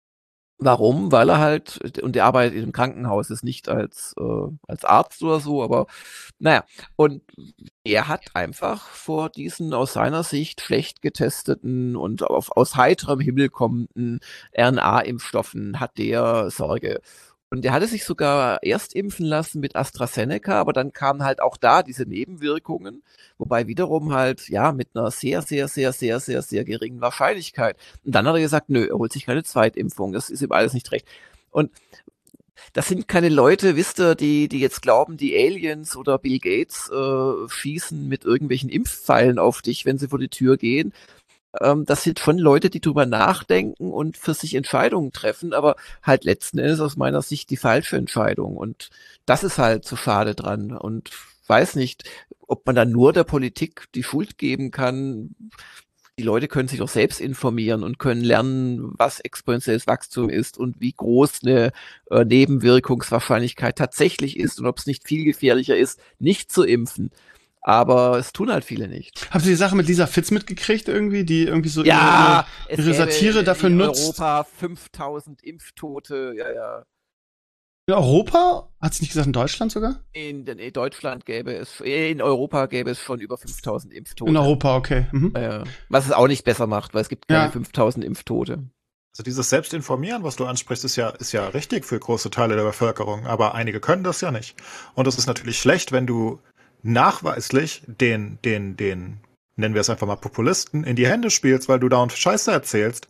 C: Warum? Weil er halt, und der arbeitet in einem Krankenhaus, ist nicht als, äh, als Arzt oder so, aber naja, und er hat einfach vor diesen aus seiner Sicht schlecht getesteten und auf, aus heiterem Himmel kommenden R N A-Impfstoffen hat der Sorge. Und er hatte sich sogar erst impfen lassen mit AstraZeneca, aber dann kamen halt auch da diese Nebenwirkungen, wobei wiederum halt, ja, mit einer sehr, sehr, sehr, sehr, sehr, sehr geringen Wahrscheinlichkeit. Und dann hat er gesagt, nö, er holt sich keine Zweitimpfung, das ist ihm alles nicht recht. Und das sind keine Leute, wisst ihr, die, die jetzt glauben, die Aliens oder Bill Gates äh, schießen mit irgendwelchen Impfpfeilen auf dich, wenn sie vor die Tür gehen. Ähm, das sind schon Leute, die drüber nachdenken und für sich Entscheidungen treffen, aber halt letzten Endes aus meiner Sicht die falsche Entscheidung. Und das ist halt so schade dran. Und weiß nicht, ob man dann nur der Politik die Schuld geben kann. Die Leute können sich doch selbst informieren und können lernen, was exponentielles Wachstum ist und wie groß eine äh, Nebenwirkungswahrscheinlichkeit tatsächlich ist und ob es nicht viel gefährlicher ist, nicht zu impfen. Aber es tun halt viele nicht.
B: Habt ihr die Sache mit Lisa Fitz mitgekriegt irgendwie, die irgendwie so
C: Ja,
B: ihre, ihre Satire dafür
C: in
B: nutzt?
C: Europa fünftausend Impftote, ja, ja.
B: In Europa? Hat sie nicht gesagt in Deutschland sogar?
C: In, in Deutschland gäbe es, in Europa gäbe es schon über fünftausend Impftote.
B: In Europa, okay. Mhm.
C: Ja, was es auch nicht besser macht, weil es gibt keine
B: Ja.
C: fünftausend Impftote.
D: Also dieses Selbstinformieren, was du ansprichst, ist ja, ist ja richtig für große Teile der Bevölkerung, aber einige können das ja nicht. Und es ist natürlich schlecht, wenn du nachweislich den, den, den, nennen wir es einfach mal Populisten, in die Hände spielst, weil du dauernd Scheiße erzählst.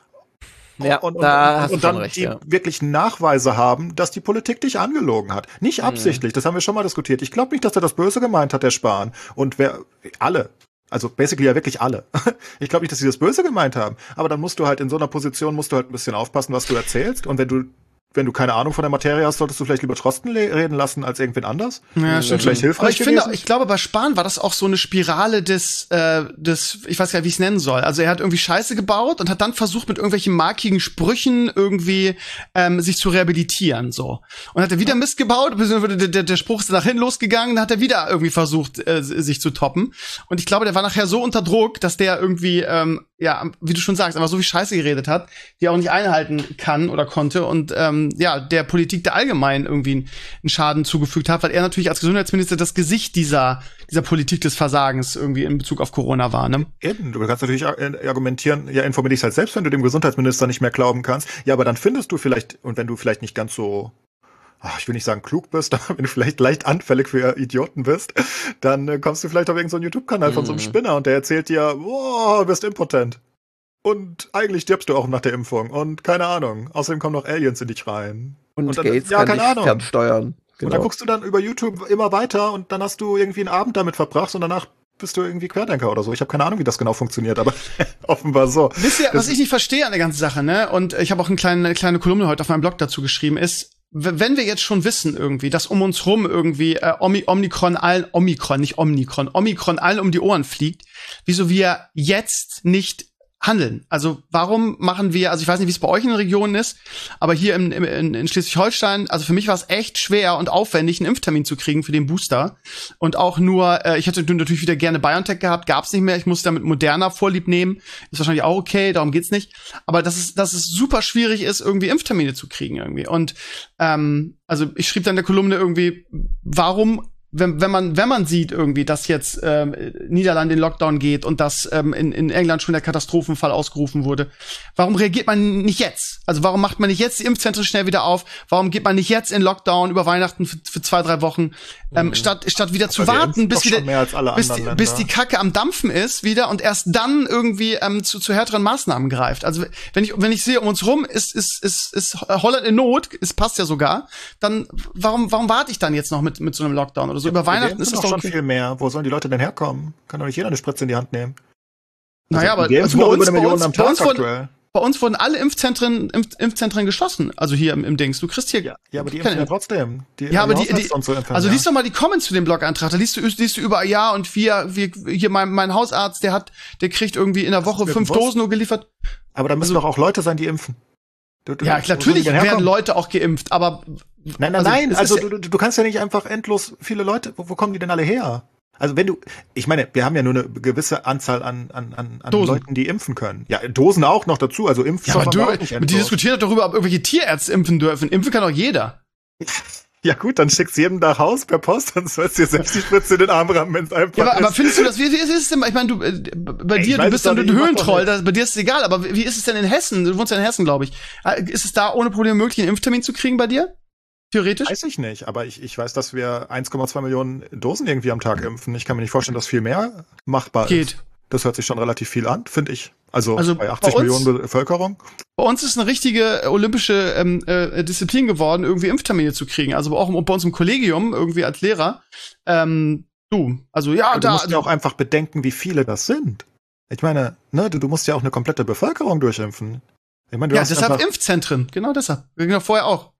C: Ja,
D: und, und,
C: da
D: und,
C: hast du
D: und dann
C: schon recht,
D: die
C: ja.
D: wirklich Nachweise haben, dass die Politik dich angelogen hat. Nicht absichtlich, das haben wir schon mal diskutiert. Ich glaube nicht, dass er das Böse gemeint hat, der Spahn. Und wer, alle, Also basically ja wirklich alle. Ich glaube nicht, dass sie das böse gemeint haben. Aber dann musst du halt in so einer Position, musst du halt ein bisschen aufpassen, was du erzählst. Und wenn du wenn du keine Ahnung von der Materie hast, solltest du vielleicht lieber Trosten reden lassen als irgendwen anders.
B: Ja, stimmt.
D: Vielleicht hilfreich
B: Aber ich
D: gewesen.
B: finde, ich glaube, bei Spahn war das auch so eine Spirale des, äh, des, ich weiß gar nicht, wie ich es nennen soll. Also er hat irgendwie Scheiße gebaut und hat dann versucht, mit irgendwelchen markigen Sprüchen irgendwie ähm, sich zu rehabilitieren, so. Und hat er wieder Mist gebaut, beziehungsweise der, der, der Spruch ist nach hinten losgegangen, dann hat er wieder irgendwie versucht, äh, sich zu toppen. Und ich glaube, der war nachher so unter Druck, dass der irgendwie, ähm, ja, wie du schon sagst, aber so viel Scheiße geredet hat, die er auch nicht einhalten kann oder konnte und ähm, ja, der Politik der allgemein irgendwie einen Schaden zugefügt hat, weil er natürlich als Gesundheitsminister das Gesicht dieser dieser Politik des Versagens irgendwie in Bezug auf Corona war, ne?
D: Eben, du kannst natürlich argumentieren, ja, informier dich halt selbst, wenn du dem Gesundheitsminister nicht mehr glauben kannst. Ja, aber dann findest du vielleicht, und wenn du vielleicht nicht ganz so, ach, ich will nicht sagen klug bist, aber wenn du vielleicht leicht anfällig für Idioten bist, dann äh, kommst du vielleicht auf irgendeinen so YouTube-Kanal von so einem Spinner und der erzählt dir, boah, du bist impotent. Und eigentlich stirbst du auch nach der Impfung. Und keine Ahnung. Außerdem kommen noch Aliens in dich rein.
C: Und,
D: und dann,
C: Gates
D: ja,
C: kann
D: keine
C: dich
D: Ahnung.
C: fernsteuern. Genau.
D: Und dann guckst du dann über YouTube immer weiter und dann hast du irgendwie einen Abend damit verbracht und danach bist du irgendwie Querdenker oder so. Ich habe keine Ahnung, wie das genau funktioniert, aber offenbar so.
B: Wisst ihr, was ich nicht verstehe an der ganzen Sache, ne? Und ich habe auch eine kleine, eine kleine Kolumne heute auf meinem Blog dazu geschrieben, ist, wenn wir jetzt schon wissen irgendwie, dass um uns rum irgendwie äh, Omi Omikron allen, Omikron, nicht Omikron, Omikron allen um die Ohren fliegt, wieso wir jetzt nicht handeln. Also warum machen wir, also ich weiß nicht, wie es bei euch in den Regionen ist, aber hier im, im, in Schleswig-Holstein, also für mich war es echt schwer und aufwendig, einen Impftermin zu kriegen für den Booster. Und auch nur, äh, ich hätte natürlich wieder gerne BioNTech gehabt, gab's nicht mehr, ich musste damit Moderna Vorlieb nehmen. Ist wahrscheinlich auch okay, darum geht's nicht. Aber dass es, dass es super schwierig ist, irgendwie Impftermine zu kriegen irgendwie. Und ähm, also ich schrieb dann in der Kolumne irgendwie, warum Wenn, wenn man wenn man sieht irgendwie, dass jetzt ähm, Niederlande in Lockdown geht und dass ähm, in, in England schon der Katastrophenfall ausgerufen wurde, warum reagiert man nicht jetzt? Also warum macht man nicht jetzt die Impfzentren schnell wieder auf? Warum geht man nicht jetzt in Lockdown über Weihnachten für, für zwei, drei Wochen, ähm, mhm. statt statt wieder zu warten, bis wieder bis, die, bis die Kacke am Dampfen ist wieder und erst dann irgendwie ähm, zu, zu härteren Maßnahmen greift? Also wenn ich wenn ich sehe um uns rum ist ist ist ist Holland in Not, es passt ja sogar, dann warum warum warte ich dann jetzt noch mit mit so einem Lockdown oder so? Über Weihnachten ist es doch
D: schon
B: okay.
D: viel mehr. Wo sollen die Leute denn herkommen? Kann doch nicht jeder eine Spritze in die Hand nehmen. Also
B: naja, aber also bei, uns, bei, uns, bei, uns wurden, bei uns wurden alle Impfzentren Impf, Impfzentren geschlossen. Also hier im, im Dings. Du kriegst hier
D: ja, ja aber die impfen ja trotzdem. Die,
B: ja, aber die, die so impfen, also
D: ja.
B: liest doch mal die Comments zu dem Blogantrag. Da liest du liest du überall ja und wir, wir hier mein mein Hausarzt, der hat der kriegt irgendwie in der Woche fünf bewusst. Dosen nur geliefert.
D: Aber da müssen also, doch auch Leute sein, die impfen.
B: Du, du, ja, klar, natürlich werden Leute auch geimpft, aber
D: nein, nein, also, nein, also du, du kannst ja nicht einfach endlos viele Leute, wo, wo kommen die denn alle her? Also wenn du, ich meine, wir haben ja nur eine gewisse Anzahl an an an, an Leuten, die impfen können. Ja, Dosen auch noch dazu, also Impfstoffe.
B: Ja, aber du, die diskutieren doch darüber, ob irgendwelche Tierärzte impfen dürfen. Impfen kann doch jeder.
D: Ja gut, dann schickst du jedem nach Haus per Post, dann sollst du dir selbst die Spritze in den Arm rammen, wenn es einfach
B: ja, aber,
D: ist.
B: aber findest du das, wie, wie ist es denn, ich meine, du, äh, bei Ey, dir, du bist dann ein Höhentroll, das, bei dir ist es egal, aber wie ist es denn in Hessen? Du wohnst ja in Hessen, glaube ich. Ist es da ohne Probleme möglich, einen Impftermin zu kriegen bei dir? Theoretisch?
D: Weiß ich nicht, aber ich, ich weiß, dass wir eins Komma zwei Millionen Dosen irgendwie am Tag impfen. Ich kann mir nicht vorstellen, dass viel mehr machbar
B: Geht.
D: ist. Das hört sich schon relativ viel an, finde ich. Also,
B: also
D: bei achtzig
B: bei uns,
D: Millionen Bevölkerung.
B: Bei uns ist eine richtige olympische ähm, äh, Disziplin geworden, irgendwie Impftermine zu kriegen. Also auch bei uns im Kollegium, irgendwie als Lehrer. Ähm, du, also ja,
D: Aber
B: da.
D: Du musst
B: also,
D: ja auch einfach bedenken, wie viele das sind. Ich meine, ne, du, du musst ja auch eine komplette Bevölkerung durchimpfen. Ich meine, du
B: ja,
D: hast
B: deshalb
D: einfach,
B: Impfzentren, genau deshalb. Genau, vorher auch.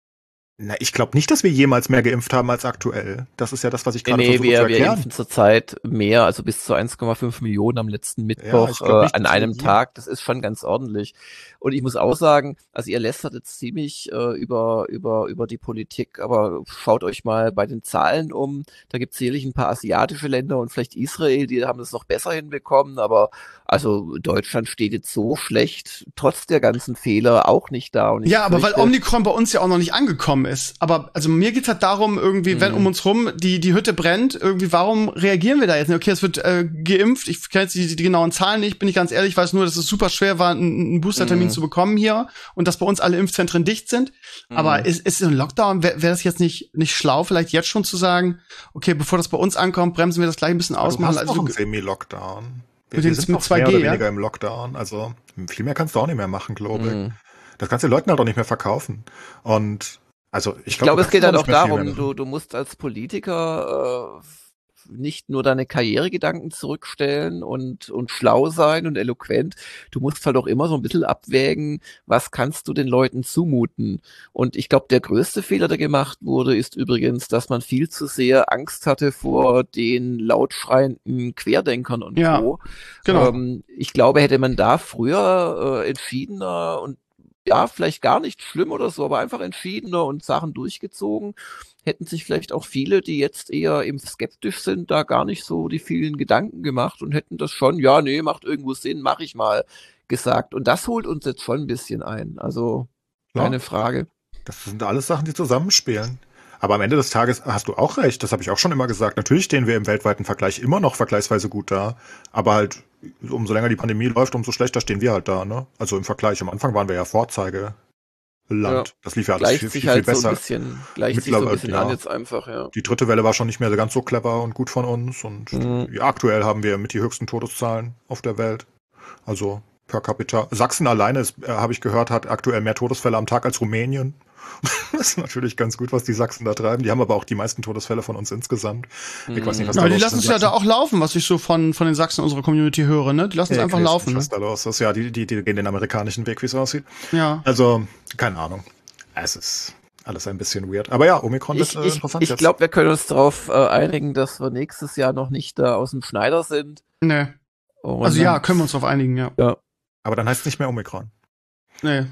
D: Na, ich glaube nicht, dass wir jemals mehr geimpft haben als aktuell. Das ist ja das, was ich gerade
C: nee,
D: versuche
C: wir,
D: zu erklären.
C: Wir impfen zurzeit mehr, also bis zu eins Komma fünf Millionen am letzten Mittwoch ja, nicht, äh, an einem Tag. Das ist schon ganz ordentlich. Und ich muss auch sagen, also ihr lästert jetzt ziemlich äh, über über über die Politik, aber schaut euch mal bei den Zahlen um. Da gibt es sicherlich ein paar asiatische Länder und vielleicht Israel, die haben das noch besser hinbekommen, aber also Deutschland steht jetzt so schlecht, trotz der ganzen Fehler, auch nicht da. Und ich
B: ja, aber
C: fürchte,
B: weil Omikron bei uns ja auch noch nicht angekommen ist. Aber also mir geht's halt darum, irgendwie, mhm. wenn um uns rum die die Hütte brennt, irgendwie, warum reagieren wir da jetzt nicht? Okay, es wird äh, geimpft, ich kenne jetzt die, die genauen Zahlen nicht, bin ich ganz ehrlich, weiß nur, dass es super schwer war, einen, einen Boostertermin mhm. zu bekommen hier und dass bei uns alle Impfzentren dicht sind. Mhm. Aber ist, ist ein Lockdown, wäre wär das jetzt nicht nicht schlau, vielleicht jetzt schon zu sagen, okay, bevor das bei uns ankommt, bremsen wir das gleich ein bisschen aus.
D: Du hast
B: also,
D: auch einen Semi-Lockdown. Wir,
B: mit
D: wir sind
B: mit
D: noch
B: zwei G,
D: mehr oder
B: ja?
D: weniger im Lockdown. Also viel mehr kannst du auch nicht mehr machen, glaube ich.
C: Mhm.
D: Das kannst du den Leuten halt auch nicht mehr verkaufen. Und also ich
C: Ich
D: glaube,
C: glaube, es geht halt auch
D: nicht mehr viel
C: darum,
D: mehr
C: du, du musst als Politiker äh, nicht nur deine Karrieregedanken zurückstellen und, und schlau sein und eloquent. Du musst halt auch immer so ein bisschen abwägen, was kannst du den Leuten zumuten. Und ich glaube, der größte Fehler, der gemacht wurde, ist übrigens, dass man viel zu sehr Angst hatte vor den lautschreienden Querdenkern und
B: Ja,
C: Co.
B: genau.
C: Ähm, ich glaube, hätte man da früher äh, entschiedener und ja, vielleicht gar nicht schlimm oder so, aber einfach entschiedener und Sachen durchgezogen, hätten sich vielleicht auch viele, die jetzt eher eben skeptisch sind, da gar nicht so die vielen Gedanken gemacht und hätten das schon, ja, nee, macht irgendwo Sinn, mach ich mal, gesagt. Und das holt uns jetzt schon ein bisschen ein. Also, keine
D: Ja.
C: Frage.
D: Das sind alles Sachen, die zusammenspielen. Aber am Ende des Tages hast du auch recht, das habe ich auch schon immer gesagt. Natürlich stehen wir im weltweiten Vergleich immer noch vergleichsweise gut da, aber halt umso länger die Pandemie läuft, umso schlechter stehen wir halt da, ne? Also im Vergleich, am Anfang waren wir ja Vorzeigeland.
C: Ja.
D: Das lief ja alles
C: Gleicht
D: viel,
C: sich
D: viel,
C: halt
D: viel
C: so
D: besser.
C: ein bisschen, gleicht sich so ein
D: Mittlerweile,
C: bisschen
D: ja.
C: an jetzt einfach, ja.
D: Die dritte Welle war schon nicht mehr ganz so clever und gut von uns und
C: Mhm.
D: ja, aktuell haben wir mit die höchsten Todeszahlen auf der Welt. Also per capita. Sachsen alleine, ist, äh, habe ich gehört, hat aktuell mehr Todesfälle am Tag als Rumänien. Das ist natürlich ganz gut, was die Sachsen da treiben. Die haben aber auch die meisten Todesfälle von uns insgesamt. Ich weiß nicht, was
B: Aber
D: da
B: die
D: los
B: lassen
D: ist
B: es
D: in
B: ja da
D: Sachsen.
B: auch laufen, was ich so von, von den Sachsen unserer Community höre, ne? Die lassen es
D: Ja,
B: einfach
D: ich weiß
B: laufen,
D: nicht,
B: ne?
D: was da los ist. Ja, die, die, die gehen den amerikanischen Weg, wie es aussieht.
B: Ja.
D: Also, keine Ahnung. Es ist alles ein bisschen weird. Aber ja, Omikron
C: Ich,
D: wird äh,
C: ich,
D: interessant
C: ich
D: jetzt.
C: glaube, wir können uns darauf äh, einigen, dass wir nächstes Jahr noch nicht da aus dem Schneider sind.
B: Nee.
C: Und
B: Also ja,
C: dann-
B: können wir uns drauf einigen, ja.
C: ja.
D: Aber dann heißt es nicht mehr Omikron.
B: Nee.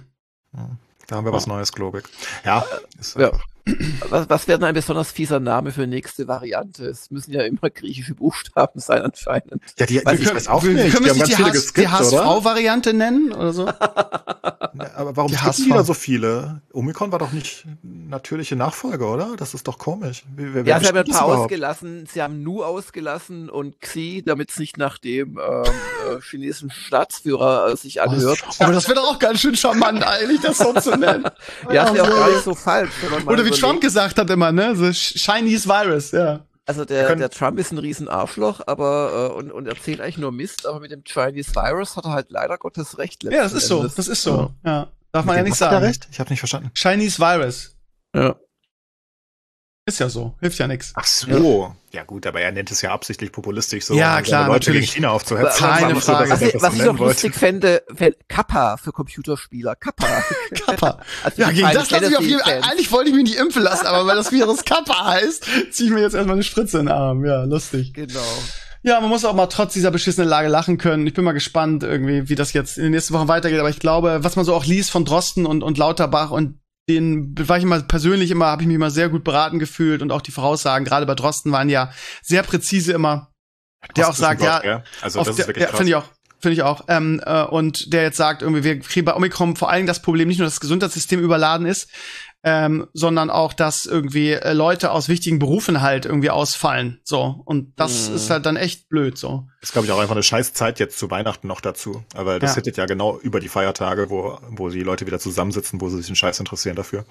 D: Da haben wir was Neues, glaube ich. Ja, ist
C: Ja.
D: einfach.
C: Was, was wäre denn ein besonders fieser Name für nächste Variante? Es müssen ja immer griechische Buchstaben sein anscheinend.
D: Ja, die,
C: Weiß
D: ich
C: ich
D: weiß auch
B: wir,
D: nicht.
B: Können
D: Die
B: wir
D: haben
B: es nicht
D: ganz
B: die,
D: viele
B: H-
D: geskippt,
B: die
D: oder?
B: H S V-Variante nennen oder so?
D: Ja, aber warum
B: Die
D: skippen
B: H S V.
D: die da so viele? Omikron war doch nicht natürliche Nachfolge, oder? Das ist doch komisch. Wie, wer, wer
C: Ja, sie haben ein
D: bestimmt das
C: paar
D: überhaupt?
C: ausgelassen. Sie haben Nu ausgelassen und Xi, damit es nicht nach dem ähm, äh, chinesischen Staatsführer äh, sich anhört.
B: Aber das wäre doch auch ganz schön charmant, eigentlich, das so zu nennen.
C: Ja, ist ja auch gar nicht so falsch. wenn man mal
B: Oder wie
C: überlegt.
B: Trump gesagt hat immer, ne? So Chinese Virus, ja.
C: Also der,
D: können-
C: der Trump ist ein riesen Arschloch, aber äh, und, und erzählt eigentlich nur Mist, aber mit dem Chinese Virus hat er halt leider Gottes recht.
B: Ja, das
C: letzten
B: ist so,
C: Endes.
B: das ist so. Ja. Darf man
D: Mit
B: ja
D: dem
B: nicht
D: hat er
B: sagen.
D: recht? Ich habe nicht verstanden.
B: Chinese Virus.
C: Ja.
B: Ist ja so, hilft ja nix.
D: Ach so. Ja gut, aber er nennt es ja absichtlich populistisch so,
B: Ja,
D: um
B: klar,
D: Leute
B: natürlich.
D: gegen China aufzuhetzen.
B: Keine
D: Aber so, dass
B: Frage.
D: er
C: Was ich,
D: das
C: was
D: so
C: ich
D: nennen
C: noch
D: wollte.
C: lustig fände, fände Kappa für Computerspieler. Kappa.
B: Kappa.
C: Also
B: Ja,
C: die
B: gegen
C: Final
B: das lasse ich auf jeden Fall.
C: Fantasy-Fans.
B: Eigentlich wollte ich mich nicht impfen lassen, aber weil das Virus Kappa heißt, ziehe ich mir jetzt erstmal eine Spritze in den Arm. Ja, lustig.
C: Genau.
B: Ja, man muss auch mal trotz dieser beschissenen Lage lachen können. Ich bin mal gespannt, irgendwie, wie das jetzt in den nächsten Wochen weitergeht. Aber ich glaube, was man so auch liest von Drosten und, und Lauterbach und den war ich immer persönlich immer, habe ich mich immer sehr gut beraten gefühlt und auch die Voraussagen, gerade bei Drosten, waren ja sehr präzise immer. Der auch sagt, ja,
D: ja. Also
B: auf
D: das
B: der,
D: ist wirklich
B: ja,
D: krass.
B: finde ich auch, finde ich auch. Ähm, äh, und der jetzt sagt, irgendwie, wir kriegen bei Omikron vor allem das Problem nicht nur, dass das Gesundheitssystem überladen ist, ähm, sondern auch, dass irgendwie äh, Leute aus wichtigen Berufen halt irgendwie ausfallen. So. Und das
C: Mhm.
B: ist halt dann echt blöd, so.
D: Ist, glaube ich, auch einfach eine scheiß Zeit jetzt zu Weihnachten noch dazu. Aber das
B: Ja.
D: hittet ja genau über die Feiertage, wo, wo die Leute wieder zusammensitzen, wo sie sich einen Scheiß interessieren dafür.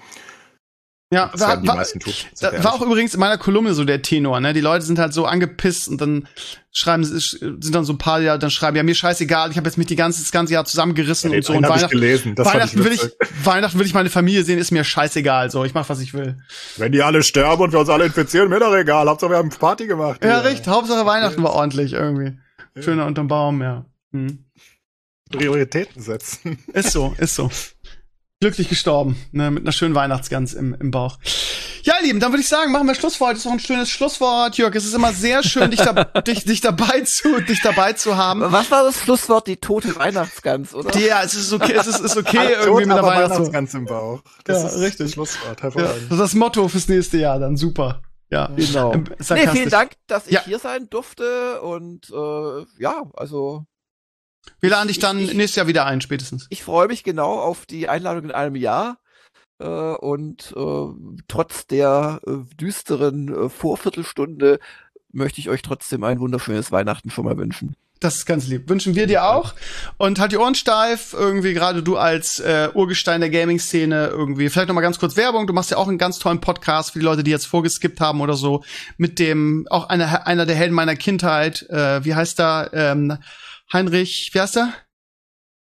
B: Ja,
D: Das werden die
B: war,
D: meisten tun. sind
B: da,
D: wir
B: war auch
D: ehrlich.
B: übrigens in meiner Kolumne so der Tenor, ne? Die Leute sind halt so angepisst und dann schreiben, sind dann so ein paar, ja, dann schreiben, ja, mir scheißegal, ich habe jetzt mich die ganze, das ganze Jahr zusammengerissen
D: Ja,
B: und
D: den
B: so.
D: einen
B: Und
D: hab ich
B: Weihnachten,
D: gelesen. Das fand
B: Weihnachten
D: ich
B: will ich,
D: witzig.
B: Weihnachten will ich meine Familie sehen, ist mir scheißegal, so. Ich mach, was ich will.
D: Wenn die alle sterben und wir uns alle infizieren, mir doch egal. Hauptsache, wir haben Party gemacht.
B: Ja,
D: hier.
B: richtig. Hauptsache Weihnachten war ordentlich irgendwie. Schöner unterm Baum, ja. Hm.
D: Prioritäten setzen.
B: Ist so, ist so. Glücklich gestorben, ne, mit einer schönen Weihnachtsgans im, im Bauch. Ja, ihr Lieben, dann würde ich sagen, machen wir Schluss für heute. Das ist doch ein schönes Schlusswort, Jörg. Es ist immer sehr schön, dich, da, dich, dich dabei zu, dich dabei zu haben.
C: Was war das Schlusswort? Die tote Weihnachtsgans, oder?
B: Ja, es ist okay, es ist, ist okay
D: Tot,
B: irgendwie mit der
D: aber
B: Weihnachtsgans.
D: Weihnachtsgans im Bauch. Das
B: Ja,
D: ist
B: richtig.
D: das Schlusswort.
B: Ja,
D: Hervorragend.
B: das ist das Motto fürs nächste Jahr, dann super. Ja,
C: Genau.
B: Ähm,
C: Nee,
B: sarkastisch.
C: vielen Dank, dass ich
B: Ja.
C: hier sein durfte und äh, ja, also
B: Wir laden dich dann
C: Ich- ich-
B: nächstes Jahr wieder ein, spätestens.
C: ich freue mich genau auf die Einladung in einem Jahr äh, und äh, trotz der äh, düsteren äh, Vorviertelstunde möchte ich euch trotzdem ein wunderschönes Weihnachten schon mal wünschen.
B: Das ist ganz lieb. Wünschen wir dir auch. Und halt die Ohren steif, irgendwie gerade du als äh, Urgestein der Gaming-Szene irgendwie. Vielleicht noch mal ganz kurz Werbung. Du machst ja auch einen ganz tollen Podcast für die Leute, die jetzt vorgeskippt haben oder so. Mit dem, auch einer, einer der Helden meiner Kindheit. Äh, wie heißt er? Ähm, Heinrich, wie heißt er?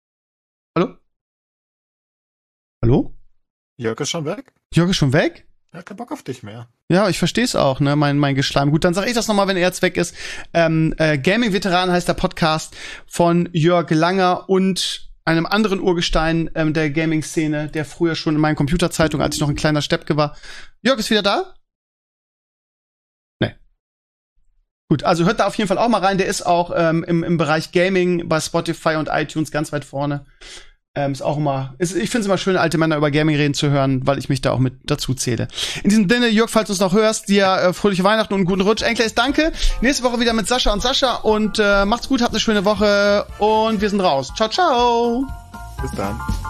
B: Hallo? Hallo?
D: Jörg ist schon weg?
B: Jörg ist schon weg?
D: Ja, kein Bock auf dich mehr.
B: Ja, ich versteh's auch, ne, mein, mein Geschleim. Gut, dann sag ich das nochmal, wenn er jetzt weg ist. Ähm, äh, Gaming-Veteran heißt der Podcast von Jörg Langer und einem anderen Urgestein ähm, der Gaming-Szene, der früher schon in meinen Computerzeitungen, als ich noch ein kleiner Steppke war. Jörg ist wieder da? Nee. Gut, also hört da auf jeden Fall auch mal rein. Der ist auch ähm, im, im Bereich Gaming bei Spotify und iTunes ganz weit vorne. Ähm, ist auch immer, ist, ich finde es immer schön, alte Männer über Gaming reden zu hören, weil ich mich da auch mit dazu zähle. In diesem Sinne, Jörg, falls du es noch hörst, dir äh, fröhliche Weihnachten und einen guten Rutsch. Enkles, danke. Nächste Woche wieder mit Sascha und Sascha und äh, macht's gut, habt eine schöne Woche und wir sind raus. Ciao, ciao.
D: Bis dann.